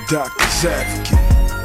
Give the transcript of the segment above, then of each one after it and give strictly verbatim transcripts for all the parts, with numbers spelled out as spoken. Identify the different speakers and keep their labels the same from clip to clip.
Speaker 1: doctor's advocate.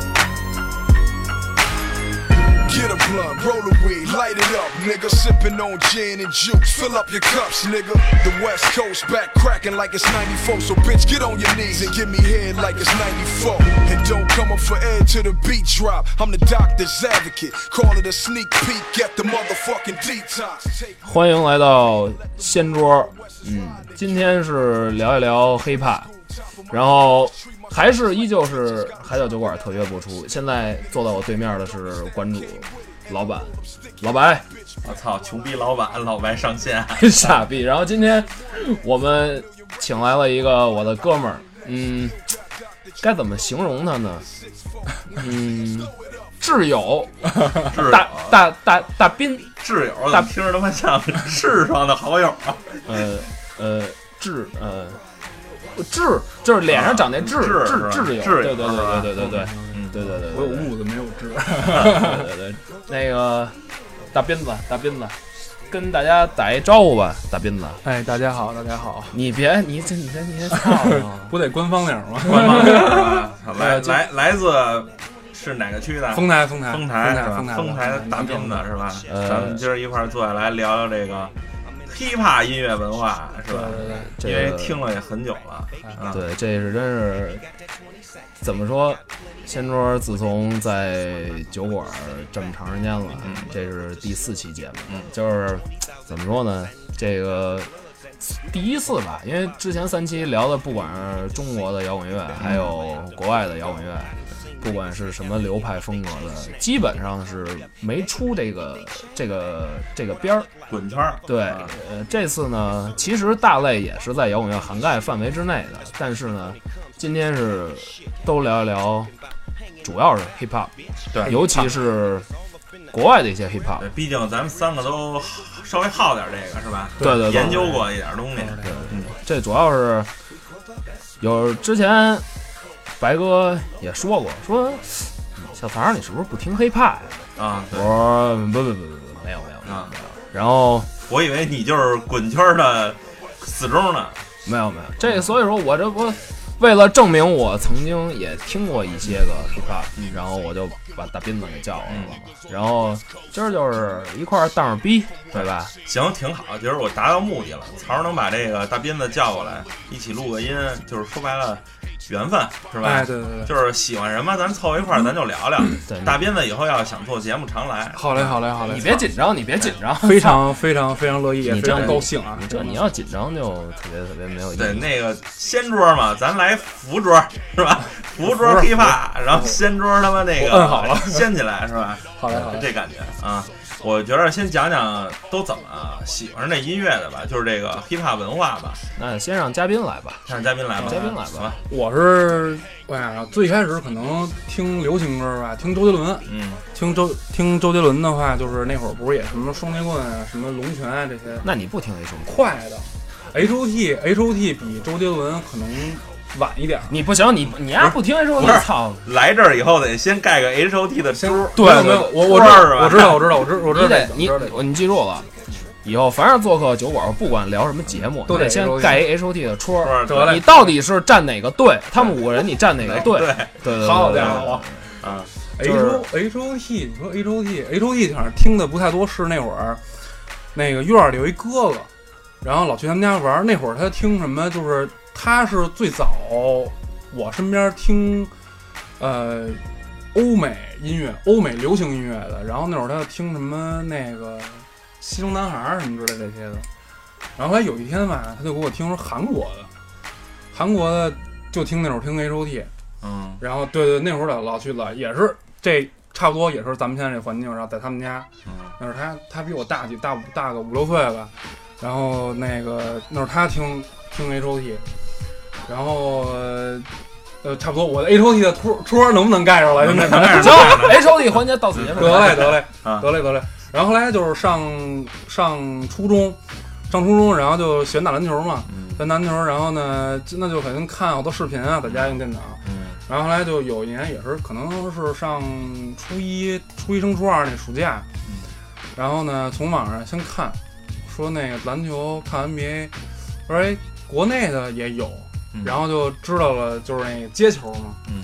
Speaker 1: Get a blunt, roll a weed, light it up, nigga. Sipping on gin and juice, fill up your cups, nigga. The West Coast back cracking like it's ninety-four. So bitch, get on your knees and give me head like it's ninety-four. And don't come up for air till the beat drop. I'm the doctor's advocate. Call it a sneak peek at the motherfucking detox.
Speaker 2: 欢迎来到仙桌，嗯，今天是聊一聊黑怕，然后还是依旧是海角酒馆特约播出。现在坐在我对面的是馆主老板老白，
Speaker 3: 我操，穷逼老板老白上线，
Speaker 2: 傻逼。然后今天我们请来了一个我的哥们儿，嗯，该怎么形容他呢？嗯，挚友，大大大大斌，
Speaker 3: 挚友，大听着他妈像世上的好友啊。
Speaker 2: 呃呃，挚呃。痣就是脸上长那痣，痣痣有，对对对对对对对，嗯，对对对，
Speaker 4: 我有痦子没有痣，
Speaker 2: 对对对，那个大斌子，大斌子，跟大家打一招呼吧，大斌子。
Speaker 4: 哎，大家好，大家好。
Speaker 2: 你别，你这你这你这操，
Speaker 4: 不得官方点吗？
Speaker 3: 官方点啊！来来来自是哪个区的？
Speaker 4: 丰台，丰台，
Speaker 3: 丰台是吧？
Speaker 4: 丰台，
Speaker 3: 丰台的大斌子是吧？
Speaker 2: 呃，
Speaker 3: 咱们今儿一块儿坐下来聊聊这个。hiphop 音乐文化是吧？
Speaker 2: 对对对，
Speaker 3: 因为听了也很久了。
Speaker 2: 啊、对，这是真是怎么说？仙桌自从在酒馆这么长时间了，嗯、这是第四期节目。嗯，就是怎么说呢？这个第一次吧，因为之前三期聊的，不管是中国的摇滚乐，还有国外的摇滚乐。不管是什么流派风格的，基本上是没出这个这个这个边儿
Speaker 3: 滚圈儿。
Speaker 2: 对，呃，这次呢，其实大类也是在摇滚乐涵盖范围之内的，但是呢，今天是都聊一聊，主要是 hip hop，
Speaker 3: 对，
Speaker 2: 尤其是国外的一些 hip hop。
Speaker 3: 毕竟咱们三个都稍微好点这个是吧？
Speaker 2: 对 对, 对，
Speaker 3: 研究过一点东西。
Speaker 2: 对，嗯，这主要是有之前。白哥也说过，说小唐你是不是不听黑怕呀？
Speaker 3: 啊，
Speaker 2: 我说不不不不不，没有没有
Speaker 3: 啊。
Speaker 2: 然后
Speaker 3: 我以为你就是滚圈的死忠呢。
Speaker 2: 没有没有，这所以说我这不为了证明我曾经也听过一些个 hiphop，、嗯、然后我就把大斌子给叫过来了嘛。嗯、然后今儿就是一块儿当着逼，对吧？
Speaker 3: 行，挺好。今儿我达到目的了，曹能把这个大斌子叫过来，一起录个音，就是说白了。缘分是吧？
Speaker 4: 哎，对对对，
Speaker 3: 就是喜欢什么，咱凑一块儿，咱就聊聊。
Speaker 2: 对，
Speaker 3: 大斌子以后要想做节目，常来。
Speaker 4: 好嘞，好嘞，好嘞。
Speaker 2: 你别紧张，你别紧张，
Speaker 4: 非常非常非常乐意，也非常高兴啊！
Speaker 2: 你这你要紧张就特别特别没有意思。
Speaker 3: 对，那个仙桌嘛，咱来福桌是吧？福桌琵琶，然后仙桌他妈那个
Speaker 4: 摁好了，
Speaker 3: 掀起来是吧？
Speaker 4: 好嘞，好嘞，
Speaker 3: 这感觉啊。我觉得先讲讲都怎么喜欢这音乐的吧，就是这个 hiphop 文化吧。
Speaker 2: 那先让嘉宾来吧，
Speaker 3: 让嘉宾来吧，
Speaker 2: 嘉宾来吧。
Speaker 4: 我是哎呀，最开始可能听流行歌吧，听周杰伦。
Speaker 3: 嗯，
Speaker 4: 听周听周杰伦的话，就是那会儿不是也什么双截棍啊，什么龙泉啊这些。
Speaker 2: 那你不听 H O T？
Speaker 4: 快的 H O T H O T 比周杰伦可能晚一点。
Speaker 2: 你不行，你你丫不听 H O T， 操！
Speaker 3: 来这儿以后得先盖个 H O T 的书。
Speaker 4: 对，没有，我我知道，我知道，我知道，我知道，我知道。
Speaker 2: 你得你你记住了，以后凡是做客酒馆，不管聊什么节目，
Speaker 4: 都
Speaker 2: 得先盖一 H O T 的戳。
Speaker 4: 得嘞，
Speaker 2: 你到底是站哪个队？他们五个人，你站哪个队？
Speaker 3: 对
Speaker 2: 对对，
Speaker 4: 好家伙
Speaker 3: 啊
Speaker 4: ！H O H O T， 你说 H O T H O T 好像听的不太多，是那会儿那个院里有一哥哥，然后老去他们家玩。那会儿他听什么？就是他是最早。我身边听，呃，欧美音乐、欧美流行音乐的，然后那会儿他就听什么那个西城男孩什么之类这些的，然后后来有一天吧，他就给我听说韩国的，韩国的就听那会儿听 H O T，
Speaker 3: 嗯，
Speaker 4: 然后对对，那会儿老老去了，也是这差不多也是咱们现在这环境，然后在他们家，
Speaker 3: 嗯，
Speaker 4: 那会儿他他比我大几大大个五六岁吧，然后那个那会儿他听听 H O T。然后呃，差不多，我的 H O T 的戳戳能不能盖上来？
Speaker 3: 能盖上。
Speaker 2: 行 ，H O T 环节到此结束。
Speaker 4: 得嘞，得嘞，得嘞，得嘞。然后后来就是上上初中，上初中，然后就喜欢打篮球嘛，喜欢打篮球，然后呢，那就肯定看好多视频啊，在家用电脑。然后后来就有一年也是，可能是上初一、初一升初二那暑假，然后呢，从网上先看，说那个篮球看 N B A， 说哎，国内的也有。然后就知道了，就是那个接球嘛，
Speaker 3: 嗯，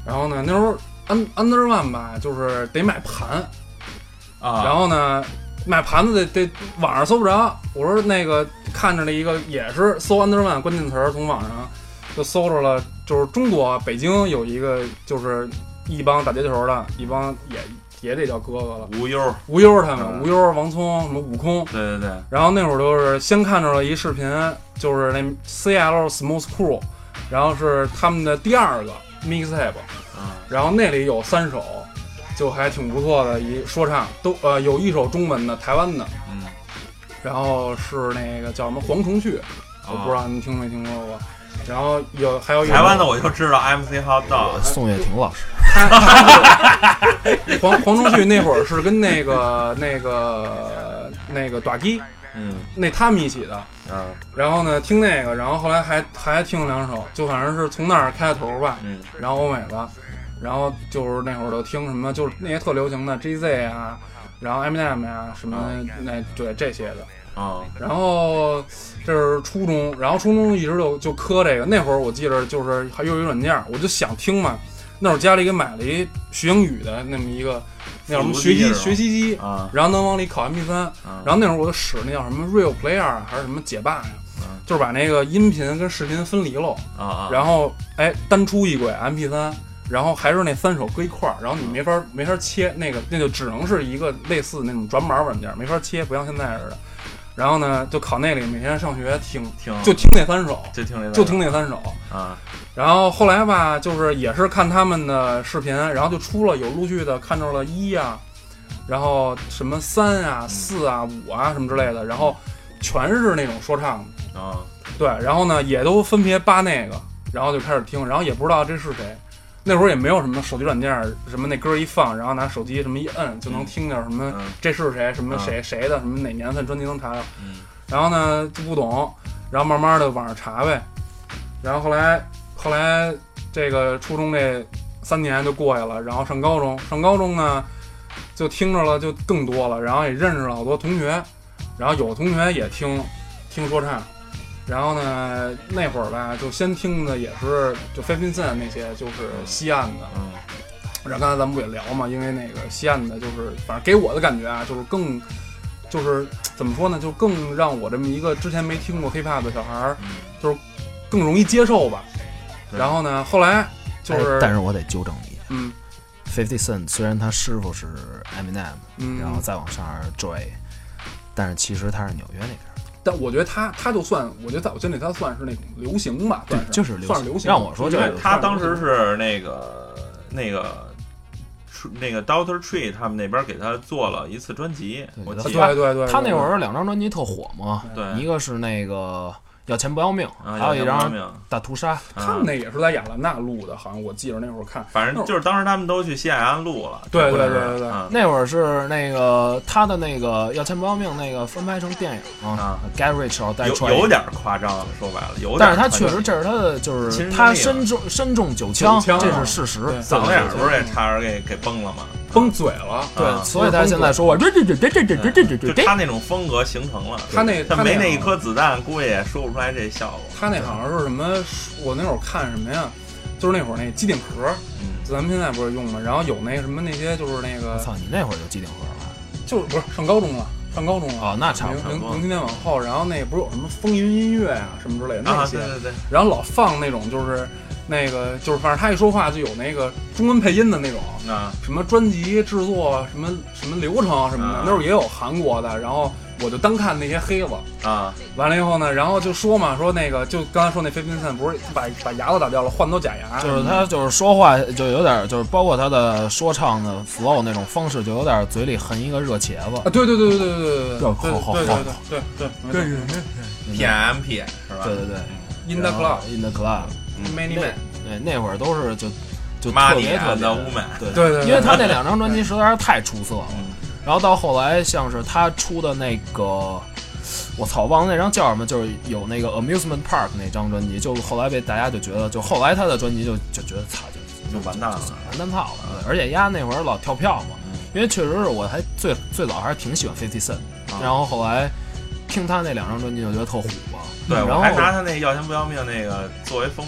Speaker 4: 然后呢，那时候安安德万吧，就是得买盘
Speaker 3: 啊，
Speaker 4: 然后呢，买盘子得得网上搜不着。我说那个看着了一个，也是搜安德万关键词儿，从网上就搜着了，就是中国北京有一个，就是一帮打街球的，一帮也也得叫哥哥了，
Speaker 3: 无忧
Speaker 4: 无忧他们，
Speaker 3: 嗯、
Speaker 4: 无忧、王聪什么悟空，
Speaker 3: 对对对。
Speaker 4: 然后那会儿就是先看着了一视频，就是那 C L Smooth Crew， 然后是他们的第二个 mixtape，
Speaker 3: 嗯，
Speaker 4: 然后那里有三首。就还挺不错的一说唱，都呃有一首中文的台湾的，
Speaker 3: 嗯，
Speaker 4: 然后是那个叫什么蝗虫去，我不知道你听没听说过。然后有还有
Speaker 3: 台湾的我就知道 M C Hot Dog
Speaker 2: 宋岳庭老师，
Speaker 4: 他他是蝗蝗虫去那会儿是跟那个那个那个短基，
Speaker 3: 嗯，
Speaker 4: 那他们一起的，
Speaker 3: 嗯，
Speaker 4: 然后呢听那个，然后后来还还听了两首，就反正是从那儿开头吧，
Speaker 3: 嗯，然
Speaker 4: 后欧美的。然后就是那会儿都听什么，就是那些特流行的 G Z 啊，然后 Eminem 啊什么那对这些的
Speaker 3: 啊。
Speaker 4: 然后这是初中，然后初中一直就就磕这个。那会儿我记得就是还有一软件，我就想听嘛。那会儿家里给买了一学英语的那么一个那叫什么学习学习机
Speaker 3: 啊，
Speaker 4: 然后能往里拷 M P 三，然后那会儿我就使那叫什么 Real Player 还是什么解霸呀，就是把那个音频跟视频分离了
Speaker 3: 啊，
Speaker 4: 然后哎单出一轨 M P 三。然后还是那三首搁一块儿，然后你没法没法切，那个那就只能是一个类似那种转码软件，没法切，不像现在似的。然后呢，就考那里，每天上学听
Speaker 3: 听，
Speaker 4: 就听那三首，
Speaker 3: 就听那
Speaker 4: 就听那三首
Speaker 3: 啊。
Speaker 4: 然后后来吧，就是也是看他们的视频，然后就出了有陆续的看着了一啊，然后什么三啊、四啊、五啊什么之类的，然后全是那种说唱
Speaker 3: 的啊。
Speaker 4: 对，然后呢也都分别扒那个，然后就开始听，然后也不知道这是谁。那会儿也没有什么手机软件，什么那歌一放，然后拿手机什么一摁就能听见什么、嗯、这是谁，什么谁、嗯、谁的，什么哪年份专辑能查到。
Speaker 3: 嗯、
Speaker 4: 然后呢就不懂，然后慢慢的网上查呗。然后后来后来这个初中这三年就过去了，然后上高中，上高中呢就听着了就更多了，然后也认识了好多同学，然后有同学也听听说唱。然后呢，那会儿吧，就先听的也是就fifty Cent那些，就是西岸的。
Speaker 3: 嗯。
Speaker 4: 然后刚才咱们不也聊嘛，因为那个西岸的，就是反正给我的感觉啊，就是更，就是怎么说呢，就更让我这么一个之前没听过 hiphop 的小孩儿，就是更容易接受吧。然后呢，后来就是、
Speaker 2: 哎，但是我得纠正你，
Speaker 4: 嗯
Speaker 2: ，fifty Cent 虽然他师傅是 Eminem，
Speaker 4: 嗯，
Speaker 2: 然后再往上是 Dre，但是其实他是纽约那边。
Speaker 4: 但我觉得他，他就算，我觉得在我心里他算是那种流行吧，
Speaker 2: 对，就是
Speaker 4: 流算是流行。
Speaker 2: 让我说，就是
Speaker 3: 他当时是那个那个那个 Doctor Tree 他们那边给他做了一次专辑，我记
Speaker 4: 得。对对对，
Speaker 2: 他那会儿两张专辑特火嘛，
Speaker 3: 对，
Speaker 2: 一个是那个要钱不要命，
Speaker 3: 啊、
Speaker 2: 还有一张大屠杀。
Speaker 4: 他们那也是在亚兰纳录的，好像我记着那会儿看。
Speaker 3: 反正就是当时他们都去西海岸录了。
Speaker 4: 对对对对对，
Speaker 3: 嗯、
Speaker 2: 那会儿是那个他的那个要钱不要命那个翻拍成电影啊 ，Get Rich or Die Trying，
Speaker 3: 有有点夸张，说白了有点。
Speaker 2: 但是他确实这是他的，就是他身中身中九枪，
Speaker 4: 枪
Speaker 2: 这是事实。
Speaker 3: 嗓子眼不是也差点给给崩了吗？
Speaker 4: 崩嘴了，
Speaker 2: 对，啊、所以他现在说我这这这这这这这这这，
Speaker 3: 就他那种风格形成了。
Speaker 4: 他那
Speaker 3: 他没那一颗子弹，估计也说不出来这效果。
Speaker 4: 他那好像是什么？我那会儿看什么呀？就是那会儿那机顶盒，
Speaker 3: 嗯，
Speaker 4: 咱们现在不是用吗？然后有那什么那些就是那个，
Speaker 2: 我操，你那会儿有机顶盒了？
Speaker 4: 就是不是上高中了？上高中了
Speaker 2: 哦，那差不多。
Speaker 4: 零零零年往后，然后那不是有什么风云音乐啊什么之类的那些，
Speaker 3: 啊、对对对，
Speaker 4: 然后老放那种就是。那个就是反正他一说话就有那个中文配音的那种
Speaker 3: 啊，
Speaker 4: 什么专辑制作什么什么流程什么的，
Speaker 3: 啊、
Speaker 4: 那会儿也有韩国的，然后我就单看那些黑子
Speaker 3: 啊，
Speaker 4: 完了以后呢，然后就说嘛，说那个就刚才说那fifty Cent不是把把牙都打掉了，换都假牙，
Speaker 2: 就是他就是说话就有点就是包括他的说唱的 flow 那种方式，就有点嘴里含一个热茄子
Speaker 4: 啊，对对对对对对对对，
Speaker 2: 好好
Speaker 4: 对对对对对对
Speaker 3: ，P M P 是吧？
Speaker 2: 对对对
Speaker 4: ，In the club
Speaker 2: In the club
Speaker 4: Many Man。
Speaker 2: 对，那会儿都是就就
Speaker 3: 特
Speaker 2: 别特别
Speaker 3: 的乌美，
Speaker 2: 对
Speaker 4: 对对，
Speaker 2: 因为他那两张专辑实在是太出色了。
Speaker 3: 嗯、
Speaker 2: 然后到后来，像是他出的那个，我操，忘了那张叫什么，就是有那个 Amusement Park 那张专辑，就后来被大家就觉得，就后来他的专辑就就觉得操就
Speaker 3: 就完蛋了，
Speaker 2: 完蛋套了。而且丫那会儿老跳票嘛，
Speaker 3: 嗯、
Speaker 2: 因为确实是我还最最早还是挺喜欢fifty Cent，、
Speaker 3: 啊、
Speaker 2: 然后后来听他那两张专辑就觉得特虎吧。
Speaker 3: 对，
Speaker 2: 然后
Speaker 3: 我还拿他那要钱不要命那个作为封面的。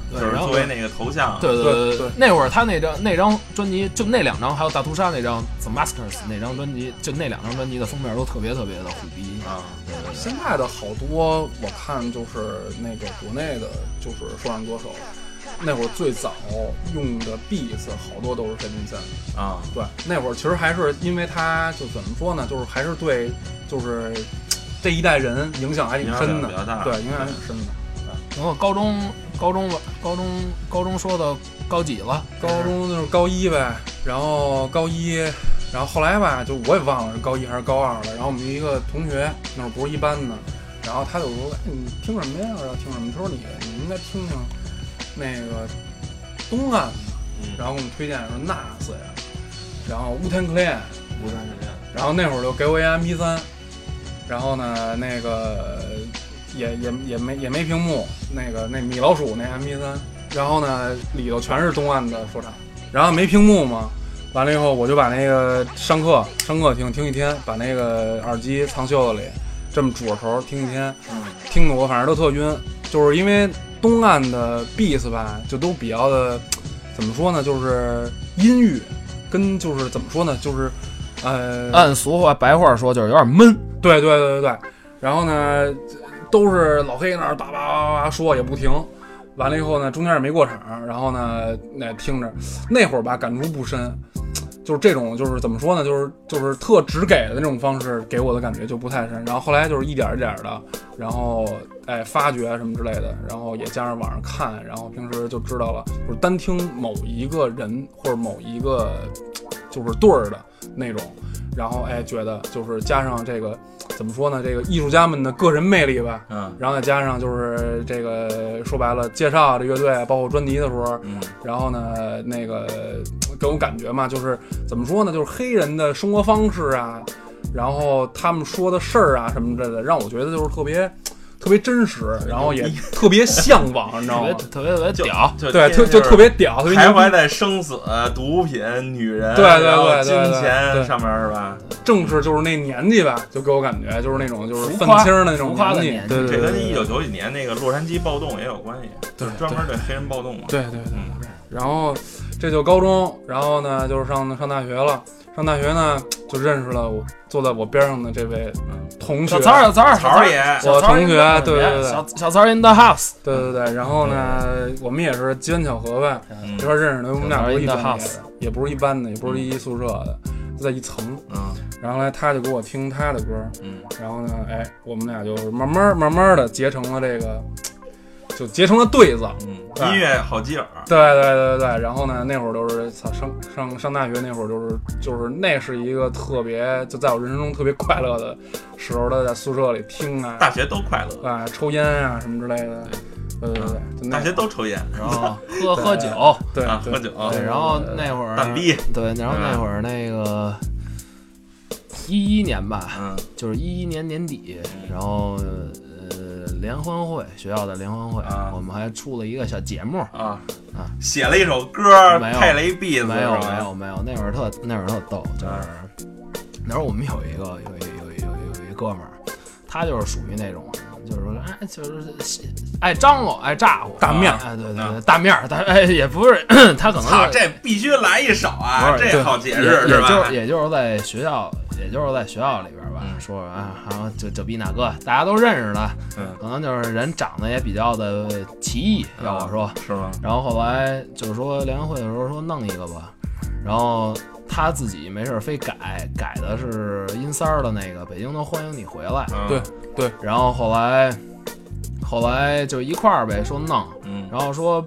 Speaker 3: 就是作为那个头像。
Speaker 2: 对对
Speaker 4: 对对，
Speaker 2: 那会儿他那张那张专辑，就那两张，还有大屠杀那张 The Masters 那张专辑，就那两张专辑的封面都特别特别的虎逼
Speaker 3: 啊。
Speaker 2: 对对对，
Speaker 4: 现在的好多我看就是那个国内的，就是说唱歌手。那会儿最早用的 beats 好多都是费俊森
Speaker 3: 啊，
Speaker 4: 对，那会儿其实还是因为他就怎么说呢，就是还是对，就是这一代人影响还挺深的，对，影响还挺深的。
Speaker 2: 然后高中高中吧，高中高中说的高几了？
Speaker 4: 高中就是高一呗，然后高一，然后后来吧，就我也忘了是高一还是高二了。然后我们一个同学那会儿不是一班的，然后他就说：“哎，你听什么呀？要听什么？”他说你：“你应该听听。”那个东岸的，然后给我们推荐说 Nas 呀，然后 Wu-Tang Clan，
Speaker 3: Wu-Tang Clan，
Speaker 4: 然后那会儿就给我一 M P 三，然后呢那个也也也没也没屏幕，那个那米老鼠那 M P 三，然后呢里头全是东岸的说唱，然后没屏幕嘛，完了以后我就把那个上课上课听听一天，把那个耳机藏袖子里，这么拄着头听一天，听得我反正都特晕，就是因为。东岸的 beats 吧，就都比较的，怎么说呢？就是音域，跟就是怎么说呢？就是，呃，
Speaker 2: 按俗话白话说，就是有点闷。
Speaker 4: 对对对对对。然后呢，都是老黑那儿叭叭叭叭说也不停。完了以后呢，中间也没过场。然后呢，那听着那会儿吧，感触不深。就是这种，就是怎么说呢？就是就是特直给的那种方式，给我的感觉就不太深。然后后来就是一点一点的，然后哎发掘什么之类的，然后也加上网上看，然后平时就知道了，就是单听某一个人或者某一个就是对儿的那种，然后哎觉得就是加上这个怎么说呢？这个艺术家们的个人魅力吧，
Speaker 3: 嗯，
Speaker 4: 然后再加上就是这个说白了，介绍这乐队包括专辑的时候，
Speaker 3: 嗯，
Speaker 4: 然后呢那个给我感觉嘛，就是怎么说呢？就是黑人的生活方式啊，然后他们说的事儿啊什么之类的，让我觉得就是特别特别真实，然后也特别向往，你知道吗？
Speaker 2: 特别特别屌，
Speaker 4: 对，就就特别屌，特别
Speaker 3: 徘徊在生死、毒品、女人、
Speaker 4: 对对对
Speaker 3: 金钱上面是吧？
Speaker 4: 正是就是那年纪吧，就给我感觉就是那种就是愤青的那种
Speaker 2: 年纪。
Speaker 4: 对对对，
Speaker 3: 这跟一九九几年那个洛杉矶暴动也有关系，
Speaker 4: 对，
Speaker 3: 专门对黑人暴动嘛。
Speaker 4: 对对对对。然后这就高中，然后呢就是上上大学了。上大学呢，就认识了我坐在我边上的这位同学，
Speaker 2: 小曹，小曹，
Speaker 3: 曹爷，
Speaker 4: 我同学，对对对，
Speaker 2: 小小曹 in the house，
Speaker 4: 对对对。然后呢，我们也是机缘巧合呗，一块认识的。我们俩不是一专业的，也不是一班的，也不是一宿舍的，就在一层。
Speaker 3: 嗯。
Speaker 4: 然后来，他就给我听他的歌，
Speaker 3: 嗯。
Speaker 4: 然后呢，哎，我们俩就慢慢慢慢的结成了这个。就结成了对子，
Speaker 3: 嗯，音乐好基友，
Speaker 4: 对对对对。然后呢，那会儿都是上上上大学那会儿，就是就是那是一个特别就在我人生中特别快乐的时候的，在宿舍里听啊，
Speaker 3: 大学都快乐
Speaker 4: 啊，抽烟啊什么之类的，对对对，
Speaker 3: 大学都抽烟，
Speaker 2: 然后喝喝酒，
Speaker 4: 对
Speaker 3: 啊，喝酒，
Speaker 2: 对，然后那会儿
Speaker 3: 蛋逼，
Speaker 2: 对，然后那会儿那个一一年吧，
Speaker 3: 嗯，
Speaker 2: 就是一一年年底，然后。联欢会，学校的联欢会，
Speaker 3: 啊、
Speaker 2: 我们还出了一个小节目
Speaker 3: 啊
Speaker 2: 啊，
Speaker 3: 写了一首歌，配了一 beat，
Speaker 2: 没有没有没有，那会儿特那会儿特逗，就是、啊、那会儿我们有一个有一有一有一有一哥们儿，他就是属于那种，就是说哎就是爱张罗爱咋呼，
Speaker 4: 大面
Speaker 2: 哎对对对、啊、大面儿，他哎也不是他可能
Speaker 3: 操这必须来一首啊，这好节日是吧？
Speaker 2: 也就是也就是在学校。也就是在学校里边吧，嗯、说啊，好像就就比哪个大家都认识的，
Speaker 3: 嗯，
Speaker 2: 可能就是人长得也比较的奇异，要我说、
Speaker 3: 嗯、是吗？
Speaker 2: 然后后来就是说联欢会的时候说弄一个吧，然后他自己没事非改，改的是阴三儿的那个北京都欢迎你回来，
Speaker 3: 嗯、
Speaker 4: 对对，
Speaker 2: 然后后来后来就一块儿呗，说弄，
Speaker 3: 嗯，
Speaker 2: 然后说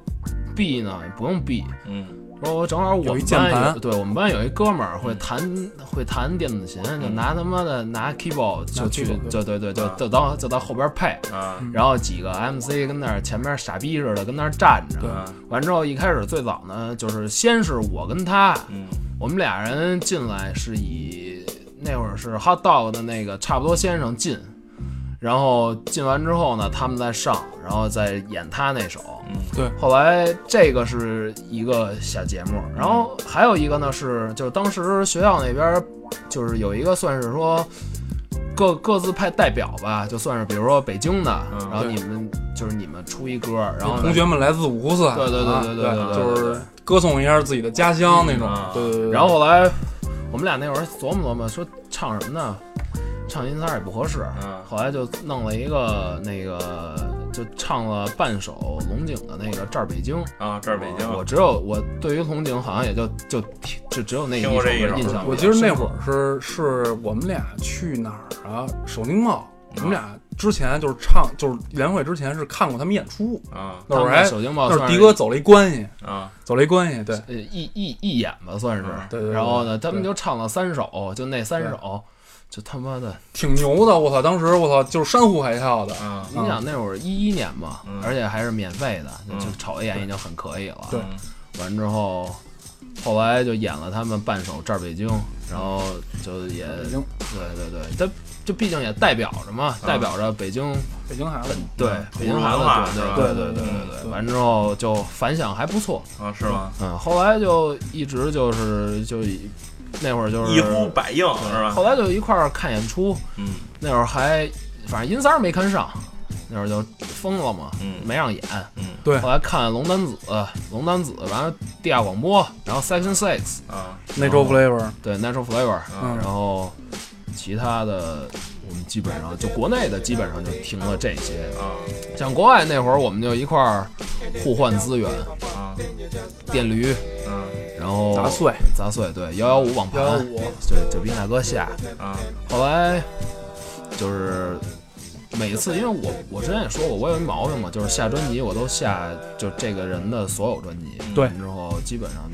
Speaker 2: B 呢不用 B，
Speaker 3: 嗯。
Speaker 2: 说我正好我们班有对我们班有一哥们儿会弹、嗯、会弹电子琴，就拿他妈的拿 keyboard 就去就对对就就到就到后边配，
Speaker 3: 啊、
Speaker 2: 然后几个 M C 跟那儿前面傻逼似的跟那儿站着，
Speaker 3: 对，
Speaker 2: 完之后一开始最早呢就是先是我跟他，
Speaker 3: 嗯，
Speaker 2: 我们俩人进来是以那会儿是 Hot Dog 的那个差不多先生进。然后进完之后呢，他们再上，然后再演他那首。
Speaker 3: 嗯，
Speaker 4: 对。
Speaker 2: 后来这个是一个小节目，然后还有一个呢是，就是当时学校那边就是有一个算是说各各自派代表吧，就算是比如说北京的，
Speaker 3: 嗯、
Speaker 2: 然后你们就是你们出一歌，然后
Speaker 4: 同学们来自五湖四海，
Speaker 2: 对对对对对对，
Speaker 4: 就是歌颂一下自己的家乡那种，对对对。
Speaker 2: 然后后来我们俩那会儿琢磨琢磨，说唱什么呢？唱银三也不合适，后来就弄了一个那个，就唱了半首龙井的那个《这儿北京》
Speaker 3: 啊，这儿北京。
Speaker 2: 我只有我对于龙井好像也就就就只有那一首印象。
Speaker 4: 我记得那会儿是是我们俩去哪儿啊？首经贸，我们俩之前就是唱，就是联会之前是看过他们演出
Speaker 3: 啊。
Speaker 4: 那会儿还
Speaker 2: 首经贸，
Speaker 4: 那是迪哥走了一关系
Speaker 3: 啊，
Speaker 4: 走了一关系，对，
Speaker 2: 一一一演吧算是。
Speaker 4: 对对。
Speaker 2: 然后呢，他们就唱了三首，就那三首。就他妈的
Speaker 4: 挺牛的，我操！当时我操，就是山呼海啸的。
Speaker 3: 嗯，
Speaker 2: 你想那会儿一一年嘛，
Speaker 3: 嗯、
Speaker 2: 而且还是免费的，
Speaker 3: 嗯、
Speaker 2: 就瞅一眼已经很可以了。
Speaker 4: 对，
Speaker 2: 完之后，后来就演了他们半首《这儿北京》，然后就也，对对对，他就毕竟也代表着嘛，
Speaker 3: 嗯、
Speaker 2: 代表着北京
Speaker 4: 北京孩子，
Speaker 2: 对北京孩子，对对对对对对。完之后就反响还不错
Speaker 3: 啊，是吗？
Speaker 2: 嗯，后来就一直就是就以。那会儿就是
Speaker 3: 一呼百应是吧？
Speaker 2: 后来就一块儿看演出，
Speaker 3: 嗯，
Speaker 2: 那会儿还反正银三没看上，那会儿就疯了嘛，
Speaker 3: 嗯，
Speaker 2: 没让演，
Speaker 3: 嗯，
Speaker 4: 对。
Speaker 2: 后来看龙丹子，龙丹子，完了地下广播，然后 Section Six
Speaker 3: 啊
Speaker 4: ，Natural Flavor，
Speaker 2: 对 Natural Flavor，
Speaker 3: 嗯，
Speaker 2: 然后其他的我们基本上就国内的基本上就听了这些
Speaker 3: 啊，
Speaker 2: 像国外那会儿我们就一块儿互换资源
Speaker 3: 啊，
Speaker 2: 电驴，
Speaker 3: 嗯。
Speaker 2: 然后
Speaker 4: 杂碎，
Speaker 2: 杂碎，对，幺幺五网盘，
Speaker 4: 幺幺五，
Speaker 2: 对，就比大哥下
Speaker 3: 啊。
Speaker 2: 后来就是每次，因为我我之前也说过，我有一毛病嘛，就是下专辑我都下就这个人的所有专辑，
Speaker 4: 对，
Speaker 2: 之后基本上就是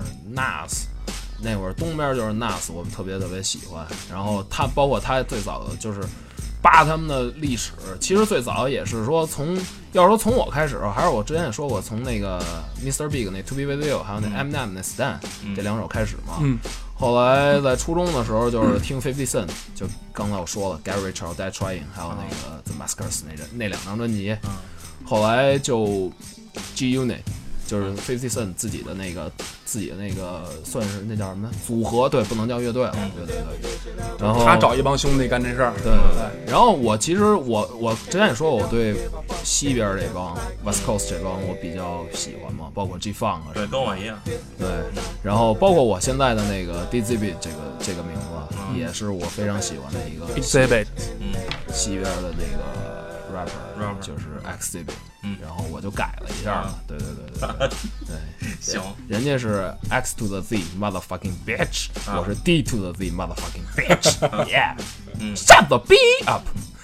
Speaker 2: Nas， 那会儿东边就是 Nas， 我特别特别喜欢，然后他包括他最早的就是扒他们的历史，其实最早也是说从，要是说从我开始，还是我之前也说过，从那个 mister Big 那 To Be With You， 还有那 Eminem 那 Stan、嗯、这两首开始嘛。
Speaker 4: 嗯。
Speaker 2: 后来在初中的时候，就是听 fifty Cent，、嗯、就刚才我说了 Get Rich or Die Trying， 还有那个 The Maskers 那那两张专辑。
Speaker 3: 嗯。
Speaker 2: 后来就 G Unit。就是fifty Cent 自己的那个自己的那个算是那叫什么组合，对，不能叫乐队了，对对对。然后
Speaker 4: 他找一帮兄弟干这事儿，
Speaker 2: 对对对。然后我其实我我之前也说我对西边这帮 West Coast 这帮我比较喜欢嘛，包括 G Funk，
Speaker 3: 对，跟我一样。
Speaker 2: 对，然后包括我现在的那个 D-Zibit 这个这个名字、嗯、也是我非常喜欢的一个
Speaker 4: Exhibit，
Speaker 2: 嗯，西边的那个 rapper，
Speaker 3: rapper
Speaker 2: 就是 Exhibit。
Speaker 3: 嗯，
Speaker 2: 然后我就改了一下了，对对对对对，
Speaker 3: 行，
Speaker 2: 人家是 X to the Z motherfucking bitch，、啊、我是 D to the Z motherfucking bitch，yeah，
Speaker 3: 嗯
Speaker 2: ，shut the B up 。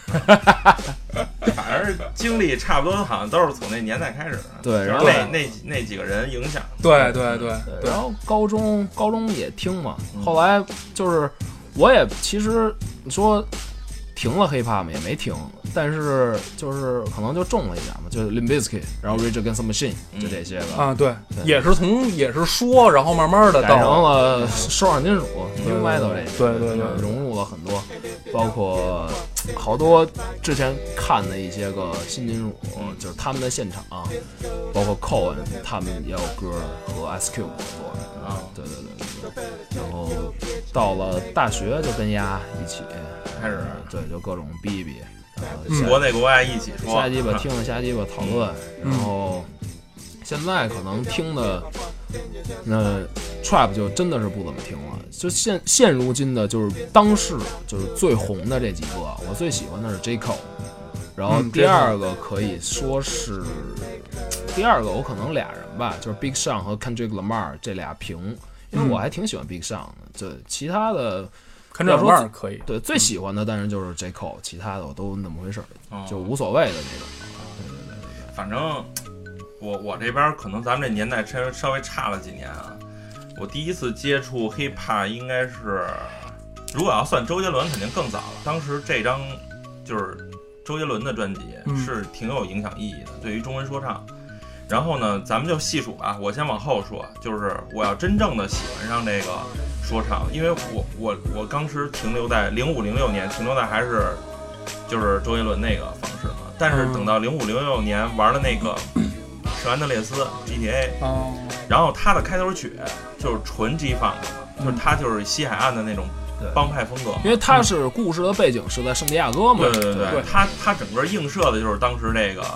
Speaker 3: 反正经历差不多，好像都是从那年代开始的。
Speaker 2: 对，然
Speaker 3: 后那那那几个人影响。
Speaker 4: 对对对
Speaker 2: 对。然后高中高中也听嘛，后来就是我也其实你说停了 hiphop 也没停。但是就是可能就中了一点嘛，就是 Limp Bizkit， 然后 Rage Against the Machine，、嗯、就这些个
Speaker 4: 啊，对，也是从也是说，然后慢慢的
Speaker 2: 改成了说唱金属、New Metal 这些，
Speaker 4: 对对对，
Speaker 2: 融入了很多，包括好多之前看的一些个新金属，就是他们的现场，包括 Cohen 他们也有歌和 Ice Cube 合作的啊，对对对对对，然后到了大学就跟丫一起
Speaker 3: 开始，
Speaker 2: 对，就各种逼逼。
Speaker 3: 嗯、国内国外一起说，
Speaker 2: 瞎鸡巴听了瞎鸡巴讨论，
Speaker 4: 嗯、
Speaker 2: 然后现在可能听的那 trap 就真的是不怎么听了。就现现如今的，就是当世就是最红的这几个，我最喜欢的是 J Cole， 然后第二个可以说是、嗯、第二个我可能俩人吧，就是 Big Sean 和 Kendrick Lamar 这俩平，因为我还挺喜欢 Big Sean 的，对其他的。
Speaker 4: 看这玩意儿可以，
Speaker 2: 对，最喜欢的当然就是 J Cole， 其他的我都那么回事儿、哦，就无所谓的那种。对对对对，
Speaker 3: 反正我我这边可能咱们这年代稍稍微差了几年啊。我第一次接触 hiphop 应该是，如果要算周杰伦，肯定更早了。当时这张就是周杰伦的专辑是挺有影响意义的，嗯、对于中文说唱。然后呢，咱们就细数吧，我先往后说，就是我要真正的喜欢上这个说唱，因为我我我当时停留在零五零六年，停留在还是就是周杰伦那个方式嘛。但是等到零五零六年玩的那个圣安德烈斯 G T A，、
Speaker 4: 哦、
Speaker 3: 然后他的开头曲就是纯 G Funk，、嗯、就是他就是西海岸的那种帮派风格，
Speaker 2: 因为他是故事的背景是在圣地亚哥嘛。
Speaker 3: 对对对对，他他整个映射的就是当时这个。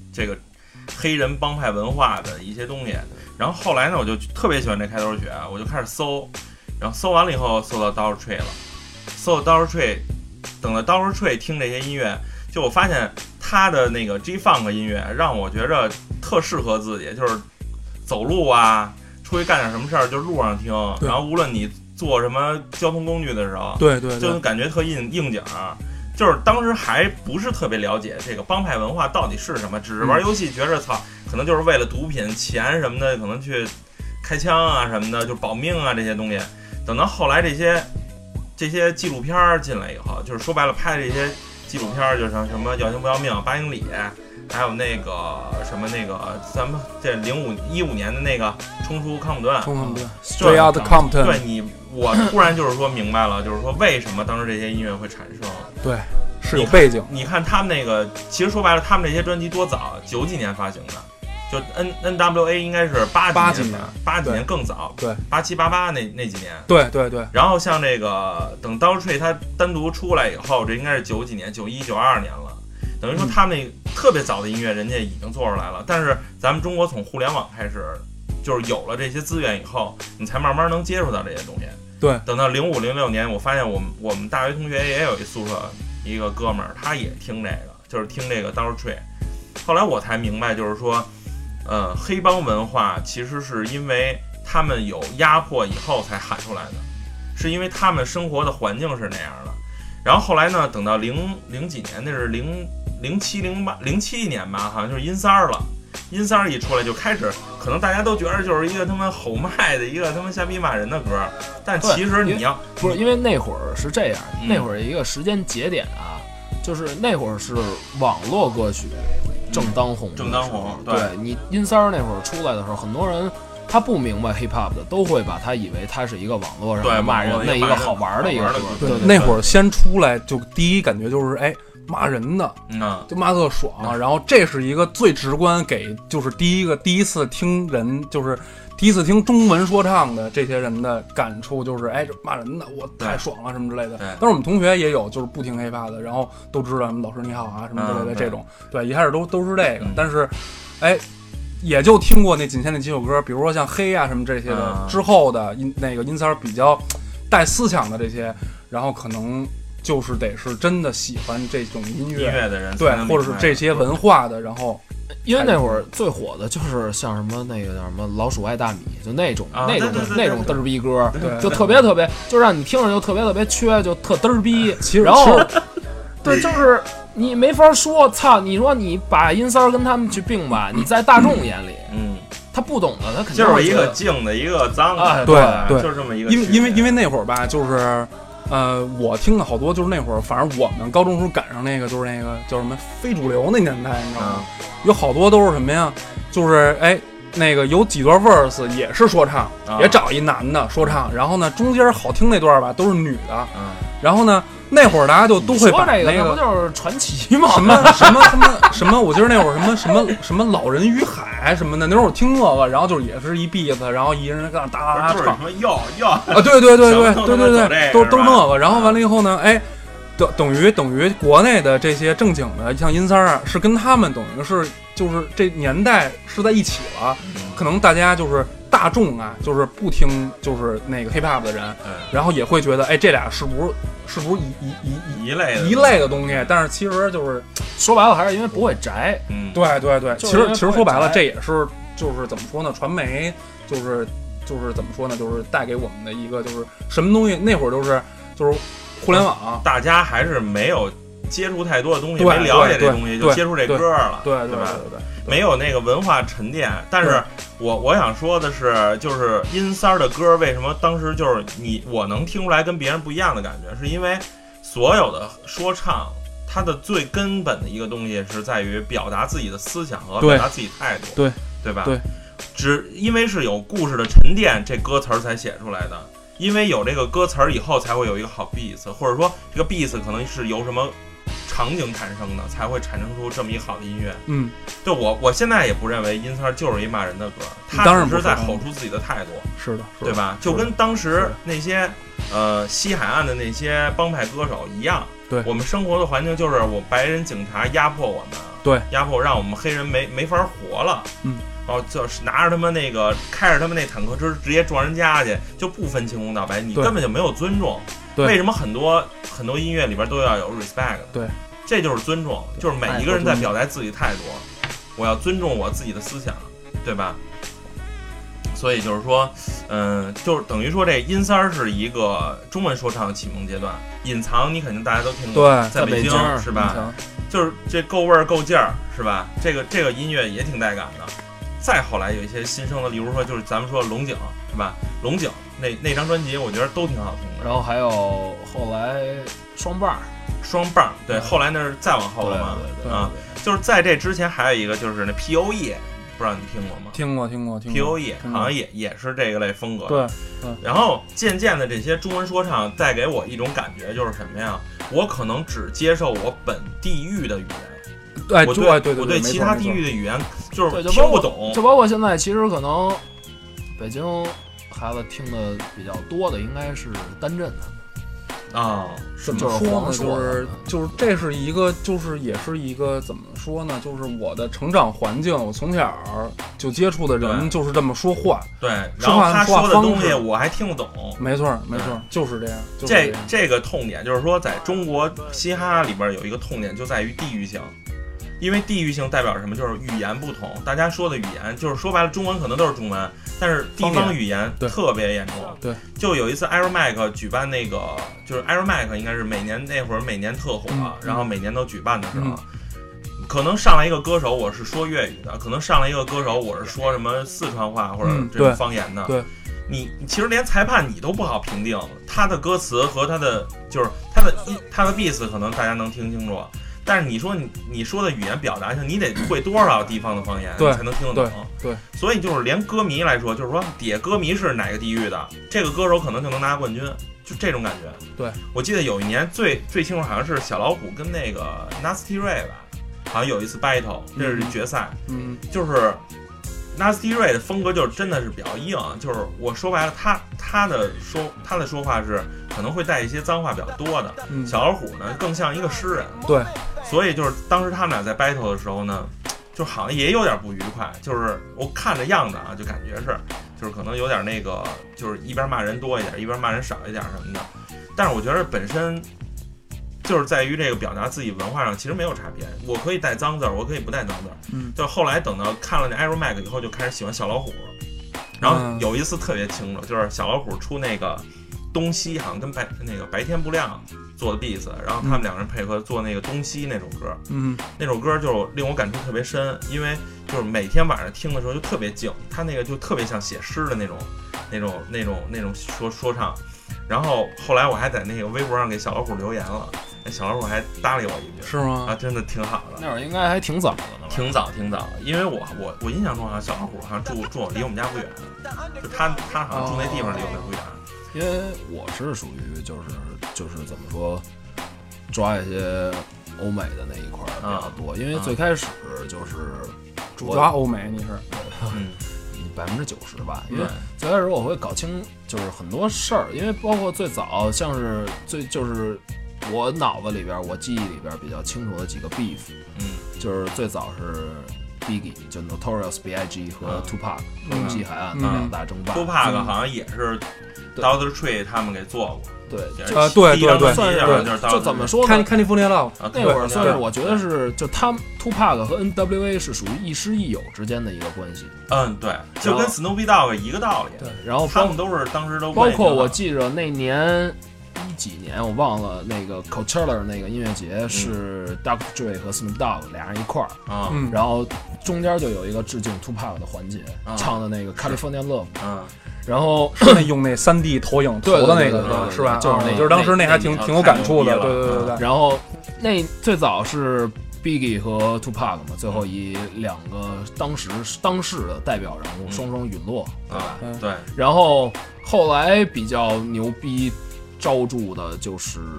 Speaker 3: 这个黑人帮派文化的一些东西。然后后来呢，我就特别喜欢这开头曲，我就开始搜，然后搜完了以后搜到 Dollar Tree 了，搜到 Dollar Tree， 等到 Dollar Tree 听这些音乐，就我发现他的那个 G-Funk 音乐让我觉着特适合自己，就是走路啊，出去干点什么事儿就路上听，然后无论你坐什么交通工具的时候，
Speaker 4: 对对，
Speaker 3: 就感觉特应应景。就是当时还不是特别了解这个帮派文化到底是什么，只是玩游戏觉着操，可能就是为了毒品、钱什么的，可能去开枪啊什么的，就保命啊这些东西。等到后来这些这些纪录片进来以后，就是说白了拍的这些纪录片，就像什么要钱不要命、八英里，还有那个什么那个咱们这零五一五年的那个冲出康普顿，
Speaker 4: 冲康普顿 ，Straight Outta Compton。
Speaker 3: 对你，我突然就是说明白了，就是说为什么当时这些音乐会产生。
Speaker 4: 对，是有背景。
Speaker 3: 你看，你看他们那个，其实说白了，他们这些专辑多早，九几年发行的，就 N N W A 应该是八几年，八几年更早，
Speaker 4: 对，
Speaker 3: 八七八八那那几年，
Speaker 4: 对对对。
Speaker 3: 然后像这个等 Dollar Tree 它单独出来以后，这应该是九几年，九一九二年了。等于说他们那特别早的音乐，人家已经做出来了，但是咱们中国从互联网开始，就是有了这些资源以后，你才慢慢能接触到这些东西。
Speaker 4: 对，
Speaker 3: 等到零五零六年，我发现我们我们大学同学也有一宿舍一个哥们儿，他也听这个，就是听这个 Dollar Tree。后来我才明白，就是说，呃，黑帮文化其实是因为他们有压迫以后才喊出来的，是因为他们生活的环境是那样的。然后后来呢，等到零零几年，那是零零七零八零七年吧，好像就是阴三儿了。阴三儿一出来就开始，可能大家都觉得就是一个他妈吼麦的一个他妈瞎逼骂人的歌，但其实你要
Speaker 2: 不是因为那会儿是这样，
Speaker 3: 嗯、
Speaker 2: 那会儿一个时间节点啊，就是那会儿是网络歌曲正当红、嗯，
Speaker 3: 正当红。对,
Speaker 2: 对你阴三儿那会儿出来的时候，很多人他不明白 hip hop 的，都会把他以为他是一个网络上骂人的一个好玩的一个歌。
Speaker 4: 对，那会儿先出来就第一感觉就是哎。骂人的，
Speaker 3: 嗯，
Speaker 4: 就骂特爽、嗯，然后这是一个最直观给，就是第一个第一次听人，就是第一次听中文说唱的这些人的感触，就是哎，这骂人的我太爽了什么之类的。但是我们同学也有就是不听 hiphop 的，然后都知道什么老师你好啊什么之类的这种，嗯、对, 对，一开始都都是这个，嗯、但是，哎。也就听过那仅限那几首歌，比如说像黑啊什么这些的，
Speaker 3: 嗯、
Speaker 4: 之后的音那个音色比较带思想的这些，然后可能就是得是真的喜欢这种音乐
Speaker 3: 音乐的人，
Speaker 4: 对，或者是这些文化的，然后
Speaker 2: 因为那会儿最火的就是像什么那个叫什么老鼠爱大米，就那种、
Speaker 3: 啊、
Speaker 2: 那种
Speaker 3: 对对对
Speaker 2: 那种嘚儿逼歌，
Speaker 4: 对，
Speaker 2: 就特别特别，就让你听着就特别特别缺，就特嘚儿逼。
Speaker 4: 其实，
Speaker 2: 然后对，就是你没法说，操，你说你把阴三儿跟他们去并吧，你在大众眼里，
Speaker 3: 嗯。
Speaker 2: 他不懂的，他肯定
Speaker 3: 就是一个净的，一个脏的，
Speaker 2: 啊、
Speaker 4: 对对，
Speaker 3: 就是这么一个。
Speaker 4: 因为因为因为那会儿吧，就是，呃，我听的好多就是那会儿，反正我们高中时候赶上那个就是那个叫什么非主流那年代，你知道吗？
Speaker 3: 嗯、
Speaker 4: 有好多都是什么呀？就是哎，那个有几段 verse 也是说唱，
Speaker 3: 啊、
Speaker 4: 也找一男的说唱，然后呢中间好听那段吧都是女的，
Speaker 3: 嗯，
Speaker 4: 然后呢。那会儿大家就都会把那个，
Speaker 2: 那不就是传奇吗？
Speaker 4: 什么什么什么什么？我记得那会儿什么什么什么老人与海什么的，那会儿我听那个，然后就是也是一 beat，然后一人在那哒哒哒唱，
Speaker 3: 什么要要啊，
Speaker 4: 对对对对对对对，都都是那个。然后完了以后呢，哎，等等于等于国内的这些正经的，像阴三儿啊，是跟他们等于是就是这年代是在一起了，可能大家就是。大众啊，就是不听就是那个 hip hop 的人，
Speaker 3: 嗯、
Speaker 4: 然后也会觉得，哎，这俩是不是是不是一一一
Speaker 3: 一类的
Speaker 4: 一类的东西？但是其实就是
Speaker 2: 说白了，还是因为不会宅。
Speaker 3: 嗯，
Speaker 4: 对对对，其实其实说白了，这也是就是怎么说呢？传媒就是就是怎么说呢？就是带给我们的一个就是什么东西？那会儿就是就是互联网，
Speaker 3: 大家还是没有接触太多的东西，没了解这东西就接触这歌了，
Speaker 4: 对对
Speaker 3: 吧？
Speaker 4: 对对。
Speaker 3: 没有那个文化沉淀，但是我我想说的是，就是阴三儿的歌为什么当时就是你我能听出来跟别人不一样的感觉，是因为所有的说唱，它的最根本的一个东西是在于表达自己的思想和表达自己态度，
Speaker 4: 对
Speaker 3: 对吧？
Speaker 4: 对，
Speaker 3: 只因为是有故事的沉淀，这歌词儿才写出来的。因为有这个歌词儿以后，才会有一个好 beats， 或者说这个 beats 可能是由什么场景产生的，才会产生出这么一好的音乐。
Speaker 4: 嗯，
Speaker 3: 就我我现在也不认为阴三儿就是一骂人的歌，他只是在吼出自己的态度。
Speaker 4: 是的，
Speaker 3: 对吧？就跟当时那些呃西海岸的那些帮派歌手一样。
Speaker 4: 对，
Speaker 3: 我们生活的环境就是我白人警察压迫我们，
Speaker 4: 对，
Speaker 3: 压迫让我们黑人没没法活了，
Speaker 4: 嗯，
Speaker 3: 然后就是拿着他们那个开着他们那坦克车直接撞人家去，就不分青红皂白，你根本就没有尊重。
Speaker 4: 对，
Speaker 3: 为什么很多很多音乐里边都要有 respect？
Speaker 4: 对，这
Speaker 3: 就是尊重，就是每一个人在表达自己态度，我要尊重我自己的思想，对吧？所以就是说，嗯、呃，就是等于说这阴三儿是一个中文说唱的启蒙阶段，隐藏你肯定大家都听过，
Speaker 4: 对，
Speaker 3: 在北京是吧？就是这够味儿够劲儿是吧？这个这个音乐也挺带感的。再后来有一些新生的，例如说就是咱们说龙井是吧？龙井那那张专辑我觉得都挺好听的。
Speaker 2: 然后还有后来双棒，
Speaker 3: 双棒对，对后来那是再往后了嘛？
Speaker 2: 对对对
Speaker 3: 啊，就是在这之前还有一个就是那 P O E。不知道你听过吗？
Speaker 4: 听过，听过，听过。
Speaker 3: P O E 好像也也是这个类风格。
Speaker 4: 对，对。
Speaker 3: 然后渐渐的，这些中文说唱带给我一种感觉，就是什么呀？我可能只接受我本地域的语言。
Speaker 4: 对，
Speaker 3: 我
Speaker 4: 对，对，
Speaker 3: 我对其他地域的语言就是
Speaker 2: 听
Speaker 3: 不懂。
Speaker 2: 就包括现在，其实可能北京孩子听的比较多的，应该是单振的。
Speaker 3: 啊，
Speaker 4: 怎么说呢？就是就是，这是一个，就是也是一个怎么说呢？就是我的成长环境，我从小就接触的人就是这么说话。
Speaker 3: 对，
Speaker 4: 说话
Speaker 3: 他说的东西我还听不懂。
Speaker 4: 没错，没错，就是这样。
Speaker 3: 这这个痛点就是说，在中国嘻哈里边有一个痛点，就在于地域性。因为地域性代表什么？就是语言不同，大家说的语言就是说白了，中文可能都是中文，但是地方语言特别严重。
Speaker 4: 对，
Speaker 3: 就有一次 Air Mac 举办那个，就是 Air Mac 应该是每年那会儿每年特火，
Speaker 4: 嗯、
Speaker 3: 然后每年都举办的时候，
Speaker 4: 嗯、
Speaker 3: 可能上来一个歌手我是说粤语的，可能上来一个歌手我是说什么四川话或者这种方言的。
Speaker 4: 嗯、对，
Speaker 3: 你其实连裁判你都不好评定他的歌词和他的就是他的他的 beats 可能大家能听清楚。但是你说你你说的语言表达性，你得会多少地方的方言才能听得懂？
Speaker 4: 对，
Speaker 3: 所以就是连歌迷来说，就是说底下歌迷是哪个地域的，这个歌手可能就能拿冠军，就这种感觉。
Speaker 4: 对，
Speaker 3: 我记得有一年最最清楚，好像是小老虎跟那个 Nasty Ray 吧，好像有一次 battle， 这是决赛，
Speaker 4: 嗯，
Speaker 3: 就是 Nasty Ray 的风格就真的是比较硬，就是我说白了，他他的说他的说话是可能会带一些脏话比较多的，
Speaker 4: 嗯、
Speaker 3: 小老虎呢更像一个诗人。
Speaker 4: 对。
Speaker 3: 所以就是当时他们俩在 battle 的时候呢，就好像也有点不愉快，就是我看着样子啊，就感觉是，就是可能有点那个，就是一边骂人多一点，一边骂人少一点什么的。但是我觉得本身就是在于这个表达自己文化上其实没有差别，我可以带脏字儿，我可以不带脏字儿。
Speaker 4: 嗯，
Speaker 3: 就后来等到看了那 Air Mac 以后，就开始喜欢小老虎。然后有一次特别清楚，就是小老虎出那个东西，好像跟白那个白天不亮做的 beats， 然后他们两个人配合做那个东西那首歌，
Speaker 4: 嗯，
Speaker 3: 那首歌就令我感触特别深，因为就是每天晚上听的时候就特别静，他那个就特别像写诗的那种、那种、那种、那种说说唱。然后后来我还在那个微博上给小老虎留言了，小老虎还搭理我一句，
Speaker 4: 是吗？
Speaker 3: 啊，真的挺好的。
Speaker 2: 那会儿应该还挺早的呢，
Speaker 3: 挺早挺早的，因为我我我印象中好像小老虎好像住住离我们家不远，就他他好像住那地方离我们不远。
Speaker 2: 因为我是属于就是就是怎么说，抓一些欧美的那一块比较多，因为最开始就是
Speaker 4: 主抓欧美，你是
Speaker 3: 嗯
Speaker 2: 百分之九十吧，因为最开始我会搞清就是很多事儿，因为包括最早像是最就是我脑子里边我记忆里边比较清楚的几个 beef，
Speaker 3: 嗯，
Speaker 2: 就是最早是 Biggie 就 Notorious B I G 和 Tupac 东西海岸的两大争霸
Speaker 3: ，Tupac 好像也是 Doctor Dre 他们给做过。
Speaker 2: 对，
Speaker 4: 呃，对对对，
Speaker 2: 算是就怎么说呢？
Speaker 4: 看 California Love
Speaker 2: 那会儿算是我觉得是，就他们 Tupac 和 N W A 是属于亦师亦友之间的一个关系。
Speaker 3: 嗯，对，就跟 Snoopy Dogg 一个道理。
Speaker 2: 对，然后
Speaker 3: 他们都是当时都
Speaker 2: 包括我记着那年一几年我忘了，那个 Coachella 那个音乐节是 Doctor Dre 和 Snoop Dogg 俩人一块儿
Speaker 3: 啊，
Speaker 2: 然后中间就有一个致敬 Tupac 的环节，唱的那个 California Love。
Speaker 3: 嗯。
Speaker 2: 然后
Speaker 4: 是那用那三 D 投影投的那个是吧？
Speaker 2: 就是那，
Speaker 4: 就是当时那还挺挺有感触的，对对对对。
Speaker 2: 然后那最早是 Biggie 和 Tupac 嘛，最后以两个当时当世的代表人物双双陨落，对吧？
Speaker 3: 对。
Speaker 2: 然后后来比较牛逼招住的就是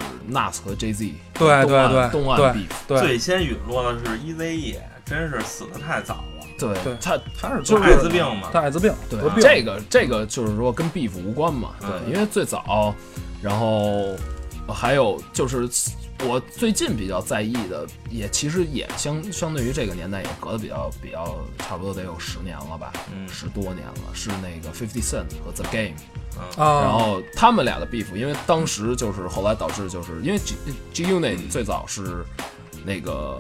Speaker 2: Nas 和 Jay-Z，
Speaker 4: 对对对，
Speaker 2: 东岸 beef，
Speaker 3: 最先陨落的是 Eazy-E， 真是死得太早了。
Speaker 2: 对，他
Speaker 4: 他是
Speaker 3: 就是艾滋病嘛，
Speaker 4: 他艾滋病。
Speaker 2: 对，这个这个就是说跟 beef 无关嘛。对，因为最早，然后还有就是我最近比较在意的，也其实也相相对于这个年代也隔得比较比较差不多得有十年了吧，
Speaker 3: 嗯，
Speaker 2: 十多年了，是那个 fifty Cent 和 The Game。
Speaker 4: 啊，
Speaker 2: 然后他们俩的 beef， 因为当时就是后来导致就是因为 G G Unit 最早是那个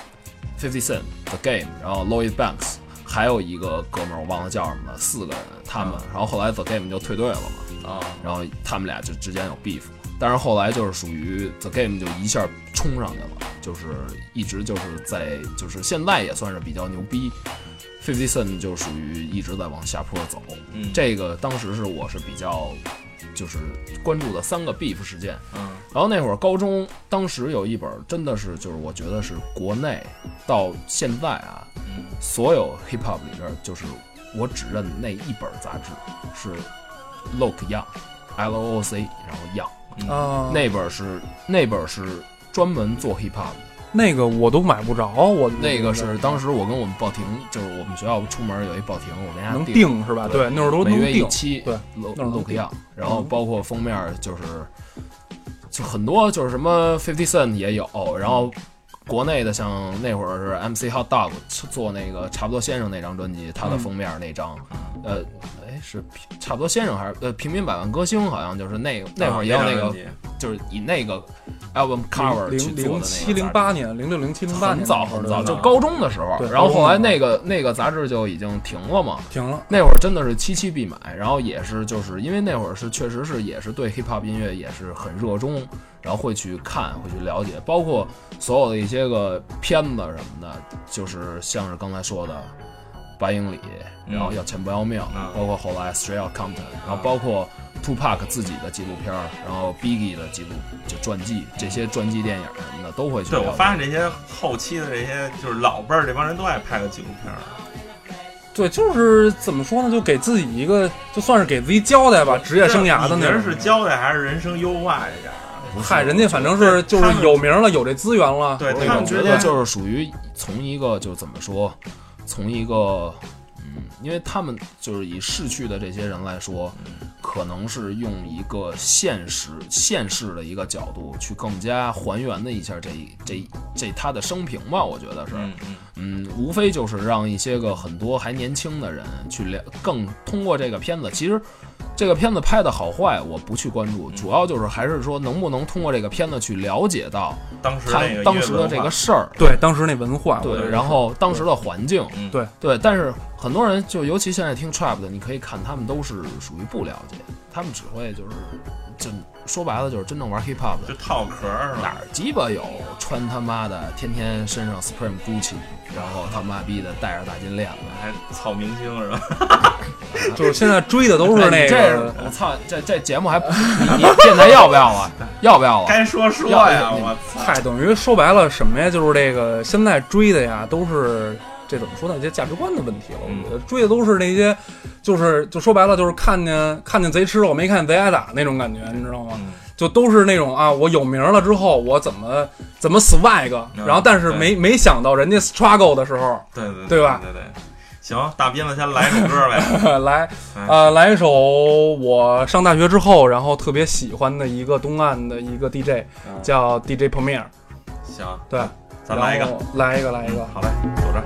Speaker 2: fifty Cent The Game， 然后 Lloyd Banks， 还有一个哥们儿我忘了叫什么了，四个人他们，然后后来 The Game 就退队了嘛，
Speaker 3: 啊，
Speaker 2: 然后他们俩就之间有 beef， 但是后来就是属于 The Game 就一下冲上去了，就是一直就是在就是现在也算是比较牛逼。fifty Cent 就属于一直在往下坡走，
Speaker 3: 嗯，
Speaker 2: 这个当时是我是比较就是关注的三个 beef 事件，
Speaker 3: 嗯，
Speaker 2: 然后那会儿高中，当时有一本真的是就是我觉得是国内到现在啊，
Speaker 3: 嗯，
Speaker 2: 所有 hip hop 里边就是我只认那一本杂志是 Look Young L O O C， 然后 Young，
Speaker 4: 啊，
Speaker 2: 那本是那本是专门做 hip hop 的。
Speaker 4: 那个我都买不着，我
Speaker 2: 那个是当时我跟我们报亭，就是我们学校出门有一报亭，我跟人家
Speaker 4: 能
Speaker 2: 订
Speaker 4: 订是吧？对，那会儿都
Speaker 2: 每月
Speaker 4: 能订
Speaker 2: 一期，
Speaker 4: 对，那会儿
Speaker 2: look young， 然后包括封面就是就很多就是什么 fifty Cent 也有，然后国内的像那会儿是 M C Hot Dog 做那个差不多先生那张专辑，他的封面那张，呃，哎是差不多先生还是呃平民百万歌星，好像就是那个那会儿也有那个，就是以那个 album cover 去做的那个
Speaker 4: 零七零八年，零六零七零八年，
Speaker 2: 很早很早，就高中的时候。然后后来那个那个杂志就已经停了嘛，
Speaker 4: 停了。
Speaker 2: 那会儿真的是期期必买，然后也是就是因为那会儿是确实是也是对 hip hop 音乐也是很热衷，然后会去看会去了解，包括所有的一些个片子什么的，就是像是刚才说的八英里，然后要钱不要命，
Speaker 3: 嗯、
Speaker 2: 包括后来 Straight Outta Compton， 然后包括 Tupac 自己的纪录片，然后 Biggie 的纪录就传记，这些传记电影什么的都会去。
Speaker 3: 对，我发现这些后期的这些就是老辈儿这帮人都爱拍个纪录片。
Speaker 4: 对，就是怎么说呢，就给自己一个，就算是给自己交代吧，职业生涯的那种。
Speaker 3: 是交代还是人生优化这点？
Speaker 4: 嗨，人家反正是就是有名了，有这资源了。
Speaker 3: 对，
Speaker 2: 他们觉得就是属于从一个就怎么说，从一个嗯，因为他们就是以逝去的这些人来说，可能是用一个现实现世的一个角度去更加还原的一下这这这他的生平吧，我觉得是，
Speaker 3: 嗯
Speaker 2: 嗯，无非就是让一些个很多还年轻的人去了，更通过这个片子，其实。这个片子拍的好坏我不去关注，主要就是还是说能不能通过这个片子去了解到
Speaker 3: 当时
Speaker 2: 他当时的这个事儿，
Speaker 4: 对当时那文化，
Speaker 2: 对，然后当时的环境，
Speaker 4: 对
Speaker 2: 对。但是很多人就尤其现在听 trap 的，你可以看他们都是属于不了解，他们只会就是就说白了就是真正玩 hip hop 的，
Speaker 3: 就套壳是吧？
Speaker 2: 哪儿鸡巴有穿他妈的天天身上 Supreme Gucci， 然后他妈逼的戴着大金链子，
Speaker 3: 还草明星是吧？
Speaker 4: 就是现在追的都是那个，
Speaker 2: 我操，这这节目还你你电台要不要啊？要不要啊？
Speaker 3: 该说说呀，我操！
Speaker 4: 嗨，等于说白了什么呀？就是这个现在追的呀，都是这怎么说呢？这价值观的问题了。我觉得追的都是那些，就是就说白了就是看见看见贼吃肉没看见贼挨打那种感觉，你知道吗？
Speaker 3: 嗯
Speaker 4: 就都是那种啊，我有名了之后，我怎么怎么 swag，、嗯、然后但是没没想到人家 struggle 的时候，
Speaker 3: 对对
Speaker 4: 对吧？
Speaker 3: 对对。行，大斌子先来首歌呗。
Speaker 4: 来，呃，来一首我上大学之后，然后特别喜欢的一个东岸的一个 D J，、嗯、叫 D J Premier。
Speaker 3: 行，
Speaker 4: 对，
Speaker 3: 咱来一个，
Speaker 4: 来一个，来一个。
Speaker 3: 嗯、好嘞，走着。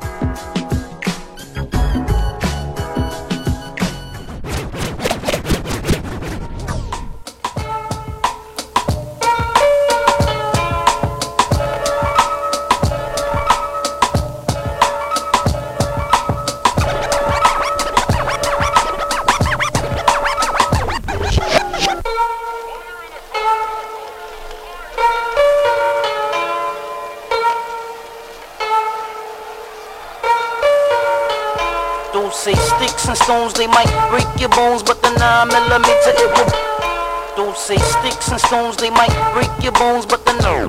Speaker 5: Say sticks and stones, they might break your bones, but the nine millimeter it will. Don't say sticks and stones, they might break your bones, but the no.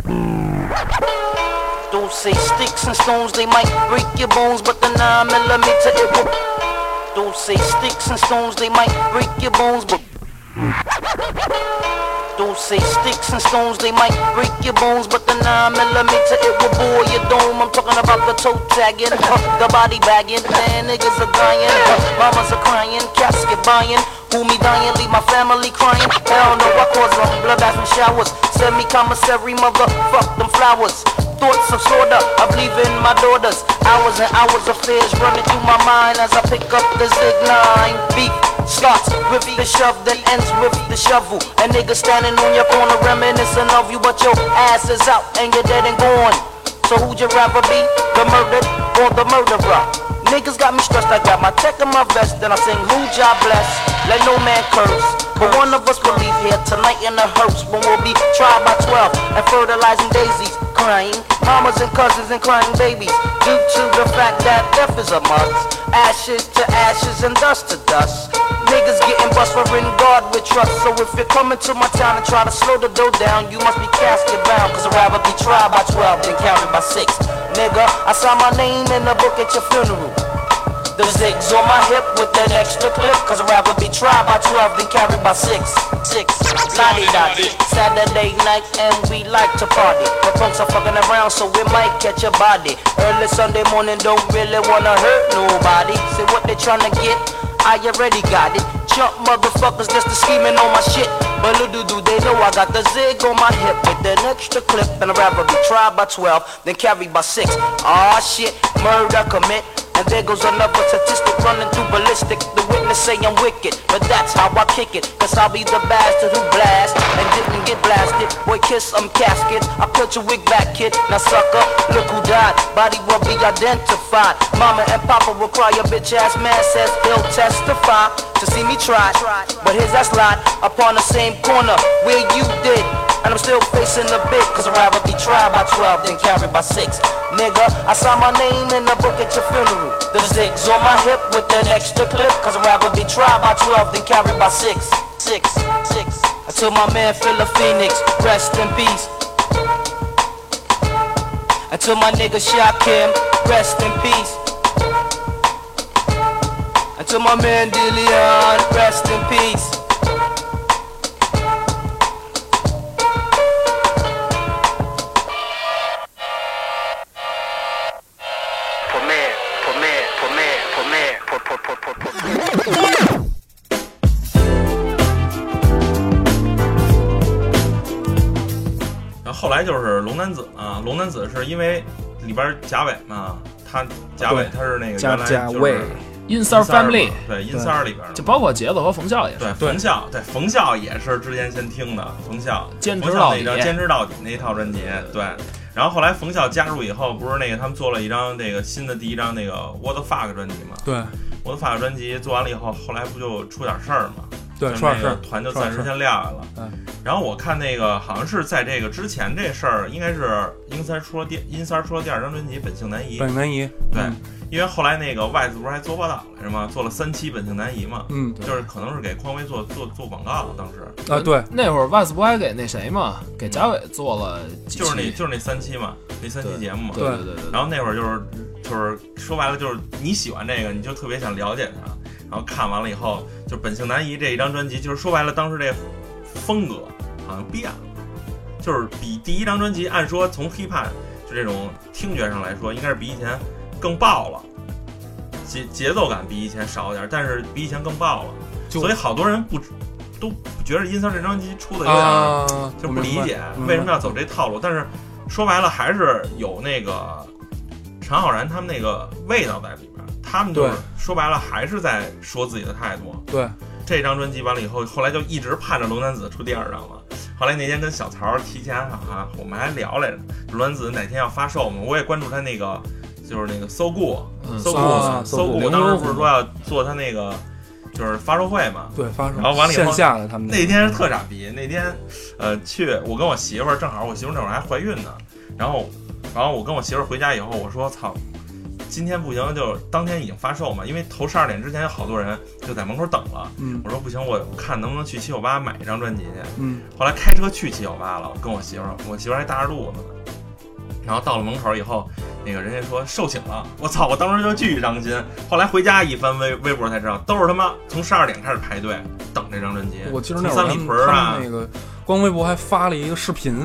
Speaker 5: Don't say sticks and stones, they might break your bones, but the nine millimeter it will. Don't say sticks and stones, they might break your bones, but. Don't say sticks and stones, they might break your bones, but the nine millimeter it will bore your dome. I'm talking about the toe tagging, uh, the body bagging, man niggas are dying, uh, mamas are crying, casket buying. Cool me down and leave my family crying. Hell no, I cause them bloodbaths and showers. Send me commissary, motherfuck them flowers. Thoughts of slaughter, I believe in my daughters. Hours and hours of fears running through my mind as I pick up the zig nine. Beat starts with the shove, then ends with the shovel. A nigga standing on your corner reminiscing of you, but your ass is out and you're dead and gone. So who'd you rather be, the murdered or the murderer? Niggas got me stressed, I got my tech in my vest, then I sing who job bless, let no man curse. But one of us will leave here tonight in a hearse when we'll be tried by twelve and fertilizing daisies, crying mamas and cousins and crying babies, due to the fact that death is a must. Ashes to ashes and dust to dust. Niggas getting bust for in God with trust. So if you're coming to my town and try to slow the dough down, you must be casket bound, cause I'd rather be tried by twelve than carried by six. Nigga, I saw my name in the book at your funeral. The zigs on my hip with that extra clip, cause I'd rather be tried by twelve than carried by six. Six, lottie-dottie, Saturday night and we like to party. But punks are fucking around so we might catch a body. Early Sunday morning don't really wanna hurt nobody. Say what they tryna get, I already got it. Chump motherfuckers just to scheming on my shit. But little do they know I got the zig on my hip with an extra clip, and I'd rather be tried by twelve than carried by six. Aw shit, murder commit. And there goes another statistic running through ballistic. The witness say I'm wicked, but that's how I kick it. Cause I'll be the bastard who blast and didn't get blasted. Boy, kiss some casket, I put your wig back, kid. Now sucker, look who died. Body will be identified. Mama and Papa will cry. Your bitch ass man says he'll testify to see me try. But here's that slide upon the same corner where you did. And I'm still facing the bit, cause I'd rather be tried by twelve than carried by six. Nigga, I saw my name in the book at your funeral. The zigs on my hip with an extra clip, cause I'd rather be tried by twelve than carried by six. Six, six. I told my man Philip Phoenix, rest in peace. I told my nigga Shakim, rest in peace. I told my man Dillion, rest in peace.
Speaker 3: 后来就是龙男子嘛，龙男子是因为里边贾伟嘛，他贾伟他是那个原来就是
Speaker 2: Insar Family，
Speaker 3: 对 Insar 里边
Speaker 2: 就包括杰子和冯笑也是。
Speaker 3: 对，冯笑对冯笑也是之前先听的，冯笑
Speaker 2: 坚持到底，
Speaker 3: 那张坚持到底那一套专辑，对。然后后来冯笑加入以后，不是那个他们做了一张那个新的第一张那个 What the Fuck 专辑嘛？
Speaker 4: 对
Speaker 3: ，What the Fuck 专辑做完了以后，后来不就出点事儿嘛？
Speaker 4: 对，出点事儿，
Speaker 3: 团就暂时先撂下了。
Speaker 4: 嗯。
Speaker 3: 然后我看那个好像是在这个之前这事儿，应该是英三出了第英三出了第二张专辑《本性难移》。
Speaker 4: 本性难移。
Speaker 3: 对，
Speaker 4: 嗯、
Speaker 3: 因为后来那个外子不是还做报道来着吗？做了三期《本性难移》嘛。
Speaker 4: 嗯，
Speaker 3: 就是可能是给匡威做做做广告，当时。
Speaker 4: 啊，对，
Speaker 2: 那会儿外子不还给那谁嘛，给贾伟做了几期，
Speaker 3: 就是那就是那三期嘛，那三期节目嘛。
Speaker 2: 对对 对, 对, 对。
Speaker 3: 然后那会儿就是就是说白了就是你喜欢这个，你就特别想了解它。然后看完了以后，就《本性难移》这一张专辑，就是说白了，当时这风格好像变了，就是比第一张专辑，按说从 hiphop 就这种听觉上来说，应该是比以前更爆了，节节奏感比以前少一点，但是比以前更爆了，所以好多人不都觉得音三这张专辑出的有点、啊、就不理解为什么要走这套路，但是说白了还是有那个陈浩然他们那个味道在里边。他们就是说白了还是在说自己的态度。
Speaker 4: 对，
Speaker 3: 这张专辑完了以后，后来就一直盼着龙男子出第二张了。后来那天跟小曹提前啊，我们还聊来着，龙男子哪天要发售嘛？我也关注他那个，就是那个搜顾，搜顾，搜顾，当时不是说要做他那个就是发售会嘛？
Speaker 4: 对，发售。
Speaker 3: 然后完了以后，
Speaker 4: 线下的他们
Speaker 3: 那天是特傻逼。那天呃去，我跟我媳妇儿正好，我媳妇儿那会儿还怀孕呢。然后，然后我跟我媳妇儿回家以后，我说操。今天不行，就当天已经发售嘛，因为头十二点之前有好多人就在门口等了。
Speaker 4: 嗯，
Speaker 3: 我说不行，我看能不能去七九八买一张专辑去。
Speaker 4: 嗯，
Speaker 3: 后来开车去七九八了，我跟我媳妇儿，我媳妇儿还大着肚子呢。然后到了门口以后，那个人家说售罄了，我操！我当时就巨伤心。后来回家一翻微微博才知道，都是他妈从十二点开始排队等这张专辑。
Speaker 4: 我记得那会儿
Speaker 3: 三里屯啊，
Speaker 4: 那个光微博还发了一个视频。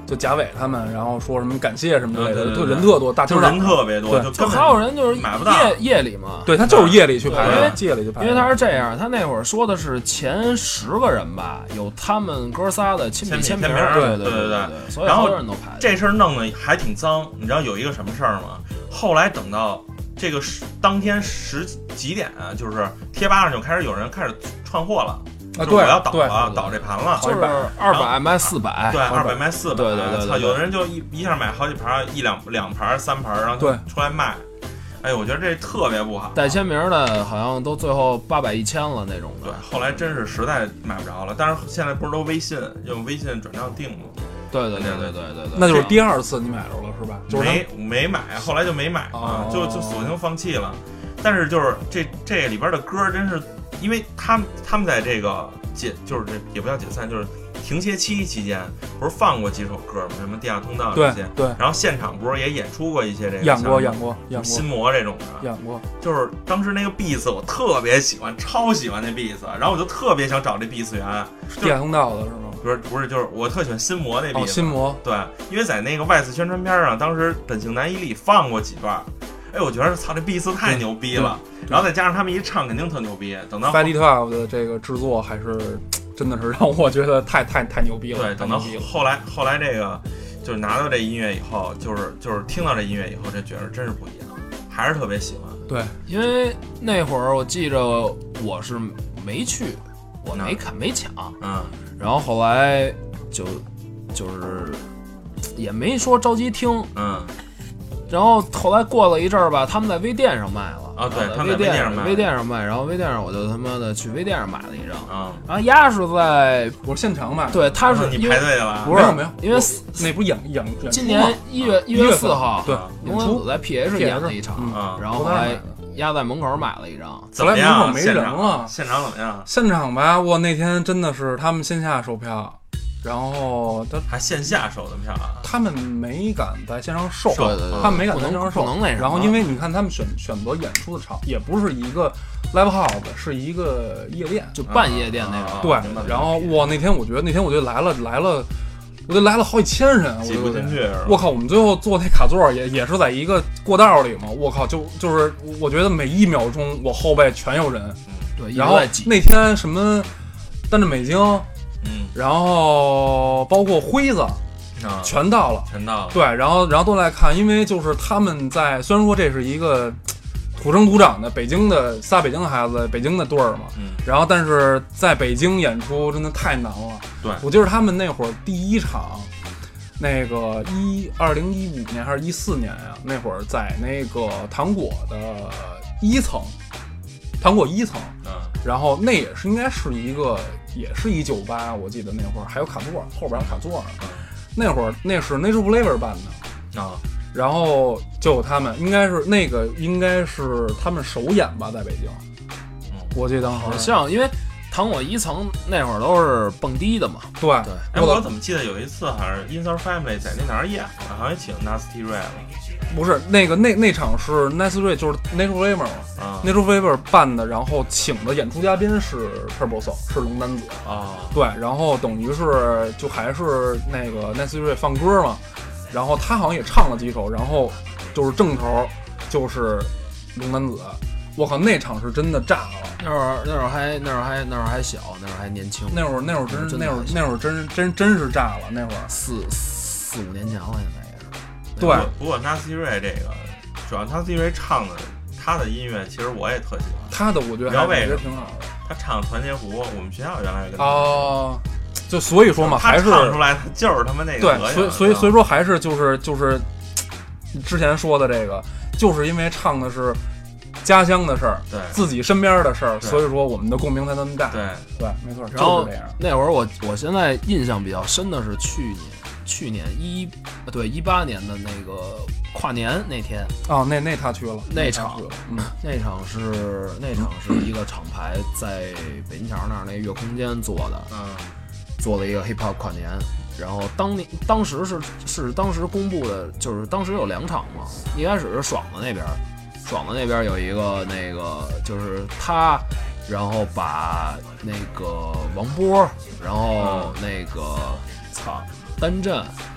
Speaker 4: 就贾伟他们，然后说什么感谢什么之类的，
Speaker 3: 对对对
Speaker 4: 人特多，大
Speaker 3: 就人特别多，就
Speaker 2: 就还有人就是
Speaker 3: 买不到
Speaker 2: 夜夜里嘛，
Speaker 4: 对他就是夜里去排的，
Speaker 2: 夜
Speaker 4: 里去排，
Speaker 2: 因为他是这样，他那会儿说的是前十个人吧，有他们哥仨的亲笔签名，对
Speaker 3: 对对
Speaker 2: 对，所以
Speaker 3: 好
Speaker 2: 多人都排。
Speaker 3: 这事儿弄得还挺脏，你知道有一个什么事儿吗？后来等到这个当天十几点啊，就是贴吧上就开始有人开始串货了。
Speaker 4: 啊，
Speaker 3: 对，我要倒了，倒这盘了，
Speaker 2: 就是二百卖四百，
Speaker 3: 对，二百卖四百，
Speaker 2: 对对对，
Speaker 3: 操，有的人就一一下买好几盘，一两两盘、三盘，然后
Speaker 4: 对
Speaker 3: 出来卖。哎，我觉得这特别不好。
Speaker 2: 带签名的，好像都最后八百一千了那种的。
Speaker 3: 对，后来真是实在买不着了。但是现在不是都微信用微信转账订吗？
Speaker 2: 对对对对对对对，
Speaker 4: 那就是第二次你买着了是吧？就是
Speaker 3: 没没买，后来就没买啊，就就索性放弃了。但是就是这这里边的歌真是。因为他们他们在这个解就是这也不叫解散，就是停歇期期间，不是放过几首歌吗？什么地下通道这些，
Speaker 4: 对，对。
Speaker 3: 然后现场不是也演出过一些这个，
Speaker 4: 演过演过演过
Speaker 3: 心魔这种的，
Speaker 4: 演过。
Speaker 3: 就是当时那个 beats 我特别喜欢，超喜欢那 beats， 然后我就特别想找这 beats 源，
Speaker 4: 地下通道的是吗？
Speaker 3: 不是不是，就是我特喜欢心魔那 beats，、
Speaker 4: 哦、心魔
Speaker 3: 对，因为在那个外次宣传片上，当时本性难移里放过几段。哎，我觉得操，这 beats 太牛逼了，然后再加上他们一唱，肯定特牛逼。等到
Speaker 4: Fighty Twelve 的这个制作，还是真的是让我觉得太太太牛逼了。
Speaker 3: 对，等到后来后来这个就是拿到这音乐以后，就是就是听到这音乐以后，这觉得真是不一样，还是特别喜欢。
Speaker 4: 对，
Speaker 2: 因为那会儿我记着我是没去，我没看没抢，
Speaker 3: 嗯，
Speaker 2: 然后后来就就是也没说着急听，
Speaker 3: 嗯。
Speaker 2: 然后后来过了一阵儿吧，他们在微店上卖了
Speaker 3: 啊，对，他
Speaker 2: 们在微
Speaker 3: 店上
Speaker 2: 卖，微店上卖，然后微店上我就他妈的去微店上买了一张
Speaker 3: 啊，
Speaker 2: 然后鸭是在
Speaker 4: 我是现场买，
Speaker 2: 对，他是
Speaker 3: 你排队的吧？
Speaker 2: 不是
Speaker 4: 没有没有，
Speaker 2: 因为
Speaker 4: 那不是演演
Speaker 2: 今年一月一月四号，
Speaker 4: 对，
Speaker 2: 龙文子在 P H 演了一场，然后后来压在门口买了一张，
Speaker 3: 怎么样？
Speaker 4: 门口没人了，
Speaker 3: 现场怎么样？
Speaker 4: 现场吧，我那天真的是他们线下售票。然后他
Speaker 3: 还线下售的票啊，
Speaker 4: 他们没敢在线上售，
Speaker 2: 对对对
Speaker 4: 他们没敢在线上售。
Speaker 2: 能那
Speaker 4: 然后因为你看他们选选择演出的场，也不是一个 live house， 是一个夜店，
Speaker 2: 就半夜店那种。
Speaker 4: 对，然后哇，那天我觉得那天我就来了来了，我就来了好几千人，
Speaker 3: 挤不进去。
Speaker 4: 我靠，我们最后坐那卡座也也是在一个过道里嘛，我靠，就就是我觉得每一秒钟我后背全有人，
Speaker 2: 对，
Speaker 4: 然后那天什么单镇北京。
Speaker 3: 嗯，
Speaker 4: 然后包括辉子，
Speaker 3: 啊，
Speaker 4: 全到了，
Speaker 3: 全到了。
Speaker 4: 对，然后然后都来看，因为就是他们在虽然说这是一个土生土长的北京的仨北京的孩子，北京的队儿嘛，
Speaker 3: 嗯，
Speaker 4: 然后但是在北京演出真的太难了。
Speaker 3: 对，
Speaker 4: 我记得他们那会儿第一场，那个一二零一五年还是一四年呀、啊，那会儿在那个糖果的一层，糖果一层，
Speaker 3: 嗯，
Speaker 4: 然后那也是应该是一个。也是一酒吧，我记得那会儿还有卡座，后边有卡座呢。
Speaker 3: 嗯、
Speaker 4: 那会儿那是 Nature Flavor 办的
Speaker 3: 啊，
Speaker 4: 然后就有他们，应该是那个应该是他们首演吧，在北京。
Speaker 3: 嗯、
Speaker 4: 我记得当时
Speaker 2: 好像因为糖果一层那会儿都是蹦迪的嘛。
Speaker 4: 对
Speaker 2: 对。
Speaker 3: 哎，我怎么记得有一次好像 Insert Family 在那哪儿演了，好像也请 Nasty Ray 了。
Speaker 4: 不是那个那那场是 Nasty Ray 就是 Nature Flavor 嘛、
Speaker 3: 啊、
Speaker 4: ，Nature Flavor 办的，然后请的演出嘉宾是 Turbo Soul， 是龙丹子
Speaker 3: 啊。
Speaker 4: 对，然后等于是就还是那个 Nasty Ray 放歌嘛，然后他好像也唱了几首，然后就是正头就是龙丹子。我靠，那场是真的炸了！
Speaker 2: 那会儿那会儿还那会儿还那会儿还小，那会儿还年轻。
Speaker 4: 那会儿那会儿真
Speaker 2: 真
Speaker 4: 那会儿那会儿真真真是炸了！那会儿
Speaker 2: 四四五年前了，现在也是。
Speaker 4: 对，
Speaker 3: 不过 Nasty Ray 这个，主要 Nasty Ray 唱的他的音乐，其实我也特喜欢。
Speaker 4: 他的我觉得还觉得挺好的。
Speaker 3: 他唱《团结湖》，我们学校原来有个
Speaker 4: 哦，就所以说嘛，还是
Speaker 3: 唱出来就是他们那个
Speaker 4: 对，所以所以所以说还是就是就是之前说的这个，就是因为唱的是。家乡的事儿，
Speaker 3: 对
Speaker 4: 自己身边的事儿，所以说我们的共鸣才那么大。
Speaker 3: 对
Speaker 4: 对，没错。
Speaker 2: 然后
Speaker 4: 就是这样。
Speaker 2: 那会儿我我现在印象比较深的是去年去年一对一八年的那个跨年那天
Speaker 4: 哦，那那他去了，
Speaker 2: 那场
Speaker 4: 嗯，
Speaker 2: 那场是那场是一个厂牌在北京桥那儿那月空间做的，
Speaker 3: 嗯，
Speaker 2: 做了一个 hip hop 跨年。然后当年当时是是当时公布的，就是当时有两场嘛，一开始是爽的那边。爽的那边有一个那个就是他，然后把那个王波，然后那个操单震，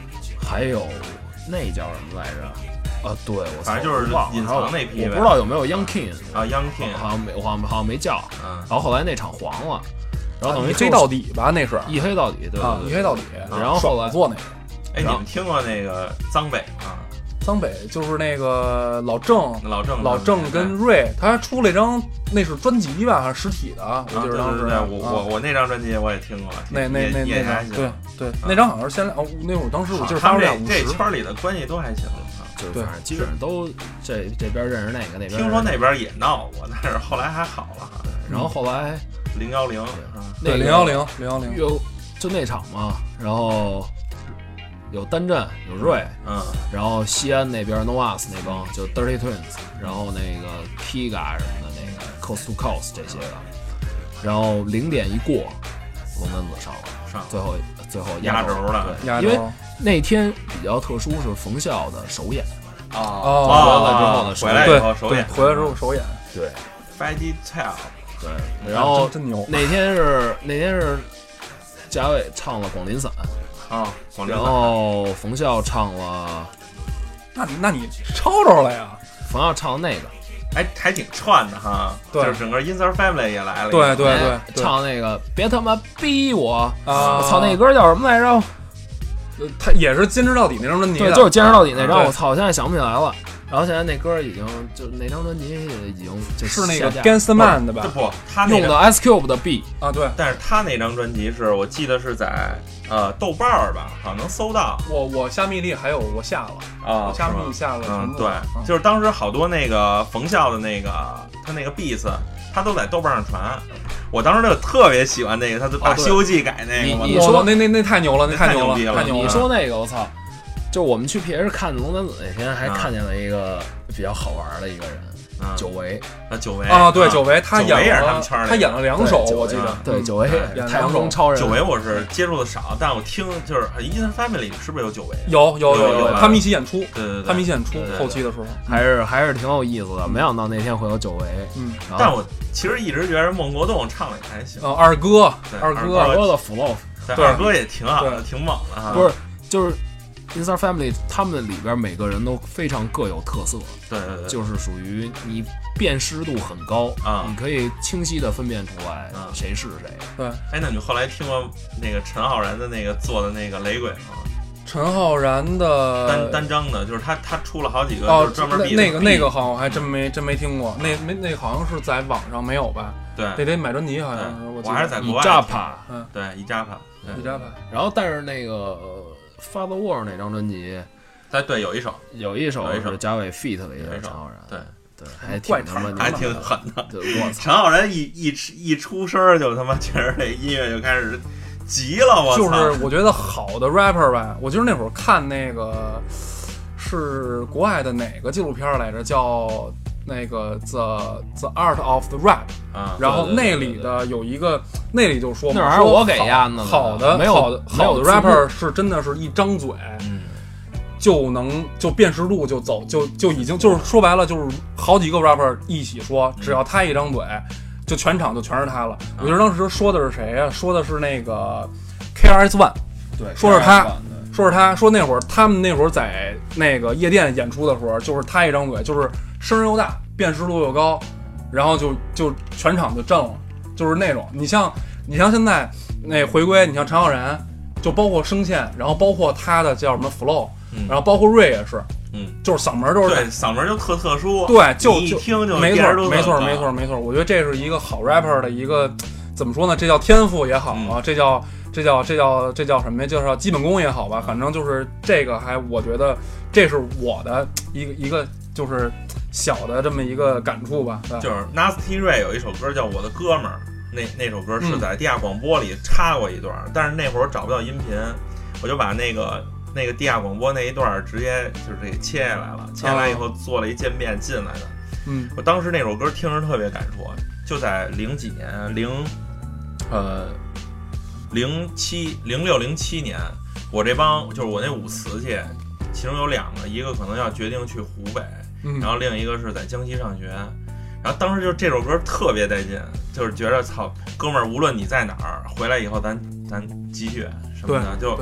Speaker 2: 还有那叫什么来着？啊，对，我
Speaker 3: 反正就是隐藏那批，
Speaker 2: 我不知道有没有 Young King
Speaker 3: 啊 ，Young King
Speaker 2: 好像没，我好像好像没叫。
Speaker 3: 嗯，
Speaker 2: 然后后来那场黄了，然后等于
Speaker 4: 一黑到底吧，那是
Speaker 2: 一黑到底，对
Speaker 4: 啊，一黑到底。
Speaker 2: 然后后来
Speaker 4: 做那个，
Speaker 3: 哎，你们听过那个脏北吗？
Speaker 4: 脏北就是那个老郑，
Speaker 3: 老郑，
Speaker 4: 老郑跟瑞，他出了一张那是专辑吧，还是实体的？我记得当时，
Speaker 3: 对，我我我那张专辑我也听过，
Speaker 4: 那那那那张，对对，那张好像是先哦，那会儿当时我记得
Speaker 3: 他们
Speaker 4: 这
Speaker 3: 这圈里的关系都还行。
Speaker 2: 就是反正基本上都这这边认识那个那边，
Speaker 3: 听说那边也闹过，但是后来还好了。
Speaker 2: 然后后来
Speaker 3: 零幺零，
Speaker 4: 对零幺零零幺零
Speaker 2: 有就那场嘛，然后有单阵有瑞，
Speaker 3: 嗯，
Speaker 2: 然后西安那边 No Us 那帮就 Dirty Twins， 然后那个 Kiga 什么的那个 Coast to Coast 这些个，然后零点一过，龙门子上了，
Speaker 3: 上
Speaker 2: 最后最后
Speaker 3: 压轴了，
Speaker 2: 因为那天比较特殊，是冯笑的首演
Speaker 3: 哦，
Speaker 2: 回来之后的
Speaker 3: 回来以后首演，
Speaker 4: 回来之后首演，
Speaker 2: 对
Speaker 3: ，Fatty Tail，
Speaker 2: 对，然后
Speaker 4: 真牛，
Speaker 2: 那天是那天是贾伟唱了《广陵散》
Speaker 3: 啊，
Speaker 2: 然后冯笑唱了，
Speaker 4: 那你那你抄着了呀？
Speaker 2: 冯笑唱那个。
Speaker 3: 哎，还挺串的哈，
Speaker 4: 对，
Speaker 3: 就是整个 Insert Family 也来了，
Speaker 4: 对对对，
Speaker 2: 唱那个别他妈逼我
Speaker 4: 啊！
Speaker 2: 我操，那歌叫什么来着？
Speaker 4: 他也是坚持到底那张专辑，
Speaker 2: 对，就是坚持到底那张。我操，我现在想不起来了。然后现在那歌已经就那张专辑已经就是
Speaker 4: 那个 Gangsta Man 的吧？
Speaker 3: 不，他
Speaker 2: 用的 Ice Cube 的 B
Speaker 4: 啊，对。
Speaker 3: 但是他那张专辑是我记得是在呃豆瓣儿吧，好像能搜到。
Speaker 4: 我我虾米里还有我下了
Speaker 3: 啊，
Speaker 4: 我虾米里下了。
Speaker 3: 嗯，对，就是当时好多那个冯笑的那个他那个 beats， 他都在豆瓣上传。我当时就特别喜欢那个，他就把《西游记》改那个。
Speaker 2: 你说
Speaker 4: 那那那太牛了，那
Speaker 3: 太
Speaker 4: 牛了，
Speaker 3: 太
Speaker 4: 牛了！
Speaker 2: 你说那个我操！就我们去 P H 看龙男子那天，还看见了一个比较好玩的一个人，久违
Speaker 3: 啊，久违
Speaker 4: 啊，对，久违，他演
Speaker 3: 了他们圈
Speaker 4: 他演了两首，我记得，
Speaker 2: 对，久违
Speaker 4: 演
Speaker 2: 太阳中超人。
Speaker 3: 久违我是接触的少，但我听就是 Insert Family 是不是有久违？
Speaker 4: 有有
Speaker 3: 有
Speaker 4: 有，他们一起演出，
Speaker 3: 对对对，
Speaker 4: 他们一起演出，后期的时候
Speaker 2: 还是还是挺有意思的。没想到那天会有久违，
Speaker 4: 嗯，
Speaker 3: 但我其实一直觉得孟国栋唱的也还行。
Speaker 4: 啊，二哥，
Speaker 3: 二
Speaker 4: 哥，
Speaker 2: 二哥的 flow，
Speaker 3: 对，二哥也挺好的，挺猛的哈。
Speaker 2: 不是，就是。Insert Family 他们里边每个人都非常各有特色，
Speaker 3: 对对对，
Speaker 2: 就是属于你辨识度很高
Speaker 3: 啊，
Speaker 2: 你可以清晰的分辨出来谁是谁。
Speaker 4: 对，
Speaker 3: 哎，那你后来听过那个陈浩然的那个做的那个雷鬼吗？
Speaker 4: 陈浩然的
Speaker 3: 单单张的，就是他他出了好几个，
Speaker 4: 哦，
Speaker 3: 专门
Speaker 4: 那个那个好像还真没真没听过，那没那好像是在网上没有吧？
Speaker 3: 对，
Speaker 4: 得得买专辑，好像是我
Speaker 3: 我还是在国外。
Speaker 2: 以扎帕，
Speaker 3: 嗯，对，以扎帕，
Speaker 4: 以扎帕。
Speaker 2: 然后但是那个 Father War 那张专辑。
Speaker 3: 哎，对，有一首，
Speaker 2: 有一首是贾伟 feat 了一个陈浩然，
Speaker 3: 对
Speaker 2: 对，还挺他妈，
Speaker 3: 还挺狠的。
Speaker 2: 我操，
Speaker 3: 陈浩然一一一出声就他妈觉得这音乐就开始急了，我操！
Speaker 4: 就是我觉得好的 rapper 吧，我就是那会儿看那个是国外的哪个纪录片来着，叫那个 The The Art of the Rap，
Speaker 3: 啊，
Speaker 4: 然后那里的有一个，那里就说
Speaker 2: 那还是我给压的，
Speaker 4: 好的，
Speaker 2: 没有
Speaker 4: 好的好的 rapper 是真的是一张嘴。
Speaker 3: 嗯，
Speaker 4: 就能就辨识度就走就就已经就是说白了就是好几个 rapper 一起说，只要他一张嘴，就全场就全是他了。我觉得当时说的是谁呀？说的是那个 K R S One，
Speaker 2: 对，
Speaker 4: 说是他，说是他，说那会儿他们那会儿在那个夜店演出的时候，就是他一张嘴，就是声又大，辨识度又高，然后就就全场就震了，就是那种。你像你像现在那回归，你像陈浩然，就包括声线，然后包括他的叫什么 flow。
Speaker 3: 嗯、
Speaker 4: 然后包括瑞也是，
Speaker 3: 嗯，
Speaker 4: 就是嗓门都是
Speaker 3: 对，嗓门就特特殊，
Speaker 4: 对，就
Speaker 3: 一听就
Speaker 4: 没错，没错，没错，没错。我觉得这是一个好 rapper 的一个怎么说呢？这叫天赋也好啊，
Speaker 3: 嗯、
Speaker 4: 这叫这叫这叫这叫什么呀？就是基本功也好吧，反正就是这个还我觉得这是我的一个一个就是小的这么一个感触吧。
Speaker 3: 就是 Nasty Ray 有一首歌叫《我的哥们儿》，那那首歌是在地下广播里插过一段，嗯、但是那会儿找不到音频，我就把那个。那个地下广播那一段直接就是给切下来了，切下来以后做了一渐变进来的。
Speaker 4: 嗯，
Speaker 3: 我当时那首歌听着特别感触，就在零几年，零呃零七零六零七年，我这帮就是我那五磁去，其中有两个，一个可能要决定去湖北，
Speaker 4: 嗯、
Speaker 3: 然后另一个是在江西上学。然后当时就这首歌特别带劲，就是觉得操，哥们儿，无论你在哪儿，回来以后咱咱继续什么的，就。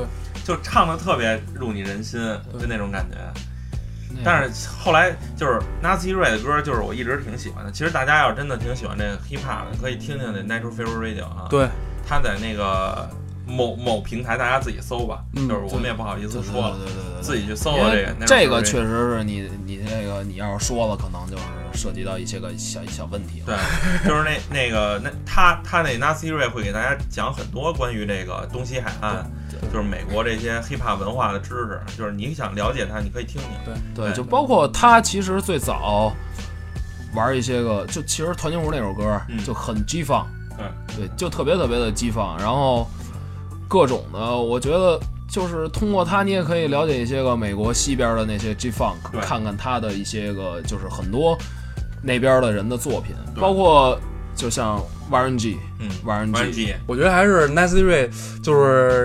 Speaker 3: 就唱的特别入你人心，就那种感觉。但是后来就是 Nazi Ray 的歌，就是我一直挺喜欢的。其实大家要真的挺喜欢这个 hip hop 的，可以听听那 Natural Fever Radio 啊。
Speaker 4: 对，
Speaker 3: 他在那个某某平台，大家自己搜吧。嗯、就是我们也不好意思说了，
Speaker 2: 对对对对对
Speaker 3: 自己去搜了这个。
Speaker 2: 这个确实是你你这个你要是说了，可能就是涉及到一些个小小问题。
Speaker 3: 对，就是那那个那他他那 Nazi Ray 会给大家讲很多关于这个东西海岸。就是美国这些 hiphop 文化的知识，就是你想了解它，你可以听听。
Speaker 2: 对对，就包括他其实最早玩一些个，就其实团结湖那首歌、嗯、就很激放，对对，就特别特别的激放。然后各种的，我觉得就是通过他，你也可以了解一些个美国西边的那些 G-Funk， 看看他的一些个就是很多那边的人的作品，包括就像 Warren G，
Speaker 3: 嗯
Speaker 2: ，Warren G，
Speaker 4: 我觉得还是 Nazi Ray， 就是。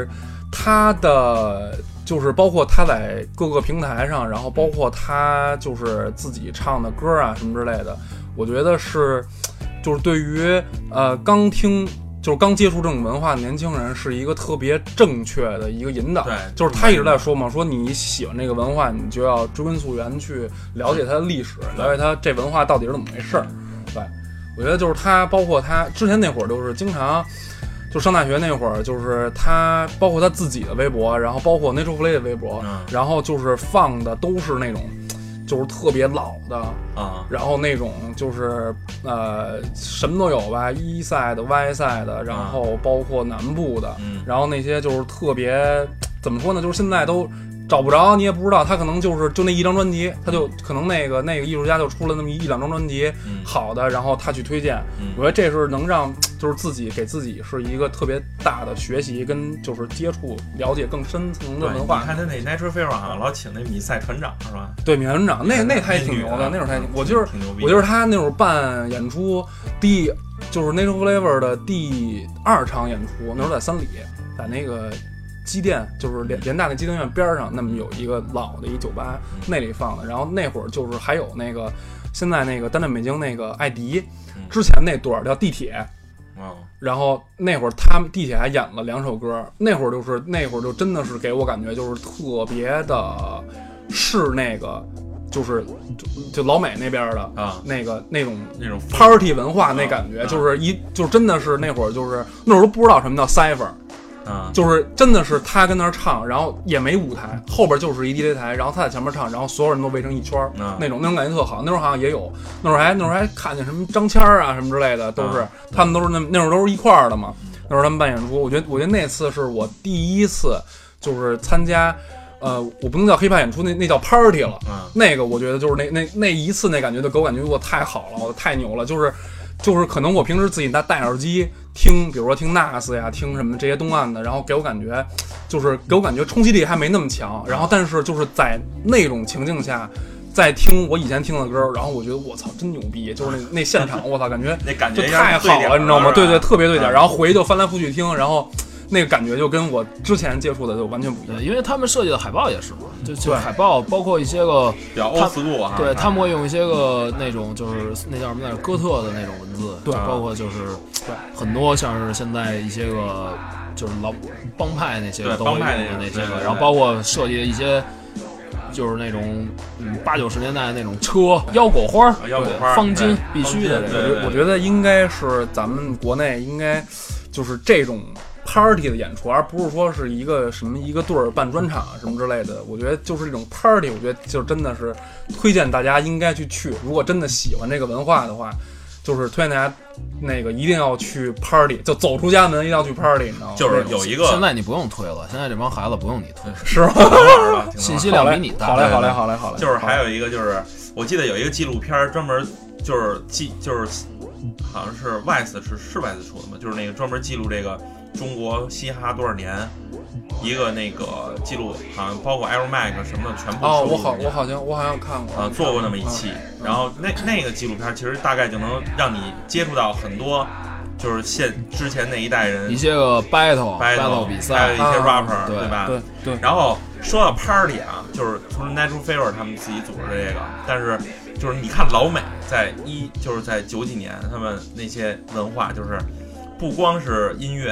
Speaker 4: 他的就是包括他在各个平台上，然后包括他就是自己唱的歌啊什么之类的，我觉得是就是对于呃刚听就是刚接触这种文化的年轻人是一个特别正确的一个引导。
Speaker 3: 对，
Speaker 4: 就是他一直在说嘛，说你喜欢这个文化，你就要追根溯源去了解它的历史，了解它这文化到底是怎么回事。对，我觉得就是他，包括他之前那会儿就是经常。就上大学那会儿，就是他包括他自己的微博，然后包括 Natural Play 的微博、嗯，然后就是放的都是那种，就是特别老的啊、
Speaker 3: 嗯，
Speaker 4: 然后那种就是呃什么都有吧，一赛的、Y 赛的，然后包括南部的，
Speaker 3: 嗯，
Speaker 4: 然后那些就是特别怎么说呢，就是现在都找不着，你也不知道，他可能就是就那一张专辑，他就可能那个那个艺术家就出了那么一两张专辑，
Speaker 3: 嗯、
Speaker 4: 好的，然后他去推荐、
Speaker 3: 嗯，
Speaker 4: 我觉得这是能让就是自己给自己是一个特别大的学习跟就是接触了解更深层的文化。
Speaker 3: 你看他那 Natural Fever 好像老请那米塞船长是吧？
Speaker 4: 对，米塞船长那那他也挺牛的，那会儿他我就是我就是他那会儿办演出第就是 Natural Flavor 的第二场演出，那时候在三里，在那个。机电就是联联大那机电院边上，那么有一个老的一酒吧，
Speaker 3: 嗯、
Speaker 4: 那里放的。然后那会儿就是还有那个现在那个单站北京那个艾迪，
Speaker 3: 嗯、
Speaker 4: 之前那段叫地铁。
Speaker 3: 哦。
Speaker 4: 然后那会儿他们地铁还演了两首歌，那会儿就是那会儿就真的是给我感觉就是特别的，是那个。就是就就老美那边的
Speaker 3: 啊，
Speaker 4: 那个那种
Speaker 3: 那种
Speaker 4: party 文化那感觉，
Speaker 3: 啊、
Speaker 4: 就是一就真的是那会儿就是那会儿都不知道什么叫 cipher。
Speaker 3: 啊，
Speaker 4: 就是真的是他跟那儿唱，然后也没舞台，后边就是一 D J 台，然后他在前面唱，然后所有人都围成一圈、
Speaker 3: 啊、
Speaker 4: 那种那种感觉特好。那时候好像也有，那会儿还那会儿还看见什么张谦啊什么之类的，都是、啊、他们都是那那会儿都是一块儿的嘛。那时候他们办演出，我觉得我觉得那次是我第一次就是参加。呃，我不能叫 hiphop 演出，那那叫 party 了。
Speaker 3: 嗯，
Speaker 4: 那个我觉得就是那那那一次那感觉就给我感觉我太好了，我太牛了，就是就是可能我平时自己戴戴耳机听，比如说听 Nas 呀，听什么这些东岸的，然后给我感觉就是给我感觉冲击力还没那么强，然后但是就是在那种情境下。在听我以前听的歌，然后我觉得我操真牛逼，就是那那现场我操感觉
Speaker 3: 那感觉
Speaker 4: 就太好了，你知道吗？对对，特别对点，
Speaker 3: 嗯、
Speaker 4: 然后回去就翻来覆去听，然后。那个感觉就跟我之前接触的就完全不一样，
Speaker 2: 因为他们设计的海报也是嘛，就就海报包括一些个
Speaker 3: 比较 old school 啊，
Speaker 2: 对他们会用一些个那种就是那叫什么来着哥特的那种文字，
Speaker 4: 对，
Speaker 2: 包括就是很多像是现在一些个就是老帮派那些个都会用的那些个，然后包括设计的一些。就是那种嗯八九十年代那种车腰果花
Speaker 3: 腰果花
Speaker 2: 方巾必须的，
Speaker 4: 我觉得应该是咱们国内应该就是这种 party 的演出，而不是说是一个什么一个队儿办专场什么之类的。我觉得就是这种 party， 我觉得就真的是推荐大家应该去去。如果真的喜欢这个文化的话，就是推荐大家那个一定要去 party， 就走出家门一定要去 party， 你知道吗？
Speaker 3: 就是有一个
Speaker 2: 现在你不用推了，现在这帮孩子不用你推，
Speaker 4: 是吗？
Speaker 2: 信息量比你大。
Speaker 4: 好嘞，好嘞，好嘞，好嘞。
Speaker 3: 就是还有一个就是，我记得有一个纪录片专门就是记就是好像是 Vice 是是 Vice 出的嘛，就是那个专门记录这个中国嘻哈多少年。一个那个记录，好像包括 Air Mac 什么的全部。
Speaker 4: 哦，我好，我好像我好像看过
Speaker 3: 啊，做过那么一期。嗯、然后那那个纪录片其实大概就能让你接触到很多，就是现之前那一代人
Speaker 2: 一些个 battle
Speaker 3: battle
Speaker 2: 比赛，
Speaker 3: 还有一些 rapper，、
Speaker 2: 啊、
Speaker 3: 对吧？
Speaker 4: 对对。
Speaker 3: 然后说到 party 啊，就是从 Natural Fever 他们自己组织的这个，但是就是你看老美在一就是在九几年他们那些文化，就是不光是音乐。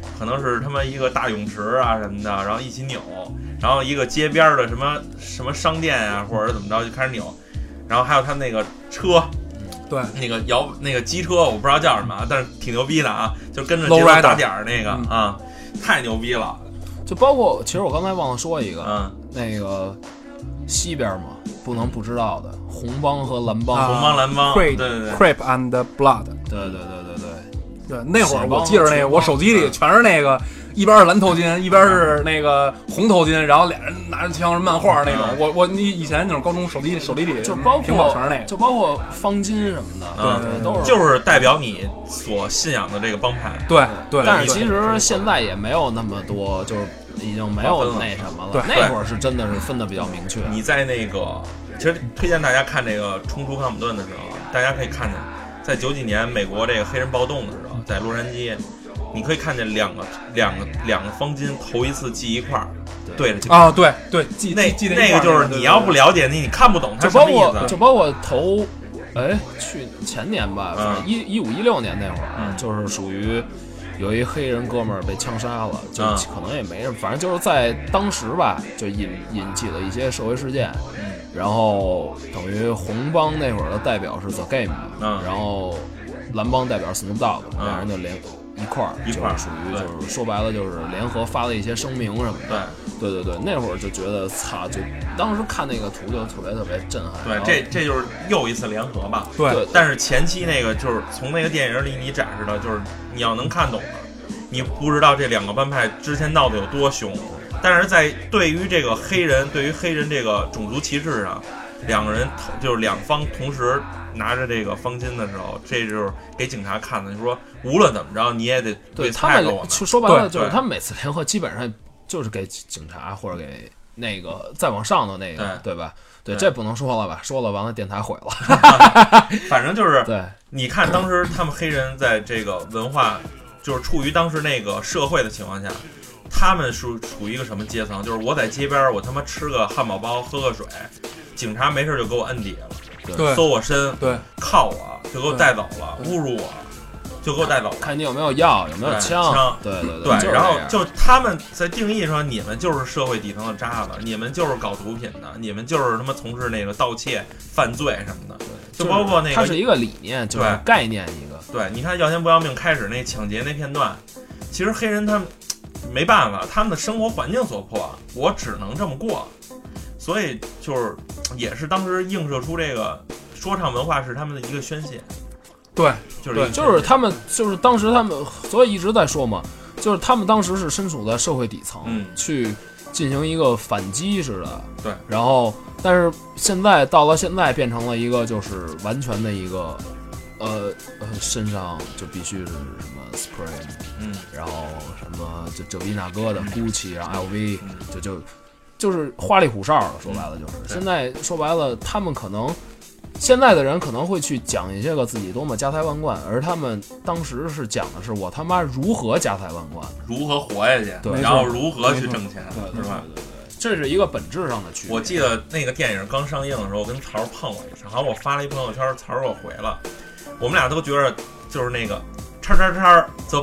Speaker 3: 可能是他妈一个大泳池啊什么的，然后一起扭，然后一个街边的什么什么商店啊，或者怎么着就开始扭，然后还有他那个车，
Speaker 4: 对，
Speaker 3: 那个摇那个机车，我不知道叫什么，但是挺牛逼的啊，就跟着节奏打点儿那个、嗯、啊，太牛逼了。
Speaker 2: 就包括其实我刚才忘了说一个，
Speaker 3: 嗯，
Speaker 2: 那个西边嘛，不能不知道的红帮和蓝帮，
Speaker 3: 啊、红帮蓝帮，对对对
Speaker 4: ，Creep and Blood，
Speaker 2: 对对对对对
Speaker 4: 对，那会儿我记着那个，我手机里全是那个。一边是蓝头巾，一边是那个红头巾，然后俩人拿着枪漫画那种。我我你以前那种高中手机手机里
Speaker 2: 就包括
Speaker 4: 屏保全是那个，
Speaker 2: 就包括方巾什么的，
Speaker 3: 嗯、
Speaker 2: 对对，都是
Speaker 3: 就是代表你所信仰的这个帮派。
Speaker 4: 对对。
Speaker 2: 但是其实现在也没有那么多，就是已经没有那什么了。
Speaker 4: 对，
Speaker 2: 那会儿是真的是分的比较明确。
Speaker 3: 你在那个，其实推荐大家看这个《冲出康普顿》的时候，大家可以看见，在九几年美国这个黑人暴动的时候，在洛杉矶。你可以看见两个两个两个方巾头一次系一块儿，对着
Speaker 4: 啊，对对，系
Speaker 3: 那
Speaker 4: 系
Speaker 3: 那个就是你要不了解你你看不懂它什么意思。
Speaker 2: 就包括头，哎，去前年吧，
Speaker 3: 嗯、
Speaker 2: 一一五一六年那会儿，嗯、就是属于有一黑人哥们儿被枪杀了，就可能也没什么，反正就是在当时吧，就引引起了一些社会事件。
Speaker 3: 嗯，
Speaker 2: 然后等于红帮那会儿的代表是 The Game，
Speaker 3: 嗯，
Speaker 2: 然后蓝帮代表 Snoop Dogg，
Speaker 3: 嗯、
Speaker 2: 两人就连。一块儿，
Speaker 3: 一块儿
Speaker 2: 属于就是说白了就是联合发了一些声明什么的。对，对对对，那会儿就觉得操，就当时看那个图就特别特别震撼。
Speaker 3: 对，这这就是又一次联合吧。
Speaker 4: 对，
Speaker 3: 但是前期那个就是从那个电影里你展示的，就是你要能看懂的，你不知道这两个帮派之前闹得有多凶。但是在对于这个黑人，对于黑人这个种族歧视上，两个人就是两方同时。拿着这个方巾的时候，这就是给警察看的。就说无论怎么着，你也得
Speaker 2: 对他们就说白了，就是他们每次联合基本上就是给警察或者给那个再往上的那个， 对, 对吧？对，这不能说了吧？说了完了，电台毁了。
Speaker 3: 反正就是
Speaker 2: 对，
Speaker 3: 你看当时他们黑人在这个文化，就是处于当时那个社会的情况下，他们是处于一个什么阶层？就是我在街边，我他妈吃个汉堡包，喝个水，警察没事就给我摁底下了。
Speaker 4: 对，
Speaker 3: 搜我身，
Speaker 4: 对，
Speaker 3: 铐我，就给我带走了，侮辱我，就给我带走了。
Speaker 2: 看你有没有药，有没有枪，对对对。
Speaker 3: 对，然后就他们在定义上，你们就是社会底层的渣子，你们就是搞毒品的，你们就是他妈从事那个盗窃、犯罪什么的。就包括那个，
Speaker 2: 它是一个理念，就是概念一个。
Speaker 3: 对，你看要钱不要命开始那抢劫那片段，其实黑人他们没办法，他们的生活环境所迫，我只能这么过。所以就是也是当时映射出这个说唱文化是他们的一个宣泄，
Speaker 4: 对，
Speaker 3: 就是
Speaker 2: 就是他们就是当时他们，所以一直在说嘛，就是他们当时是身处在社会底层，
Speaker 3: 嗯，去
Speaker 2: 进行一个反击似的，
Speaker 3: 对，
Speaker 2: 然后但是现在到了现在变成了一个就是完全的一个呃呃身上就必须是什么 Supreme，
Speaker 3: 嗯，
Speaker 2: 然后什么就这逼那哥的 Gucci， 然后 L V， 就就。就是花里胡哨的，说白了就是。嗯、现在说白了，他们可能现在的人可能会去讲一些个自己多么家财万贯，而他们当时是讲的是我他妈如何家财万贯，
Speaker 3: 如何活下去，
Speaker 2: 对，
Speaker 3: 然后如何去挣钱，
Speaker 2: 对，
Speaker 3: 是吧？
Speaker 2: 对对对，这是一个本质上的区别。
Speaker 3: 我记得那个电影刚上映的时候，我跟曹碰了一次，好像我发了一朋友圈，曹给我回了，我们俩都觉得就是那个叉叉叉 The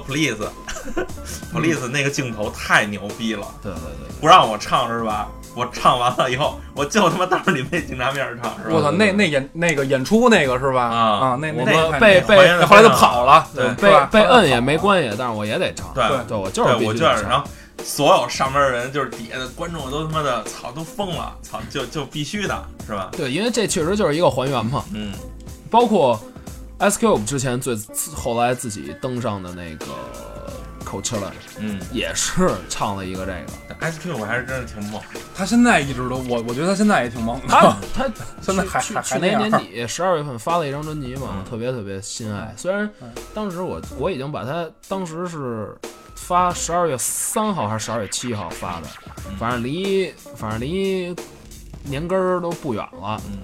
Speaker 3: Police。Police 那个镜头太牛逼了，
Speaker 2: 对对对，
Speaker 3: 不让我唱是吧？我唱完了以后，我就他妈当着你们那警察面唱，是吧？
Speaker 4: 我操，那那演那个演出那个是吧？
Speaker 3: 啊
Speaker 4: 啊，那
Speaker 2: 我
Speaker 4: 那
Speaker 2: 们被被
Speaker 4: 后来就跑了，
Speaker 3: 对，
Speaker 2: 被被摁也没关系，但是我也得唱，
Speaker 3: 对
Speaker 2: 对，我就是必须得唱。
Speaker 3: 然后所有上面的人就是底下的观众都他妈的操都疯了，操就就必须的是吧？
Speaker 2: 对，因为这确实就是一个还原嘛，
Speaker 3: 嗯，
Speaker 2: 包括 Ice Cube 之前最后来自己登上的那个。Coachella，
Speaker 3: 嗯，
Speaker 2: 也是唱了一个这个。
Speaker 3: Ice Cube 我还是真是挺猛，
Speaker 4: 他现在一直都我我觉得他现在也挺猛的。
Speaker 2: 他他
Speaker 4: 现在还还
Speaker 2: 去年年底十二月份发了一张专辑嘛，
Speaker 3: 嗯、
Speaker 2: 我特别特别心爱。虽然当时我我已经把他当时是发十二月三号还是十二月七号发的，反正离反正离年根儿都不远了。
Speaker 3: 嗯。
Speaker 2: 呃，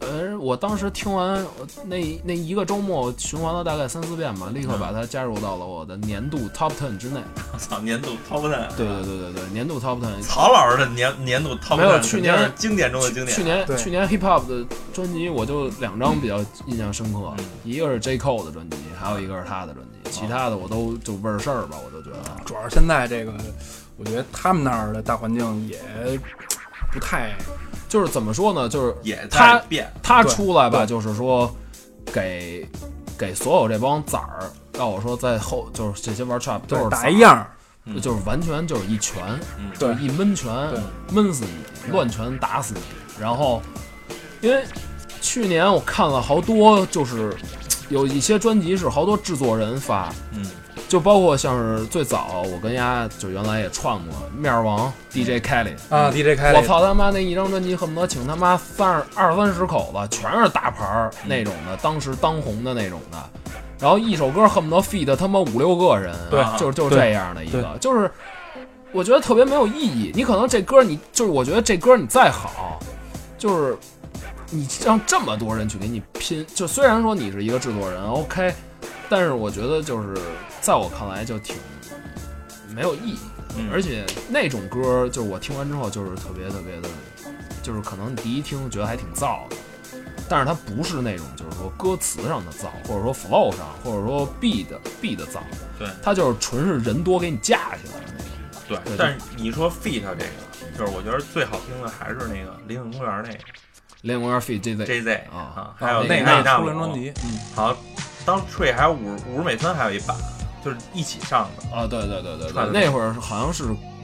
Speaker 2: 呃，我当时听完那那一个周末循环了大概三四遍吧，立刻把它加入到了我的年度 top ten 之内。
Speaker 3: 我操，年度 top ten。
Speaker 2: 对对对对对，年度 top ten。
Speaker 3: 曹老师的年年度 top ten
Speaker 2: 没有去年
Speaker 3: 经典中的经典。
Speaker 2: 去年去年 hip hop 的专辑我就两张比较印象深刻，
Speaker 3: 嗯、
Speaker 2: 一个是 J Cole 的专辑，还有一个是他的专辑，其他的我都就味儿事儿吧，我都觉得。
Speaker 4: 主要是现在这个，我觉得他们那儿的大环境也不太。
Speaker 2: 就是怎么说呢？就是
Speaker 3: 也
Speaker 2: 他
Speaker 3: 变，
Speaker 2: 他出来吧，就是说给给所有这帮崽儿，要我说在后就是这些玩 trap 都是
Speaker 4: 打一样，
Speaker 2: 嗯、就是完全就是一拳，
Speaker 3: 嗯、
Speaker 2: 就是一闷拳闷死你，乱拳打死你。然后，因为去年我看了好多，就是有一些专辑是好多制作人发，
Speaker 3: 嗯。
Speaker 2: 就包括像是最早我跟丫就原来也串过面王 D J Kelly
Speaker 4: 啊 D J Kelly，
Speaker 2: 我操他妈那一张专辑恨不得请他妈三二三十口子全是大牌那种的，当时当红的那种的，然后一首歌恨不得 feed 他妈五六个人，
Speaker 4: 对，
Speaker 2: 就就这样的一个，就是我觉得特别没有意义。你可能这歌你就是我觉得这歌你再好，就是你让这么多人去给你拼，就虽然说你是一个制作人 OK， 但是我觉得就是在我看来就挺没有意义，
Speaker 3: 嗯、
Speaker 2: 而且那种歌就是我听完之后就是特别特别的，就是可能你第一听觉得还挺燥的，但是它不是那种就是说歌词上的燥，或者说 flow 上，或者说 beat beat 的燥，
Speaker 3: 对，
Speaker 2: 它就是纯是人多给你架起来的那种。
Speaker 3: 对，对但是你说 feat 这个，就是我觉得最好听的还是那个林肯公园那个。
Speaker 2: 林肯公园 feat J Z
Speaker 3: J Z
Speaker 2: 啊，
Speaker 3: 还有
Speaker 4: 那
Speaker 3: 那张
Speaker 4: 出了专辑，嗯，
Speaker 3: 好像当 Tree 还有五五十美分还有一版，就是一起上的
Speaker 2: 啊，对对对对对，那会儿好像是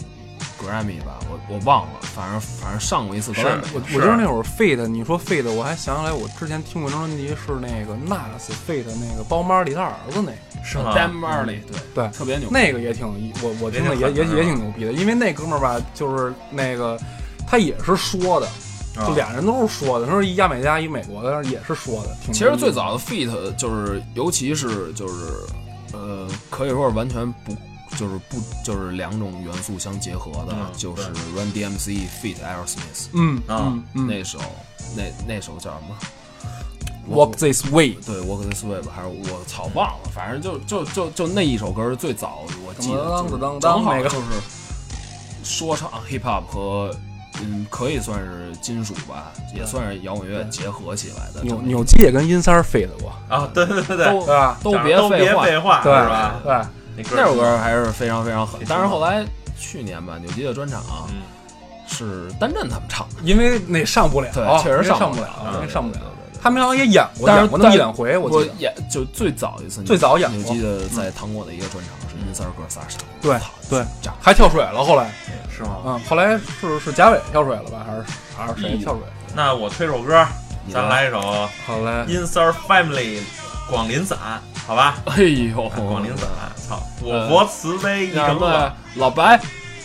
Speaker 2: Grammy 吧，我我忘了，反正反正上过一次格莱美。
Speaker 4: 我我觉得那会儿 Fate， 你说 Fate， 我还想起来我之前听过一张专辑是那个 Nas Fate 那个包马里他儿子那个，
Speaker 2: 是吗 Dan Marley， 对
Speaker 4: 对，
Speaker 2: 特别牛，
Speaker 4: 那个也挺我我听的也也也挺牛逼的，因为那哥们儿吧，就是那个他也是说的。就俩人都是说的，说一牙买加一美国的，也是说的。
Speaker 2: 其实最早的 feat 就是，尤其是就是，呃，可以说是完全不就是不就是两种元素相结合的，
Speaker 3: 嗯、
Speaker 2: 就是 Run D M C feat Aerosmith。
Speaker 4: 嗯
Speaker 2: 啊，
Speaker 4: 嗯
Speaker 2: 那首那那首叫什么
Speaker 4: ？Walk This Way。
Speaker 2: 对 ，Walk This Way 吧，还是我操忘了，反正就就就就那一首歌是最早，我记得就是正好就是说唱 hip hop 和。嗯，可以算是金属吧，也算是摇滚乐结合起来的。
Speaker 4: 扭扭机也跟阴三儿飞的过
Speaker 3: 啊，对对对对，
Speaker 2: 都
Speaker 4: 吧？
Speaker 2: 都别
Speaker 3: 废
Speaker 2: 话，
Speaker 3: 废话，
Speaker 4: 对
Speaker 3: 吧？
Speaker 4: 对，
Speaker 2: 那首歌还是非常非常狠。但是后来去年吧，扭机的专场是单振他们唱的，
Speaker 4: 因为那上不了，
Speaker 2: 对，确实
Speaker 4: 上
Speaker 2: 不
Speaker 4: 了，因为上不了。
Speaker 2: 他
Speaker 4: 们好像也演过，
Speaker 2: 演
Speaker 4: 过那么一两回，我记得
Speaker 2: 演就最早一次，
Speaker 4: 最早演
Speaker 2: 扭机的在糖果的一个专场是阴三儿哥仨唱，
Speaker 4: 对对，还跳水了，后来。
Speaker 3: 是吗？
Speaker 4: 嗯，后来是是贾伟跳水了吧，还是还是谁跳水？
Speaker 3: 那我推首歌，咱来一首
Speaker 4: 好嘞
Speaker 3: ，Insert Family 广林散，好吧？
Speaker 2: 哎呦，
Speaker 3: 广林散，操！我国慈悲一成恶，
Speaker 2: 老白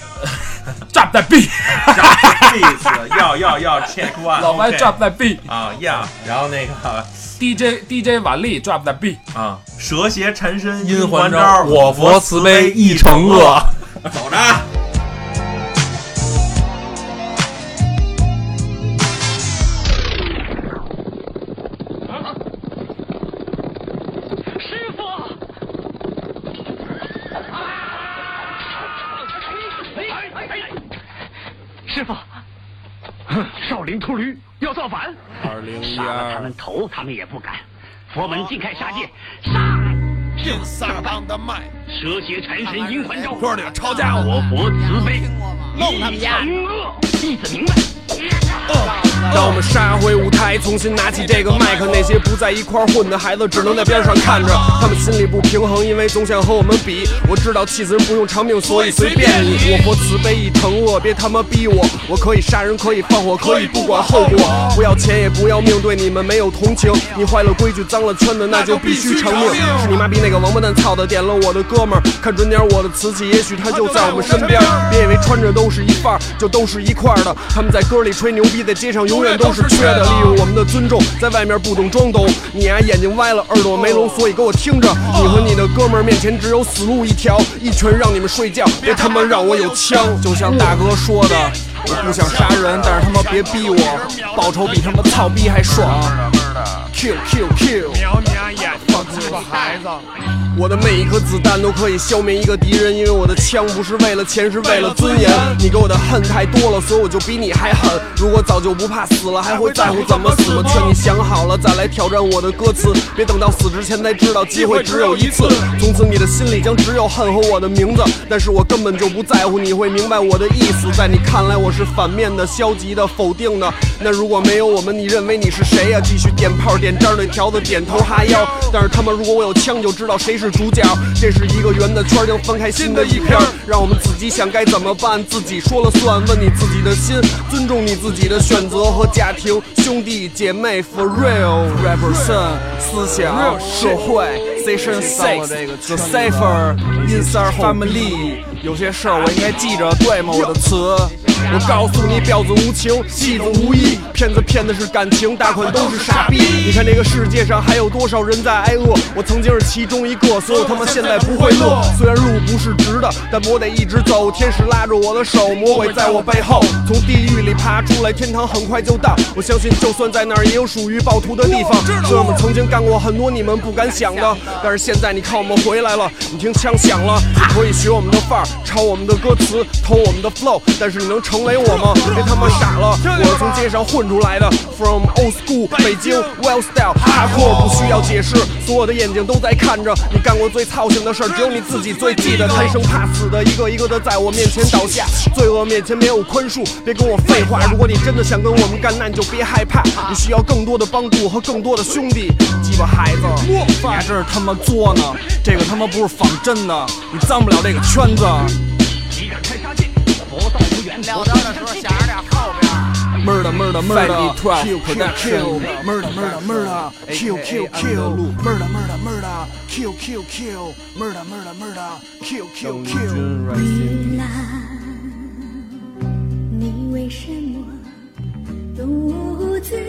Speaker 2: ，drop that
Speaker 3: beat，要要要 check one，
Speaker 2: 老白 drop that beat
Speaker 3: 啊要，然后那个
Speaker 2: D J D J 瓦力 drop that beat
Speaker 3: 啊，蛇蝎缠身
Speaker 4: 阴
Speaker 3: 环
Speaker 4: 招，我佛慈悲一成恶，
Speaker 3: 走着。
Speaker 6: 师傅，少林秃驴要造反，
Speaker 2: 二零一
Speaker 6: 杀了他
Speaker 2: 二，
Speaker 6: 们头他们也不敢。佛门尽开杀戒，杀！
Speaker 1: 硬三帮的麦，
Speaker 6: 蛇蝎缠身阴环招，
Speaker 1: 哥俩抄家伙，
Speaker 6: 我佛慈悲，
Speaker 7: 弄他们家，
Speaker 6: 惩恶，弟子明白。
Speaker 7: 让我们杀回舞台，重新拿起这个麦克。那些不在一块混的孩子，只能在边上看着，他们心里不平衡，因为总想和我们比。我知道气死人不用偿命，所以随便你。我佛慈悲以惩恶，别他妈逼我。我可以杀人，可以放火，可以不管后果。不要钱也不要命，对你们没有同情。你坏了规矩，脏了圈子，那就必须偿命。是你妈逼那个王八蛋操的点了我的哥们儿，看准点我的瓷器，也许他就在我们身边。别以为穿着都是一范儿，就都是一块的。他们在歌里吹牛逼，在街上永远都是缺的，利用我们的尊重，在外面不懂装懂。你呀、啊、眼睛歪了，耳朵没聋，所以给我听着。你和你的哥们儿面前只有死路一条，一拳让你们睡觉，别他妈让我有枪。就像大哥说的。 我不想杀人，但是他妈别逼我，报仇比他妈操逼还爽。Kill kill kill，
Speaker 6: 瞄瞄眼，放鸡巴孩子。
Speaker 7: 我的每一颗子弹都可以消灭一个敌人，因为我的枪不是为了钱，是为了尊严。你给我的恨太多了，所以我就比你还狠。如果早就不怕死了，还会在乎怎么死吗？劝你想好了再来挑战我的歌词，别等到死之前才知道机会只有一次。从此你的心里将只有恨和我的名字，但是我根本就不在乎，你会明白我的意思。在你看来我是反面的、消极的、否定的，那如果没有我们，你认为你是谁呀？继续点炮、点章、对条子点头哈腰。但是他们如果我有枪，就知道谁是主角。这是一个圆的圈，将翻开新的一篇，让我们自己想该怎么办，自己说了算。问你自己的心，尊重你自己的选择和家庭、兄弟姐妹 for real represent 思想、社会 session six the safer inside family。有些事儿我应该记着，对吗？我的词，我告诉你，婊子无情，戏子无义，骗子骗的是感情，大款都是傻逼。你看这个世界上还有多少人在挨饿？我曾经是其中一个，所以我他妈现在不会乐。虽然路不是直的，但我得一直走。天使拉着我的手，魔鬼在我背后，从地狱里爬出来，天堂很快就到。我相信，就算在那儿，也有属于暴徒的地方。所以我们曾经干过很多你们不敢想的，但是现在你看我们回来了，你听枪响了，你可以学我们的范儿，抄我们的歌词，偷我们的 flow， 但是你能成为我吗？别他妈傻了，我是从街上混出来的 ，from old school 北京 well style hardcore， 不需要解释，所有的眼睛都在看着你干过最操心的事儿，只有你自己最记得。贪生怕死的，一个一个的在我面前倒下，罪恶面前没有宽恕，别跟我废话。如果你真的想跟我们干，那你就别害怕，你需要更多的帮助和更多的兄弟。鸡巴孩子，你还这是他妈作呢？这个他妈不是仿真的，你脏不了这个圈子。
Speaker 8: 撂刀的时候想着点后边。
Speaker 7: Murder murder murder kill production murder murder murder kill kill kill murder murder murder kill kill kill murder murder murder kill kill kill。
Speaker 9: 女郎，你为什么独自？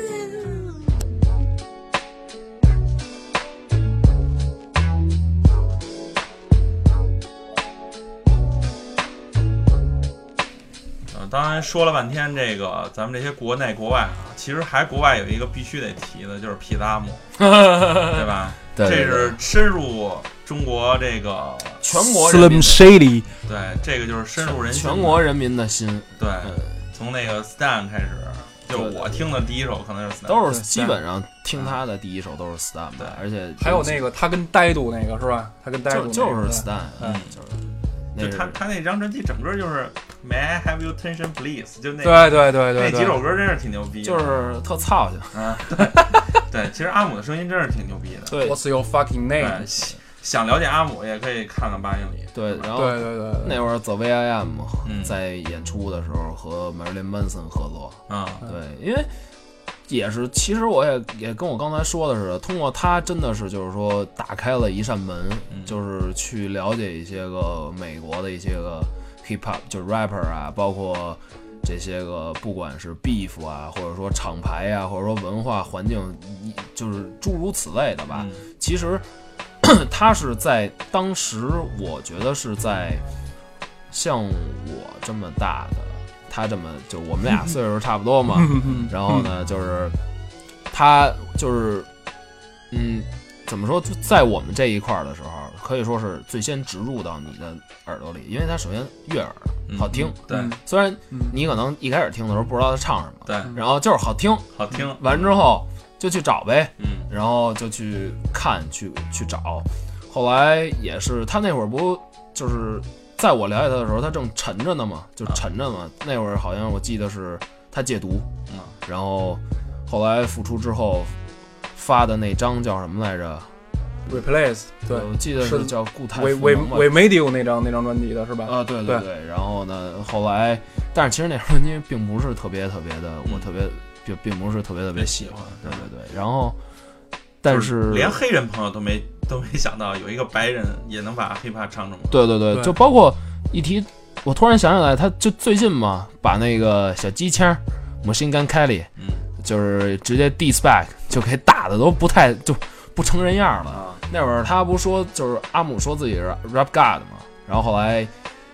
Speaker 3: 当然说了半天这个咱们这些国内国外啊，其实还国外有一个必须得提的，就是皮达姆，对吧？
Speaker 2: 对对对，
Speaker 3: 这是深入中国这个
Speaker 2: 全国人民
Speaker 4: Slim Shady，
Speaker 3: 对，这个就是深入人心，
Speaker 2: 全国人民的心。
Speaker 3: 对，
Speaker 2: 嗯、
Speaker 3: 从那个 Stan 开始，就我听的第一首可能是 Stan，
Speaker 2: 都是基本上听他的第一首都是 Stan， 对，而且
Speaker 4: 还有那个他跟呆度那个是吧？他跟呆度、那个、
Speaker 2: 就就是 Stan，
Speaker 4: 嗯，
Speaker 2: 就是。
Speaker 3: 就他他那张专辑整个就是 May I Have Your Attention Please， 就那
Speaker 4: 对对对对，
Speaker 3: 那几首歌真是挺牛逼的，
Speaker 2: 就是特操性
Speaker 3: 啊。对对，其实阿姆的声音真是挺牛逼的。
Speaker 2: 对
Speaker 4: ，What's your fucking name？
Speaker 3: 想了解阿姆也可以看看八英里。
Speaker 2: 对，然后
Speaker 4: 对对对，
Speaker 2: 那会儿 The V I M 在演出的时候和 Marilyn Manson 合作
Speaker 3: 啊、
Speaker 2: 嗯，对，因为。也是，其实我也也跟我刚才说的似的，通过他真的是就是说打开了一扇门，
Speaker 3: 嗯、
Speaker 2: 就是去了解一些个美国的一些个 hip hop， 就是 rapper 啊，包括这些个不管是 beef 啊，或者说厂牌啊，或者说文化环境，就是诸如此类的吧。
Speaker 3: 嗯、
Speaker 2: 其实他是在当时，我觉得是在像我这么大的。他这么就我们俩岁数差不多嘛，然后呢，就是他就是嗯，怎么说，在我们这一块的时候，可以说是最先植入到你的耳朵里，因为他首先悦耳，好听。
Speaker 3: 嗯、对，
Speaker 2: 虽然你可能一开始听的时候不知道他唱什么，
Speaker 3: 对，
Speaker 2: 然后就是好听，
Speaker 3: 好听。
Speaker 2: 完之后就去找呗，
Speaker 3: 嗯，
Speaker 2: 然后就去看，去去找。后来也是他那会儿不就是。在我了解他的时候，他正沉着呢嘛，就沉着嘛。那会儿好像我记得是他戒毒，
Speaker 3: 嗯，
Speaker 2: 然后后来复出之后发的那张叫什么来着
Speaker 4: ？Replace， 对，
Speaker 2: 我记得是叫固态
Speaker 4: 伪伪伪 Medio 那张那张专辑的是吧？
Speaker 2: 啊，对对
Speaker 4: 对,
Speaker 2: 对。然后呢，后来，但是其实那张专辑并不是特别特别的，我特别就并不是特别特别喜欢，对对对。然后，但是
Speaker 3: 连黑人朋友都没。都没想到有一个白人也能把 hiphop 唱这么
Speaker 2: 对对对，就包括一提，我突然想起来，他就最近嘛，把那个小机枪 Machine Gun Kelly，
Speaker 3: 嗯，
Speaker 2: 就是直接 diss back， 就给打的都不太就不成人样了。
Speaker 3: 啊、
Speaker 2: 那会儿他不说就是阿姆说自己是 rap god 嘛，然后后来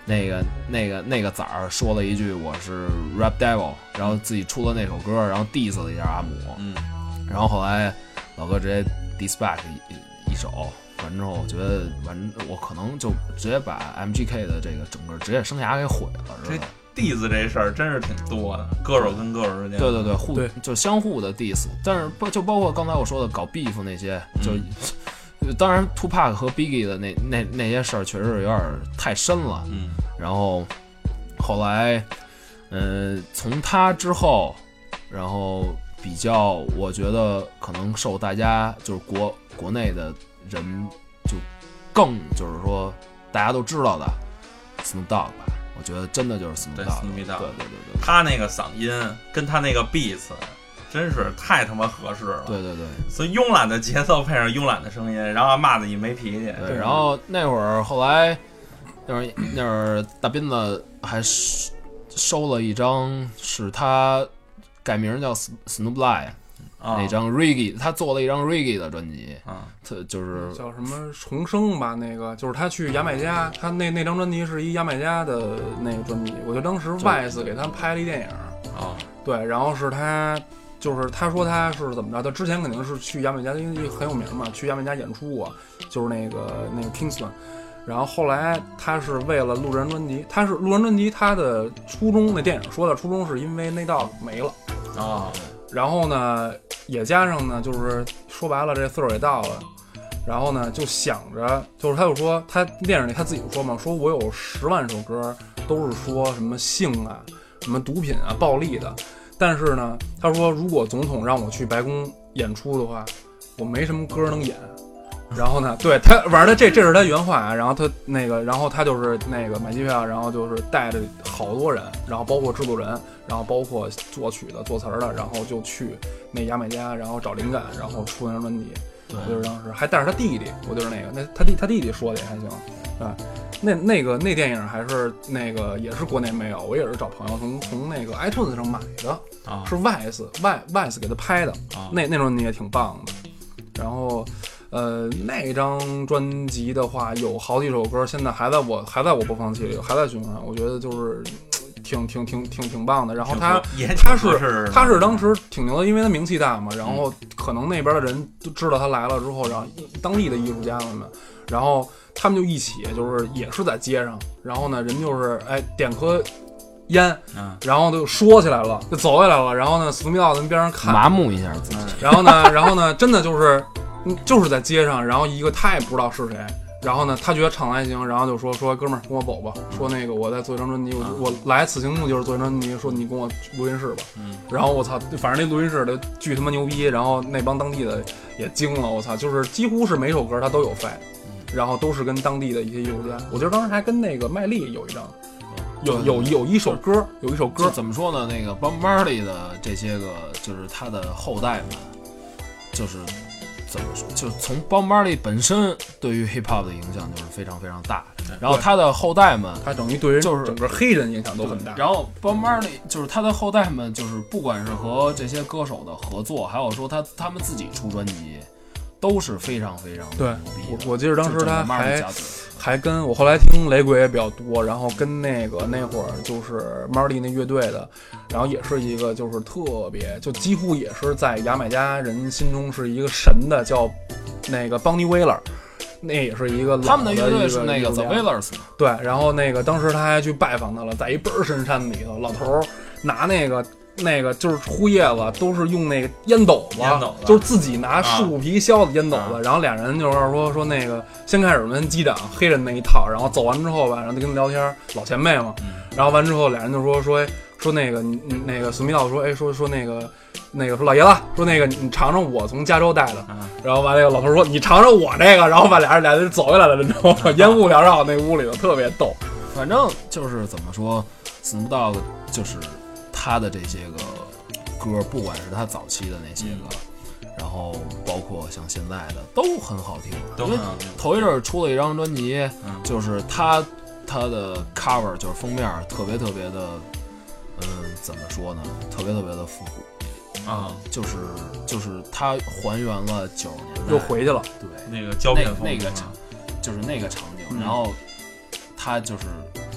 Speaker 2: 那个那个那个崽儿说了一句我是 rap devil， 然后自己出了那首歌，然后 diss 了一下阿姆，
Speaker 3: 嗯，
Speaker 2: 然后后来老哥直接 diss back 一一首，完之后我觉得完我可能就直接把 M G K 的这个整个职业生涯给毁了，知道吗
Speaker 3: ？diss 这事儿真是挺多的，歌手跟歌手之间，
Speaker 2: 对对对，互
Speaker 4: 对
Speaker 2: 就相互的 diss， 但是不就包括刚才我说的搞 beef 那些，就、嗯、当然 Tupac 和 Biggie 的那那那些事儿确实有点太深了，
Speaker 3: 嗯，
Speaker 2: 然后后来，呃，从他之后，然后比较，我觉得可能受大家就是国国内的人就更就是说大家都知道的 Snoop Dogg 吧。我觉得真的就是 Snoop Dogg，
Speaker 3: 对，
Speaker 2: 对对对对，
Speaker 3: 他那个嗓音跟他那个 beats， 真是太他妈合适了。
Speaker 2: 对对对，
Speaker 3: 所以慵懒的节奏配上慵懒的声音，然后骂自己没脾气。
Speaker 2: 对，然后那会儿后来，那会儿那会儿大斌子还收了一张是他改名叫 Snoop Lion。
Speaker 3: 啊、
Speaker 2: 那张 Reggae， 他做了一张 Reggae 的专辑，
Speaker 3: 啊，
Speaker 2: 他就是
Speaker 4: 叫什么重生吧，那个就是他去牙买加，他那那张专辑是一牙买加的那个专辑，我觉得当时 Vice 给他拍了一电影
Speaker 3: 啊，
Speaker 4: 对，然后是他就是他说他是怎么着，他之前肯定是去牙买加，因为很有名嘛，去牙买加演出过，就是那个那个 Kingston。然后后来他是为了录这张专辑，他是录完专辑，他的初衷那电影说的初衷是因为那道没了
Speaker 3: 啊。
Speaker 4: 然后呢，也加上呢，就是说白了，这岁数也到了，然后呢，就想着，就是他就说，他电影里他自己说嘛，说我有十万首歌都是说什么性啊、什么毒品啊、暴力的，但是呢，他说如果总统让我去白宫演出的话，我没什么歌能演。然后呢，对他玩的这这是他原话啊，然后他那个，然后他就是那个买机票，然后就是带着好多人，然后包括制作人，然后包括作曲的、作词的，然后就去那牙买加，然后找灵感，然后出那张专辑。我就是当时还带着他弟弟，我就是那个，那他弟他弟弟说的也还行，啊，那那个那电影还是那个也是国内没有，我也是找朋友从从那个 iTunes 上买的，
Speaker 3: 啊，
Speaker 4: 是 Vice Vice Vice 给他拍的，
Speaker 3: 啊，
Speaker 4: 那那专辑也挺棒的，然后。呃，那张专辑的话，有好几首歌，现在还在我还在我播放器里，还在循环。我觉得就是挺挺挺挺挺棒的。然后他他是他是当时挺牛的，因为他名气大嘛。然后可能那边的人都知道他来了之后，然后当地的艺术家们，然后他们就一起就是也是在街上，然后呢，人就是哎点颗烟，
Speaker 3: 嗯，
Speaker 4: 然后就说起来了，就走下来了。然后呢，寺庙在边上看，
Speaker 2: 麻木一下自己。
Speaker 4: 然后呢，然后呢，真的就是。嗯，就是在街上，然后一个他也不知道是谁，然后呢，他觉得唱的还行，然后就说说哥们儿跟我走吧，说那个我在做一张专辑，我我来此行目就是做一张专辑，说你跟我录音室吧，
Speaker 3: 嗯，
Speaker 4: 然后我操，反正那录音室的巨他妈牛逼，然后那帮当地的也惊了，我操，就是几乎是每首歌他都有 fight，然后都是跟当地的一些艺术家，我记得当时还跟那个麦莉有一张。有有有一首歌，有一首歌
Speaker 2: 怎么说呢？那个 Bob Marley 的这些个就是他的后代们，就是。怎么说？就是从 Bob Marley 本身对于 hip hop 的影响就是非常非常大，然后他的后代们，
Speaker 4: 他等于对于
Speaker 2: 就是
Speaker 4: 整个黑人影响都很大。
Speaker 2: 然后 Bob Marley 就是他的后代们，就是不管是和这些歌手的合作，还有说他他们自己出专辑，都是非常非常
Speaker 4: 对。我我记得当时他还还跟我后来听雷鬼也比较多，然后跟那个那会儿就是 Marley 那乐队的，然后也是一个就是特别就几乎也是在牙买加人心中是一个神的，叫那个 Bonnie Wailer， 那也是一个老的
Speaker 2: 他们的乐队是那个 The Wailers，
Speaker 4: 对，然后那个当时他还去拜访他了，在一倍儿深山里头，老头拿那个。那个就是呼叶子，都是用那个烟斗子，
Speaker 3: 烟斗子
Speaker 4: 就是自己拿树皮削的烟斗子。
Speaker 3: 啊、
Speaker 4: 然后俩人就是说说那个先开始跟机长黑人那一套，然后走完之后吧，然后就跟他聊天，老前辈嘛。
Speaker 3: 嗯、
Speaker 4: 然后完之后俩人就说说说那个那个史密道说哎说说那个那个说老爷子说那个你尝尝我从加州带的。
Speaker 3: 啊、
Speaker 4: 然后完那个老头说你尝尝我这个，然后把俩人俩人走下来了，你知道吗？烟雾缭绕那屋里头特别逗。
Speaker 2: 反正就是怎么说 Snoop Dogg 就是他的这些个。歌不管是他早期的那些个，嗯、然后包括像现在的都很好听，
Speaker 3: 都很好听。
Speaker 2: 头一阵出了一张专辑，
Speaker 3: 嗯、
Speaker 2: 就是他他的 cover 就是封面特别特别的，嗯，怎么说呢？特别特别的复古
Speaker 3: 啊，
Speaker 2: 就是就是他还原了九十年代，
Speaker 4: 又回去了，
Speaker 2: 对，
Speaker 3: 那个胶片风
Speaker 2: 那个场就是那个场景，嗯、然后他就是我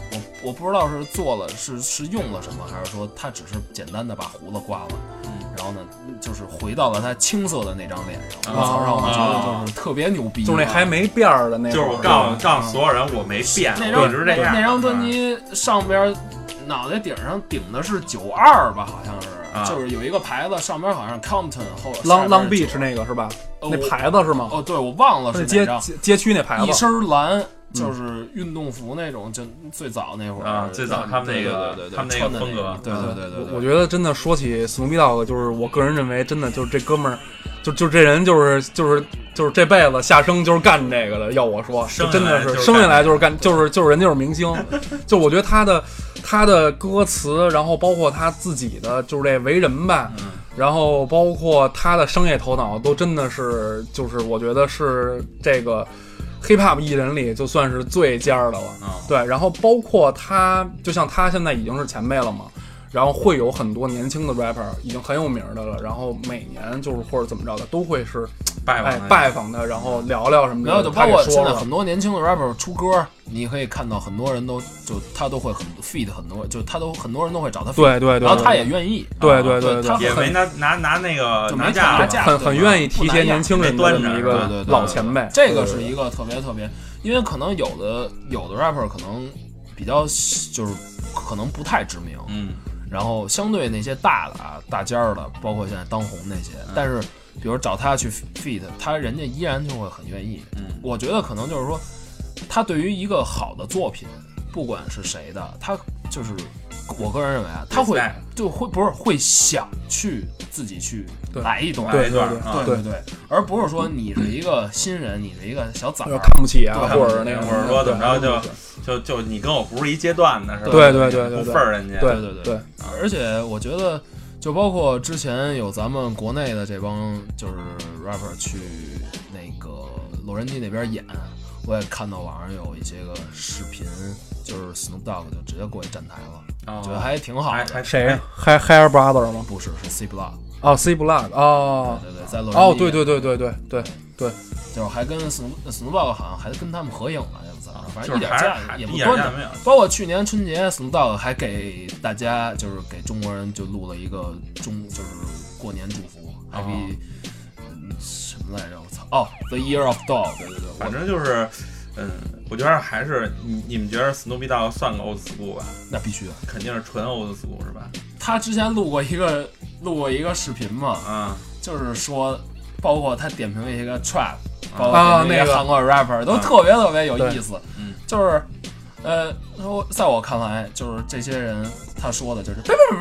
Speaker 2: 我不知道是做了是是用了什么，还是说他只是简单的把胡子刮了，嗯，然后呢，就是回到了他青涩的那张脸上。我操、啊，让我觉得就是特别牛逼，
Speaker 4: 就是那还没辫儿的那，
Speaker 3: 就是我告诉告诉所有人我没变，
Speaker 2: 那张
Speaker 3: 一直这样。
Speaker 2: 那张专辑上边脑袋顶上顶的是九二吧，好像是。啊、就是有一个牌子，上边好像 Compton 后
Speaker 4: Long Long Beach 那个是吧？
Speaker 2: 呃、
Speaker 4: 那牌子是吗？
Speaker 2: 哦，对，我忘了是
Speaker 4: 街街区那牌子。
Speaker 2: 一身蓝，就是运动服那种，就最早那会儿
Speaker 3: 啊，最早他们那个
Speaker 2: 对对对对
Speaker 3: 他们那个风格，
Speaker 2: 对对对对对。
Speaker 4: 我觉得真的说起 Snoop Dogg， 就是我个人认为，真的就是这哥们儿，就就这人就是就是就是这辈子下生就是干这个的。要我说，真的是生下来就是干，就是就是人就是明星。就我觉得他的。他的歌词，然后包括他自己的就是这为人吧，嗯、然后包括他的商业头脑，都真的是就是我觉得是这个 hip hop 艺人里就算是最尖儿的了。嗯、对，然后包括他，就像他现在已经是前辈了嘛，然后会有很多年轻的 rapper 已经很有名的了，然后每年就是或者怎么着的都会是
Speaker 3: 拜访、
Speaker 4: 哎、拜访他，然后聊聊什么的。
Speaker 2: 然后就包括现在很多年轻的 rapper 出歌，你可以看到很多人都就他都会很 feed 很多，就他都很多人都会找他 feed，
Speaker 4: 对对对，
Speaker 2: 然后他也愿意，
Speaker 4: 对对对
Speaker 2: 对，
Speaker 3: 也没拿拿拿那个拿价，
Speaker 4: 很很愿意提携年轻人的这么一个老前辈。
Speaker 2: 这个是一个特别特别，因为可能有的有的 rapper 可能比较就是可能不太知名，
Speaker 3: 嗯。
Speaker 2: 然后相对那些大的啊、大尖儿的，包括现在当红那些，嗯、但是比如找他去 feed， 他人家依然就会很愿意。
Speaker 3: 嗯，
Speaker 2: 我觉得可能就是说，他对于一个好的作品，不管是谁的，他就是我个人认为啊，他会就会不是会想去自己去来一段，
Speaker 4: 对对对
Speaker 2: 对对对，而不是说你是一个新人，你是一个小崽儿，
Speaker 4: 看不起啊，或者那
Speaker 3: 或者说怎么着就。就就你跟我不是一阶段的是吧？
Speaker 4: 对对对对，
Speaker 3: 不份儿人家。
Speaker 2: 对对
Speaker 4: 对对，
Speaker 2: 而且我觉得，就包括之前有咱们国内的这帮就是 rapper 去那个洛杉矶那边演，我也看到网上有一些个视频，就是 Snoop Dogg 就直接过去站台了，觉得还挺好的。
Speaker 4: 谁 ？Hair Hair Brother 吗？
Speaker 2: 不是，是 C Block。
Speaker 4: 哦 ，C Block 哦，
Speaker 2: 对对对，在洛杉矶。
Speaker 4: 哦，对对对对对对对，
Speaker 2: 就是还跟 Snoop Snoop Dogg 好像还跟他们合影了。反正一点
Speaker 3: 价
Speaker 2: 也不多，包括去年春节 Snoop Dogg 还给大家就是给中国人就录了一个中就是过年祝福，还比、哦、什么来着？我操！哦 ，The Year of Dog， 对对对，
Speaker 3: 反正就是，嗯，我觉得还是你你们觉得 Snoop Dogg 算个 old school 吧？
Speaker 2: 那必须的，
Speaker 3: 肯定是纯 old school 是吧？
Speaker 2: 他之前录过一个录过一个视频嘛，
Speaker 3: 嗯，
Speaker 2: 就是说，包括他点评一些个 trap。包括那个韩国 rapper、啊、都特别特别有意思，
Speaker 3: 嗯，
Speaker 2: 就是，呃，在我看来，就是这些人他说的就是，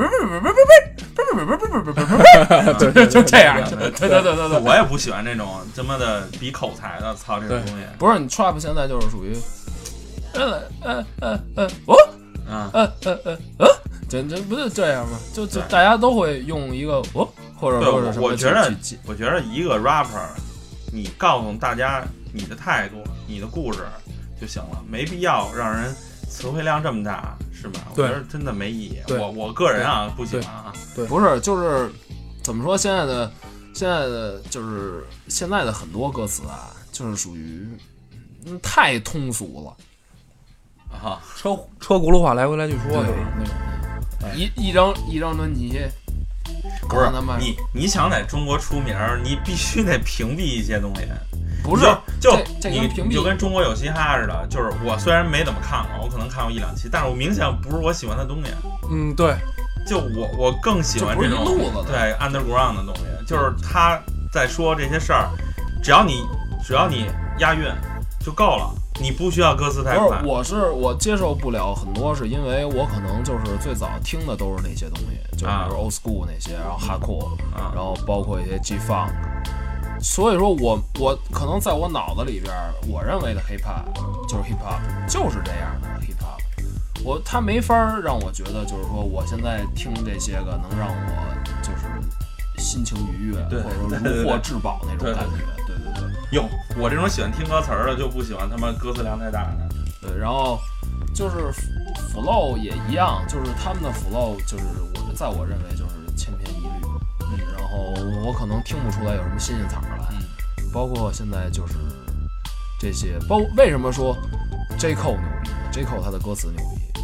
Speaker 2: 对，就这样，对对对对对，
Speaker 3: 我也不喜欢这种他妈的比口才的，操这种东西。
Speaker 2: 不是你 trap 现在就是属于，呃呃呃呃，哦，
Speaker 3: 嗯
Speaker 2: 呃呃呃呃，这这不是这样吗？就就大家都会用一个哦，或者说是什么？
Speaker 3: 我觉得，我觉得一个 rapper。你告诉大家你的态度、你的故事就行了，没必要让人词汇量这么大，是吧？我觉得真的没意义。我我个人啊不喜欢啊。
Speaker 2: 对，不是，就是怎么说？现在的现在的就是现在的很多歌词啊，就是属于、嗯、太通俗了
Speaker 3: 啊，
Speaker 4: 车车轱辘话来回来去说的那种。
Speaker 2: 一一张一张专辑。
Speaker 3: 不是你，你想在中国出名，你必须得屏蔽一些东西。
Speaker 2: 不是，
Speaker 3: 就
Speaker 2: 就
Speaker 3: 你你就跟中国有嘻哈似的，就是我虽然没怎么看过，我可能看过一两期，但是我明显不是我喜欢的东西。
Speaker 4: 嗯，对。
Speaker 3: 就我我更喜欢这种对 underground 的东西，就是他在说这些事儿，只要你只要你押韵就够了。你不需要歌词太快。
Speaker 2: 不是，我是我接受不了很多，是因为我可能就是最早听的都是那些东西，就是 old school 那些，然后 hardcore，、啊、然后包括一些 G-funk。所以说我我可能在我脑子里边，我认为的 hip hop 就是 hip hop， 就是这样的 hip hop。我他没法让我觉得，就是说我现在听这些个能让我就是心情愉悦，或者说如获至宝那种感觉。对对对。
Speaker 3: 哟，我这种喜欢听歌词的就不喜欢他妈歌词量太大的。
Speaker 2: 对，然后就是 flow 也一样，就是他们的 flow 就是我在我认为就是千篇一律，嗯，然后我可能听不出来有什么新鲜草来，
Speaker 3: 嗯，
Speaker 2: 包括现在就是这些，包为什么说 J Cole 牛逼呢 ？J Cole 他的歌词牛逼，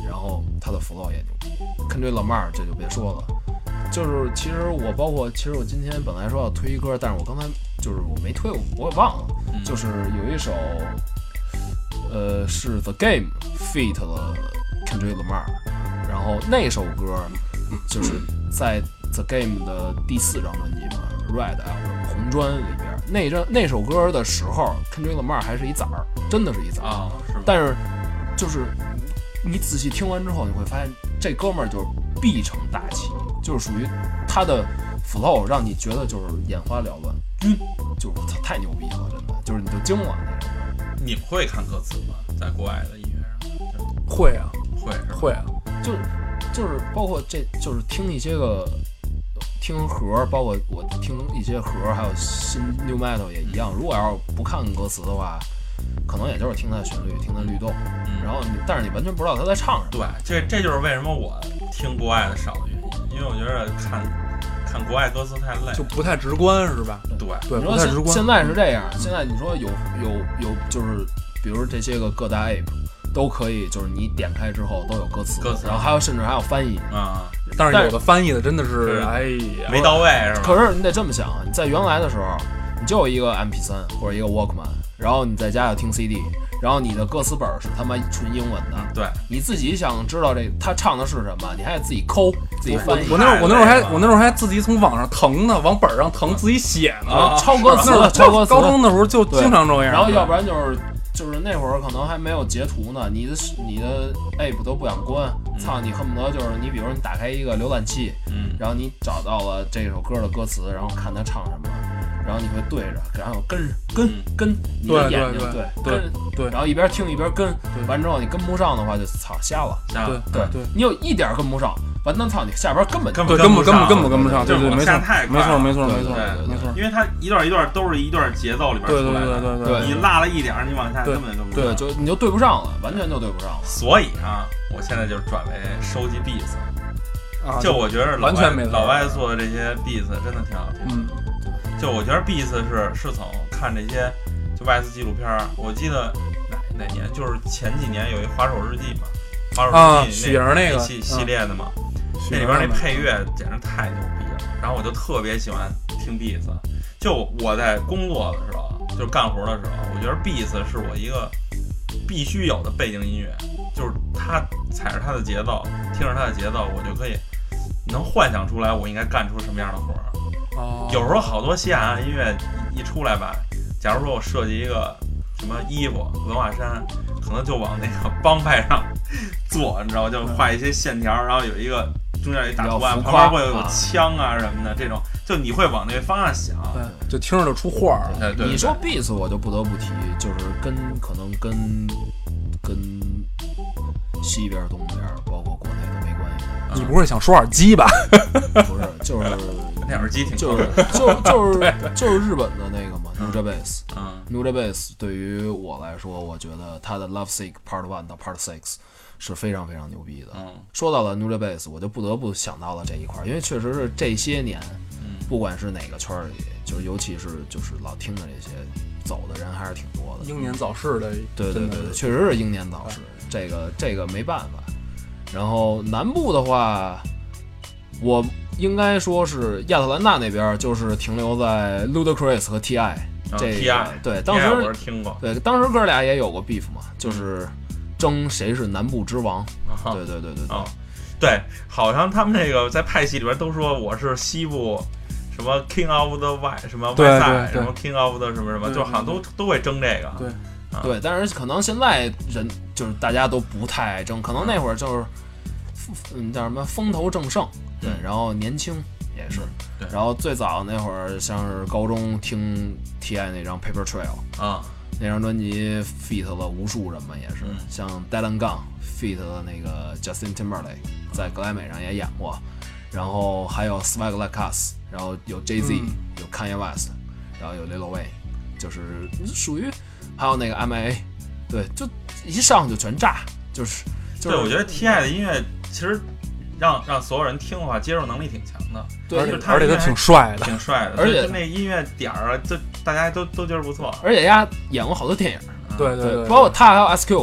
Speaker 2: 然后他的 flow 也牛逼。Kendrick Lamar 这就别说了，就是其实我包括其实我今天本来说要推一歌，但是我刚才就是我没推，我也忘了，
Speaker 3: 嗯、
Speaker 2: 就是有一首，呃，是 The Game feat 了 Kendrick Lamar， 然后那首歌就是在 The Game 的第四张专辑嘛 ，Red Album 红专里边，那张那首歌的时候 ，Kendrick Lamar 还是一崽儿，真的是一崽儿
Speaker 3: 啊，是吗？
Speaker 2: 但是就是你仔细听完之后，你会发现这哥们儿就是必成大器，就是属于他的 flow 让你觉得就是眼花缭乱，晕，就是他太牛逼了，真的，就是你就惊了那种。
Speaker 3: 你们会看歌词吗？在国外的音乐上？
Speaker 4: 会啊，
Speaker 3: 会是吧
Speaker 4: 会啊，
Speaker 2: 就是就是包括这就是听一些个听盒，包括我听一些盒，还有新 New Metal 也一样。如果要是不看歌词的话，可能也就是听它的旋律，听它律动，
Speaker 3: 嗯、
Speaker 2: 然后你但是你完全不知道他在唱什么。
Speaker 3: 对，这这就是为什么我听国外的少的原因，因为我觉得看看国外歌词太累，
Speaker 4: 就不太直观，是吧？
Speaker 3: 对
Speaker 4: 对，
Speaker 2: 你说
Speaker 4: 不太直观。
Speaker 2: 现在是这样，现在你说有有有，就是比如这些个各大 app 都可以，就是你点开之后都有歌词，
Speaker 3: 歌词
Speaker 2: 然后还有甚至还有翻译
Speaker 3: 啊。
Speaker 4: 但是有的翻译的真的是，哎呀，
Speaker 3: 没到位是吧？
Speaker 2: 可是你得这么想，你在原来的时候，你就有一个 M P 三 或者一个 Walkman， 然后你在家要听 C D。然后你的歌词本是他妈纯英文的，
Speaker 3: 对，
Speaker 2: 你自己想知道这他唱的是什么，你还得自己抠，自己翻译。
Speaker 4: 我那会儿我那会儿还我那会儿还自己从网上腾呢，往本上腾，自己写呢，
Speaker 2: 啊、抄歌词，抄歌词。
Speaker 4: 高中的时候就经常这样。
Speaker 2: 然后要不然就是就是那会儿可能还没有截图呢，你的你的 app 都不想关，操、嗯、你恨不得就是你比如你打开一个浏览器，
Speaker 3: 嗯，
Speaker 2: 然后你找到了这首歌的歌词，然后看他唱什么。然后你会对着，然后跟跟跟你的眼睛
Speaker 4: 对
Speaker 2: 跟
Speaker 4: 对，
Speaker 2: 然后一边听一边跟，完之后你跟不上的话就操瞎了，
Speaker 3: 瞎了，
Speaker 2: 对对，你有一点跟不上，完蛋操你下边根本
Speaker 3: 根
Speaker 4: 本
Speaker 3: 根本
Speaker 4: 根本根本跟不上，对对，没错
Speaker 3: 太
Speaker 4: 没错没错没错
Speaker 2: 没错，
Speaker 3: 因为它一段一段都是一段节奏里边出来的，
Speaker 4: 对对对对，
Speaker 3: 你落了一点你往下根本跟不上，
Speaker 2: 对，就你就对不上了，完全就对不上了。
Speaker 3: 所以啊，我现在就转为收集 beats，
Speaker 4: 啊，
Speaker 3: 就我觉得
Speaker 4: 完全没
Speaker 3: 老外做的这些 beats 真的挺好听，
Speaker 4: 嗯。
Speaker 3: 就我觉得 beats 是是从看这些就外资纪录片儿，我记得哪哪年就是前几年有一滑手日记嘛，滑手日记那、
Speaker 4: 啊、那个
Speaker 3: 系系列的嘛，嗯、那里边那配乐简直太牛逼了，然后我就特别喜欢听 beats。就我在工作的时候，就是干活的时候，我觉得 beats 是我一个必须有的背景音乐，就是它踩着它的节奏，听着它的节奏，我就可以能幻想出来我应该干出什么样的活儿。
Speaker 4: 哦，
Speaker 3: 有时候好多西海岸音乐一出来吧，假如说我设计一个什么衣服文化衫，可能就往那个帮派上做，你知道吗？就画一些线条，然后有一个中间有一大图案，旁边会有有枪啊什么的，这种就你会往那个方向想，
Speaker 4: 对，就听着就出画儿。
Speaker 3: 对对，
Speaker 2: 你说 beats 我就不得不提，就是跟可能跟跟西边东边包括国内都没关系。
Speaker 4: 你不是想说耳机吧？
Speaker 2: 不是，就是
Speaker 3: 那耳机挺
Speaker 2: 就是就就是就是日本的那个嘛 ，Nujabes。
Speaker 3: 嗯
Speaker 2: ，Nujabes 对于我来说，我觉得他的 Love Sick Part One 到 Part Six 是非常非常牛逼的。
Speaker 3: 嗯，
Speaker 2: 说到了 Nujabes，我就不得不想到了这一块，因为确实是这些年，不管是哪个圈里，就是尤其是就是老听的这些走的人还是挺多的。
Speaker 4: 英年早逝的，
Speaker 2: 对对对对，确实是英年早逝，这个这个没办法。然后南部的话，我应该说是亚特兰大那边，就是停留在 Ludacris 和 T I 这个、
Speaker 3: T I
Speaker 2: 对，当时
Speaker 3: 我是听过，
Speaker 2: 对，当时哥俩也有过 beef 嘛，就是争谁是南部之王。
Speaker 3: 哦、
Speaker 2: 对对对对对、
Speaker 3: 哦，对，好像他们那个在派系里边都说我是西部什么 King of the West 什么 West Side 什么 King of the 什么什么，就好像都都会争这个。
Speaker 4: 对。
Speaker 2: 啊、对，但是可能现在人就是大家都不太爱争，可能那会儿就是嗯叫什么风头正盛，对，然后年轻也是，
Speaker 3: 对，
Speaker 2: 然后最早那会儿像是高中听 T I 那张 Paper Trail
Speaker 3: 啊，
Speaker 2: 那张专辑 feat 了无数人嘛，也是、嗯、像 Dylan Gun feat 的那个 Justin Timberlake 在格莱美上也演过，然后还有 Swag Like Us， 然后有 Jay-Z、嗯、有 Kanye West， 然后有 Lil Wayne， 就是属于。还有那个 M I A， 对，就一上就全炸，就是就是。
Speaker 3: 对，我觉得 T I 的音乐其实让让所有人听的话，接受能力挺强的。
Speaker 2: 对，
Speaker 4: 而且而且他挺帅的，
Speaker 3: 挺帅的，
Speaker 2: 而且
Speaker 3: 那音乐点儿啊，就大家都都觉得不错。
Speaker 2: 而且丫演过好多电影，
Speaker 4: 对对对，
Speaker 2: 包括他还有 S Q，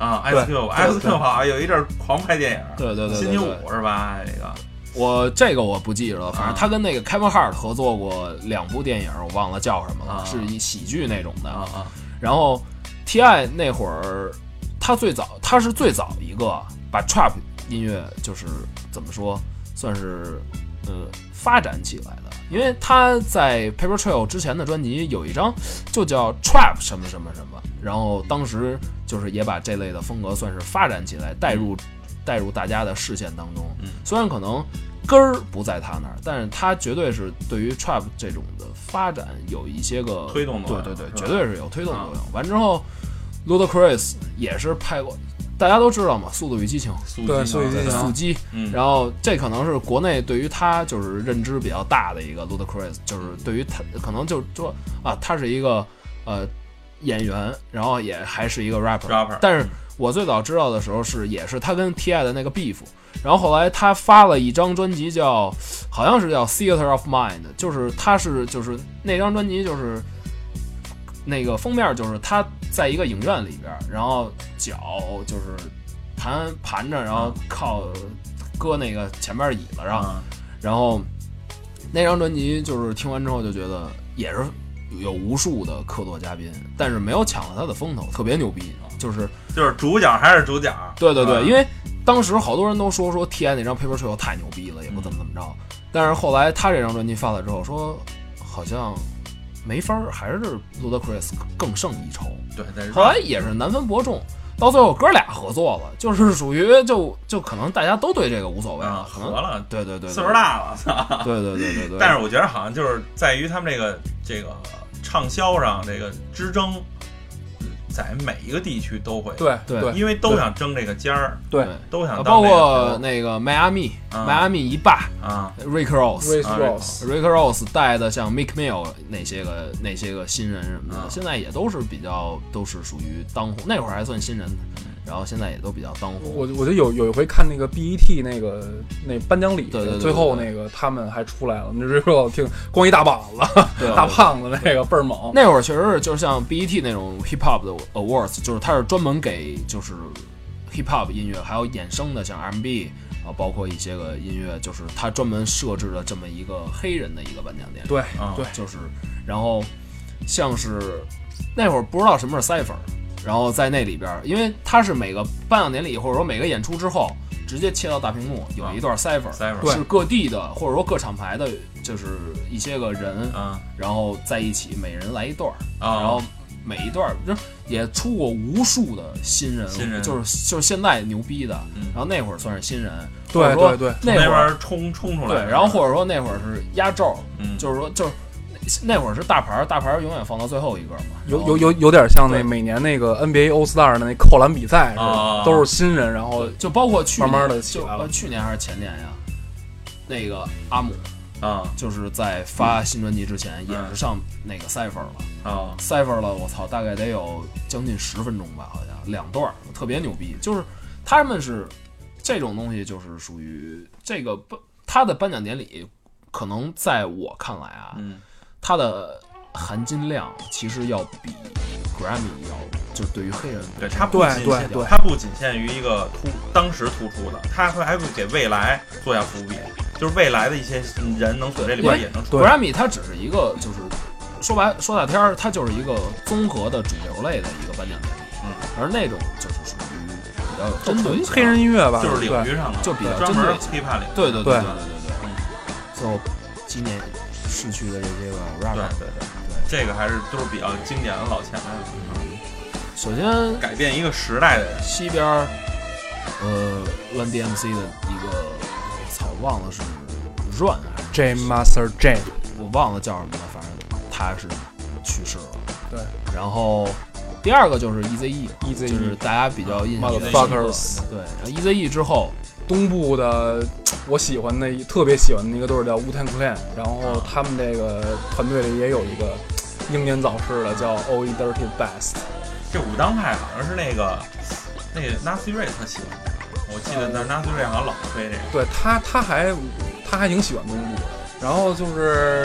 Speaker 3: 啊 ，Ice Cube，Ice Cube 好像有一阵儿狂拍电影，
Speaker 2: 对对对，
Speaker 3: 星期五是吧？这个
Speaker 2: 我这个我不记着了，反正他跟那个 Kevin Hart 合作过两部电影，我忘了叫什么了，
Speaker 3: 啊、
Speaker 2: 是一喜剧那种的。
Speaker 3: 啊啊。
Speaker 2: 然后 T I 那会儿，他最早他是最早一个把 Trap 音乐就是怎么说，算是呃发展起来的。因为他在 Paper Trail 之前的专辑有一张就叫 Trap 什么什么什么，然后当时就是也把这类的风格算是发展起来，带入带入大家的视线当中。
Speaker 3: 嗯，
Speaker 2: 虽然可能根儿不在他那儿，但是他绝对是对于 Trap 这种的发展有一些个
Speaker 3: 推动作用，
Speaker 2: 对对对，绝对是有推动作用。完之后 Ludacris 也是拍过。大家都知道嘛，《速度与激情》
Speaker 4: 对，速度与激情，
Speaker 2: 速激。
Speaker 3: 嗯，
Speaker 2: 然后这可能是国内对于他就是认知比较大的一个 Ludacris， 就是对于他可能就说啊，他是一个呃演员，然后也还是一个 rapper。
Speaker 3: rapper
Speaker 2: 但是我最早知道的时候是也是他跟 T I 的那个 beef， 然后后来他发了一张专辑叫好像是叫 Theater of Mind， 就是他是就是那张专辑就是那个封面就是他在一个影院里边，然后脚就是盘盘着，然后靠搁那个前面椅子上，
Speaker 3: 嗯、
Speaker 2: 然后那张专辑就是听完之后就觉得也是有无数的客座嘉宾，但是没有抢了他的风头，特别牛逼，就是
Speaker 3: 就是主角还是主角，
Speaker 2: 对对对，
Speaker 3: 嗯、
Speaker 2: 因为当时好多人都说说 T I 那张 Paper Trail 太牛逼了，也不怎么怎么着，嗯、但是后来他这张专辑发了之后说好像。没法儿，还是 Ludacris 更胜一筹。
Speaker 3: 对，
Speaker 2: 后来也是难分伯仲，到最后哥俩合作了，就是属于就就可能大家都对这个无所谓了，
Speaker 3: 嗯、合了。
Speaker 2: 对对 对, 对，
Speaker 3: 岁数大了，操。
Speaker 2: 对对对对对。
Speaker 3: 但是我觉得好像就是在于他们这个这个畅销上，这个之争，在每一个地区都会
Speaker 4: 对对，
Speaker 3: 因为都想争这个尖儿，
Speaker 4: 对，
Speaker 3: 都想
Speaker 2: 包括那个迈阿密，迈阿密一霸
Speaker 3: 啊
Speaker 2: ，Rick Ross，Rick
Speaker 4: Ross，Rick
Speaker 2: Ross 带的像 Meek Mill 那些个那些个新人什么的，现在也都是比较都是属于当红，那会儿还算新人。然后现在也都比较当红。
Speaker 4: 我我就有有一回看那个 B E T 那个那颁奖礼，
Speaker 2: 对对对对
Speaker 4: 最后那个他们还出来了，那时候听光一大膀子，大胖子那个倍儿猛。
Speaker 2: 那会儿确实是就像 B E T 那种 hip hop 的 awards， 就是它是专门给就是 hip hop 音乐还有衍生的像 R and B 啊，包括一些个音乐，就是它专门设置了这么一个黑人的一个颁奖典礼。
Speaker 4: 对、
Speaker 2: 嗯、
Speaker 4: 对，
Speaker 2: 就是然后像是那会儿不知道什么是 Cypher。然后在那里边，因为它是每个颁奖典礼或者说每个演出之后，直接切到大屏幕，有一段 cipher， 是各地的或者说各厂牌的，就是一些个人，
Speaker 3: 嗯，
Speaker 2: 然后在一起，每人来一段，
Speaker 3: 啊、
Speaker 2: 然后每一段就也出过无数的新人，
Speaker 3: 新人
Speaker 2: 就是就是现在牛逼的，
Speaker 3: 嗯、
Speaker 2: 然后那会儿算是新人，
Speaker 4: 对对对，
Speaker 2: 那会
Speaker 3: 儿冲冲出来，
Speaker 2: 对，然后或者说那会儿是压轴，
Speaker 3: 嗯，
Speaker 2: 就是说就是。那会儿是大牌，大牌永远放到最后一个嘛，
Speaker 4: 有有有有点像那每年那个 N B A All Star 的那扣篮比赛似的，
Speaker 3: 啊、
Speaker 4: 都是新人，然后
Speaker 2: 就包括去年
Speaker 4: 慢慢的起来了。
Speaker 2: 去年还是前年呀？那个阿姆
Speaker 3: 啊，
Speaker 2: 就是在发新专辑之前，也是上那个 Cypher 了
Speaker 3: 啊
Speaker 2: ，Cypher 了，我操，大概得有将近十分钟吧，好像两段，特别牛逼。就是他们是这种东西，就是属于这个他的颁奖典礼，可能在我看来啊，
Speaker 3: 嗯。
Speaker 2: 它的含金量其实要比 Grammy 要，就对于黑人，
Speaker 3: 对它不仅
Speaker 4: 对对，
Speaker 3: 它不仅限于一个突当时突出的，它会还会给未来做下伏笔，就是未来的一些人能从这里边也能出来。
Speaker 2: Grammy 它只是一个，就是说白说大天儿，它就是一个综合的主流类的一个颁奖典礼，
Speaker 3: 嗯，
Speaker 2: 而那种就是属于比较有针对
Speaker 4: 黑人音乐吧，
Speaker 3: 就是领域上的，
Speaker 2: 就比较
Speaker 3: 专门
Speaker 2: hiphop
Speaker 3: 领域，
Speaker 2: 对对
Speaker 4: 对
Speaker 2: 对对对对，就今年。逝去的这些个 rapper，
Speaker 3: 对对对对，这个还是都是比较经典的老前辈。
Speaker 2: 嗯，首先
Speaker 3: 改变一个时代的人，
Speaker 2: 西边呃 Run D M C 的一个，操，忘了是 Run 还是
Speaker 4: J Master J，
Speaker 2: 我忘了叫什么了，反正他是去世了。
Speaker 4: 对，
Speaker 2: 然后第二个就是 E Z E，E
Speaker 4: Z E
Speaker 2: 就是大家比较印象深
Speaker 4: 刻。
Speaker 2: 对，然后 E Z E 之后。
Speaker 4: 东部的我喜欢的特别喜欢的那个队叫 Wu-Tang Clan， 然后他们这个团队里也有一个英年早逝的叫 O E Dirty Best。
Speaker 3: 这武当派好像是那个那个 Nasty Ray 特喜欢，我记得那 Nasty Ray 好像老推这个。
Speaker 4: 对他他还他还挺喜欢东部的，然后就是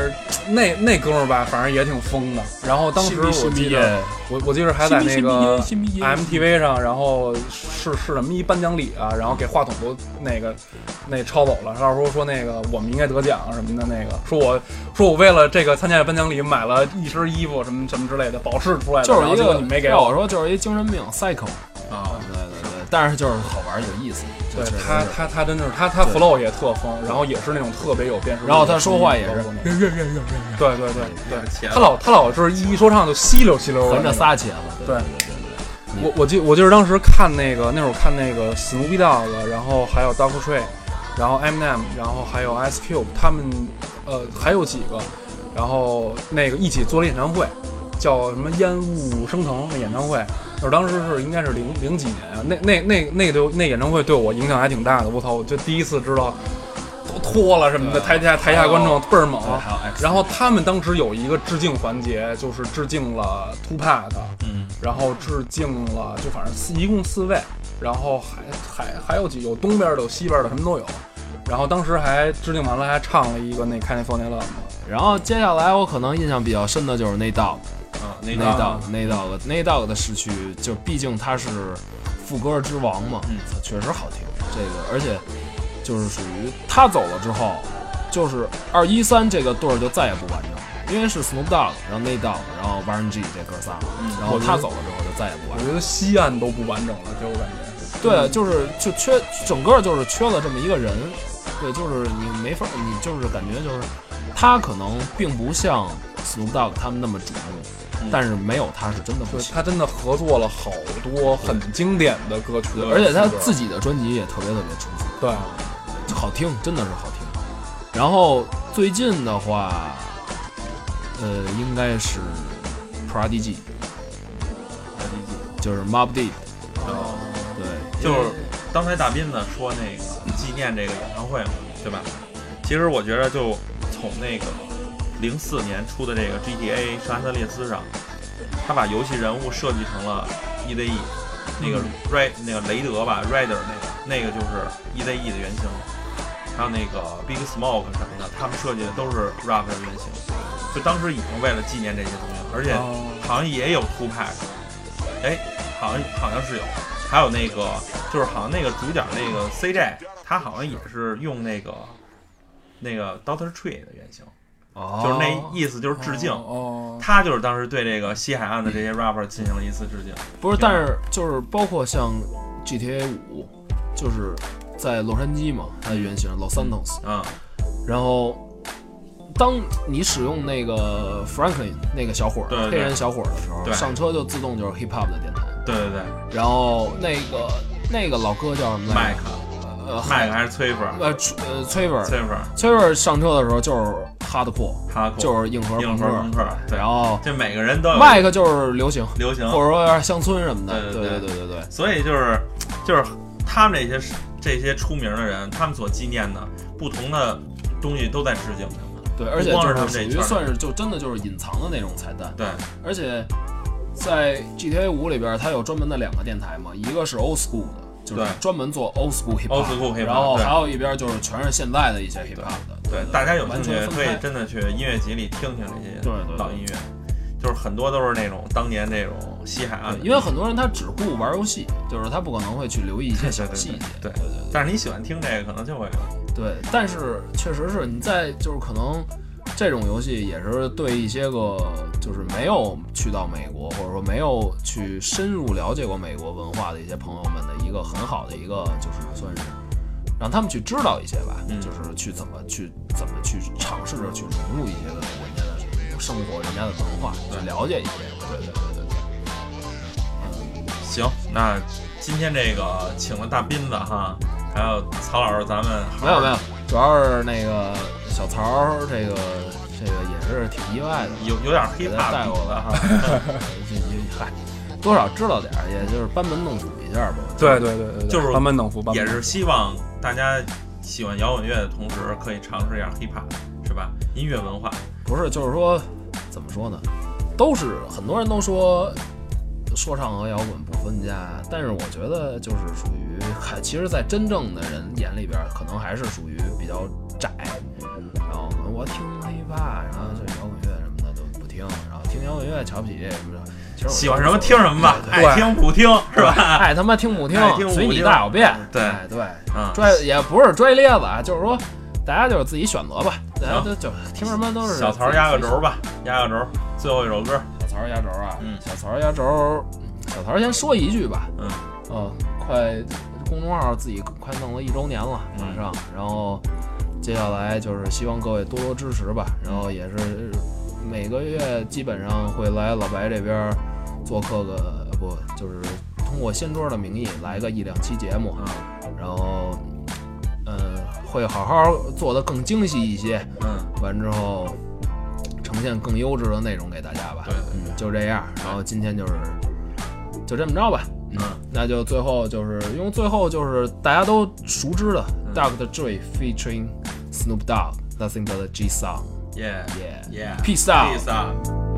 Speaker 4: 那那哥们儿吧，反正也挺疯的。然后当时我记得，我我记得还在那个 M T V 上，然后是是什么一颁奖礼啊，然后给话筒都那个那抄走了。到时候说那个我们应该得奖什么的，那个说我说我为了这个参加颁奖礼买了一身衣服什么什么之类的，保释出来的，
Speaker 2: 就是一个
Speaker 4: 你没给我，
Speaker 2: 我说就是一精神病 psycho
Speaker 4: 啊，
Speaker 2: 对对对，但是就是好玩有意思。
Speaker 4: 对他他他真的是他他 flow 也特疯，然后也是那种特别有辨识度，
Speaker 2: 然后他说话也是，
Speaker 4: 对对对对对对，他老他老就是一说唱就稀溜稀溜的，
Speaker 2: 横着仨茄子。
Speaker 4: 对对对对，我我记我记得当时看那个那会儿看那个 Snoop Dogg， 然后还有 doctor Dre， 然后 Eminem， 然后还有 Ice Cube， 他们呃还有几个，然后那个一起做了演唱会，叫什么烟雾升腾的演唱会。我当时是应该是零零几年啊，那那那那对那演唱会对我影响还挺大的。我操，我就第一次知道都脱了什么的，台下台下观众倍儿猛。然后他们当时有一个致敬环节，就是致敬了 Tupac， 嗯，然后致敬了就反正四一共四位，然后还还还有几有东边的有西边的什么都有。然后当时还致敬完了，还唱了一个那 California Love。
Speaker 2: 然后接下来我可能印象比较深的就是那道。
Speaker 3: 啊，
Speaker 2: 内道内道的内道的逝去，就毕竟他是副歌之王嘛，嗯，确实好听。这个而且就是属于他走了之后，就是二一三这个队儿就再也不完整，因为是 Snoop Dogg， 然后内道，然后 Warren G 这哥仨，嗯，然后他走了之后就再也不完整。
Speaker 4: 我觉得西岸都不完整了，给我感觉。
Speaker 2: 对，就是就缺整个就是缺了这么一个人，对，就是你没法，你就是感觉就是他可能并不像 Snoop Dogg 他们那么瞩目。但是没有他是真的不行，
Speaker 4: 他真的合作了好多很经典的歌曲，
Speaker 2: 而且他自己的专辑也特别特别出色，
Speaker 4: 对，
Speaker 2: 好听，真的是好听。然后最近的话，呃，应该是 Prodigy， 就是 Mobb Deep，
Speaker 3: 哦，
Speaker 2: 对，
Speaker 3: 就是刚才大斌子说那个纪念这个演唱会嘛，对吧？其实我觉得就从那个零四年出的这个 G T A 圣安德烈斯上，他把游戏人物设计成了 E Z E， 那个 Ray、嗯、那个雷德吧 Rider 那个那个就是 E Z E 的原型，还有那个 Big Smoke 什么的，他们设计的都是 rap 的原型。就当时已经为了纪念这些东西，而且好像也有 Tupac， 哎，好像好像是有，还有那个就是好像那个主角那个 C J， 他好像也是用那个那个 doctor Dre 的原型。
Speaker 2: 哦、
Speaker 3: 就是那意思，就是致敬。
Speaker 4: 哦，
Speaker 3: 他就是当时对这个西海岸的这些 rapper 进行了一次致敬。
Speaker 2: 不是，但是就是包括像 G T A 五，就是在洛杉矶嘛，它的原型 Los Santos，
Speaker 3: 嗯，
Speaker 2: 然后当你使用那个 Franklin 那个小伙儿，黑人小伙儿的时候，上车就自动就是 hip hop 的电台。
Speaker 3: 对对对。
Speaker 2: 然后那个那个老哥叫什么来着？
Speaker 3: 麦克。呃，麦克还是崔粉？
Speaker 2: 呃，呃，崔粉，
Speaker 3: 崔粉，
Speaker 2: 崔粉上车的时候就是哈德库，
Speaker 3: 哈德库
Speaker 2: 就是硬核
Speaker 3: 硬核朋克，
Speaker 2: 然后
Speaker 3: 就每个人都有。
Speaker 2: 麦克就是流行，
Speaker 3: 流行，
Speaker 2: 或者说有点乡村什么的。
Speaker 3: 对
Speaker 2: 对对对对对。
Speaker 3: 所以就是就是他们这些这些出名的人，他们所纪念的不同的东西都在致敬他们。
Speaker 2: 对，而且就是属于算是就真的就是隐藏的那种彩蛋。
Speaker 3: 对，
Speaker 2: 而且在 G T A 五里边，它有专门的两个电台嘛，一个是 old school 的。就是专门做 old school hip hop，
Speaker 3: old school hip hop，
Speaker 2: 然后还有一边就是全是现在的一些 hip hop 的。
Speaker 3: 对，大家有兴趣可以真的去音乐集里听听这些老音乐，就是很多都是那种当年那种西海岸的。
Speaker 2: 因为很多人他只顾玩游戏，就是他不可能会去留意一些小细节。
Speaker 3: 对对对。但是你喜欢听这个，可能就会留意。
Speaker 2: 对，但是确实是你在就是可能。这种游戏也是对一些个就是没有去到美国，或者说没有去深入了解过美国文化的一些朋友们的一个很好的一个，就是算是让他们去知道一些吧，嗯、就是去怎么去怎么去尝试着去融入一些个人家的生活、人家的文化，去了解一些。对对对对对。
Speaker 3: 嗯，行，那今天这个请了大斌子哈，还有曹老师，咱们
Speaker 2: 没有没有，主要是那个。小曹这个这个也是挺意外的，
Speaker 3: 有有点黑怕
Speaker 2: 带我的哈，嗨，多少知道点儿，也就是班门弄斧一下吧。
Speaker 4: 对对对对，
Speaker 3: 就是
Speaker 4: 班门弄斧，
Speaker 3: 也是希望大家喜欢摇滚乐的同时，可以尝试一下 hiphop， 是吧？音乐文化
Speaker 2: 不是，就是说怎么说呢？都是很多人都说说唱和摇滚不分家，但是我觉得就是属于，其实，在真正的人眼里边，可能还是属于比较窄。然后我听 hiphop， 然后就摇听摇滚乐瞧不起什么的。其实
Speaker 3: 喜欢什么听什么吧，爱听不听是吧？
Speaker 2: 爱他妈听不听，随你大小便。
Speaker 3: 对
Speaker 2: 对，
Speaker 3: 嗯，
Speaker 2: 拽也不是拽咧子啊，就是说大家就是自己选择吧，大家就就听什么都是。
Speaker 3: 小曹压个轴吧，压个轴，最后一首歌。
Speaker 2: 小曹压轴啊，
Speaker 3: 嗯，
Speaker 2: 小曹压轴，小曹先说一句吧，
Speaker 3: 嗯，
Speaker 2: 哦，快公众号自己快弄了一周年了，马上，
Speaker 3: 嗯、
Speaker 2: 然后接下来就是希望各位多多支持吧，然后也是每个月基本上会来老白这边。做客个不就是通过掀桌的名义来个一两期节目，
Speaker 3: 嗯、
Speaker 2: 然后嗯会好好做得更精细一些，
Speaker 3: 嗯，
Speaker 2: 完之后呈现更优质的内容给大家吧。
Speaker 3: 对，
Speaker 2: 嗯，就这样。然后今天就是就这么着吧，嗯，那就最后就是用最后就是大家都熟知的、嗯、Doctor Dre featuring Snoop Dogg Nothing But a G Song。
Speaker 3: Yeah
Speaker 2: yeah
Speaker 3: yeah
Speaker 2: Peace out
Speaker 3: Peace out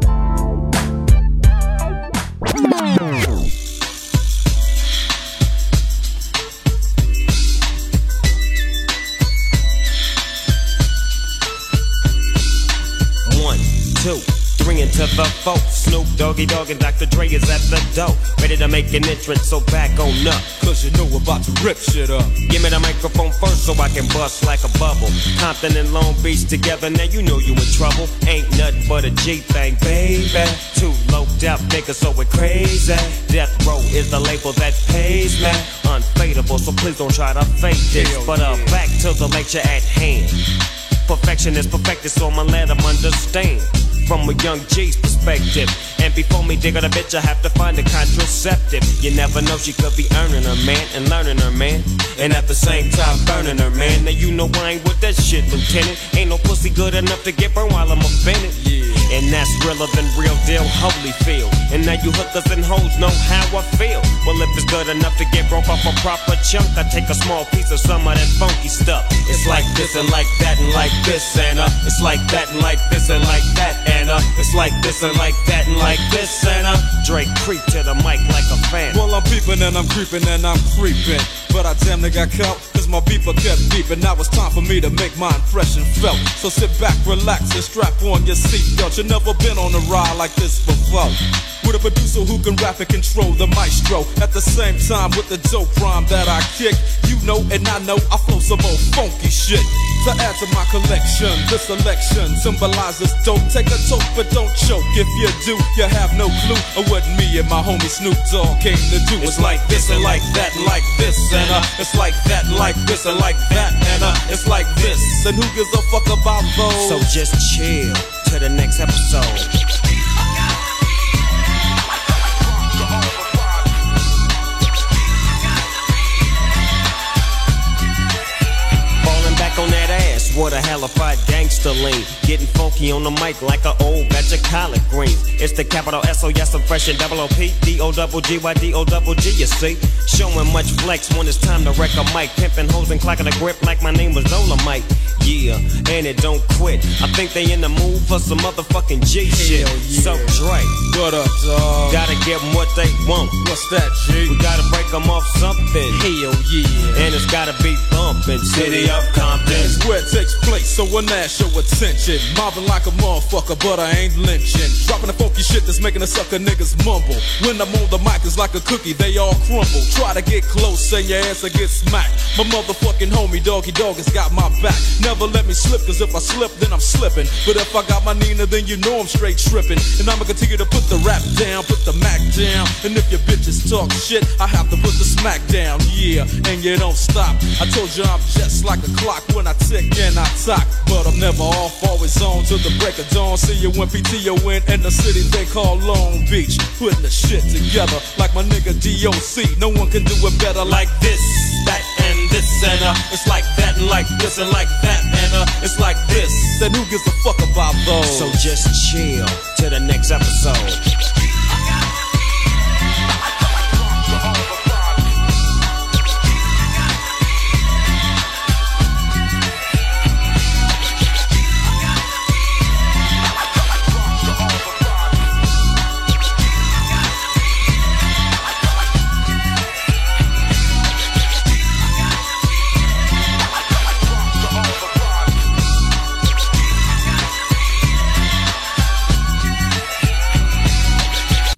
Speaker 10: One, two, three into the four. Snoop Doggy Dogg and Doctor Dre is at the door, ready to make an entrance, so back on up,
Speaker 11: cause you know we're about to rip shit up.
Speaker 10: Give me the microphone first so I can bust like a bubble. Compton and Long Beach together, now you know you in trouble. Ain't nothing but a G thing, baby. Two loped out niggas, so we're crazy. Death Row is the label that pays me. Unfadable, so please don't try to fake this. But uh, back to the lecture at hand. Perfection is perfected, so I'ma let them understand from a young G's perspective. And before me dig on a bitch, I have to find a contraceptive. You never know, she could be earning her man and learning her man, and at the same time burning her man. Now you know I ain't with that shit, Lieutenant. Ain't no pussy good enough to get burned while I'm offended. Yeah. And that's realer than real deal, Holyfield. And now you hookers and hoes know how I feel. Well, if it's good enough to get broke off a proper chunk, I take a small piece of some of that funky stuff. It's like this and like that and like this and uh, it's like that and like this and like that and uh, it's like this and like that and like this and uh, Drake creep to the mic like a fan.
Speaker 11: Well, I'm peeping and I'm creeping and I'm creeping, but I damn near got caught, cause my beeper kept beeping. Now it's time for me to make my impression felt. So sit back, relax, and strap on your seatbelt. You never been on a ride like this before, with a producer who can rap and control the maestro. At the same time with the dope rhyme that I kick, you know and I know I flow some old funky shit. To add to my collection, this selection symbolizes dope. Take a toke but don't choke. If you do, you have no clue of what me and my homie Snoop Dogg came to do. It's like this and like that and like this and uh, it's like that and like this and like that and uh, it's like this. And who gives a fuck about those?
Speaker 10: So just chill to the next episode. On that ass, what a halified gangster lean. Getting funky on the mic like an old batch of collard greens. It's the capital S O, yes, I'm fresh and double O P. D O double G Y D O double G, you see. Showing much flex when it's time to wreck a mic. Pimping hoes and clocking a grip like my name was Dolomite. Yeah, and it don't quit. I think they in the mood for some motherfucking G shit. Yeah. So Dre,
Speaker 11: what up, dog?
Speaker 10: Gotta give them what they want.
Speaker 11: What's that, G?
Speaker 10: We gotta break them off something.
Speaker 11: Hell yeah.
Speaker 10: And it's gotta be bumpin'. City of Compton.
Speaker 11: It's where it takes place, so when that show attention. Mobbing like a motherfucker, but I ain't lynching. Dropping the funky shit that's making the sucker niggas mumble. When I'm on the mic, it's like a cookie, they all crumble. Try to get close, and your ass will get smacked. My motherfucking homie, Doggy Dogg, has got my back. Never let me slip, cause if I slip, then I'm slipping. But if I got my Nina, then you know I'm straight tripping. And I'ma continue to put the rap down, put the Mac down. And if your bitches talk shit, I have to put the smack down. Yeah, and you don't stop. I told you I'm just like a clock when I tick and I talk. But I'm never off, always on till the break of dawn. See you when P T O in in the city they call Long Beach. Putting the shit together like my nigga D O C. No one can do it better like this, that, and this, and uh, it's like that, and like this, and like that, and uh, it's like this. Then who gives a fuck about those?
Speaker 10: So just chill to the next episode.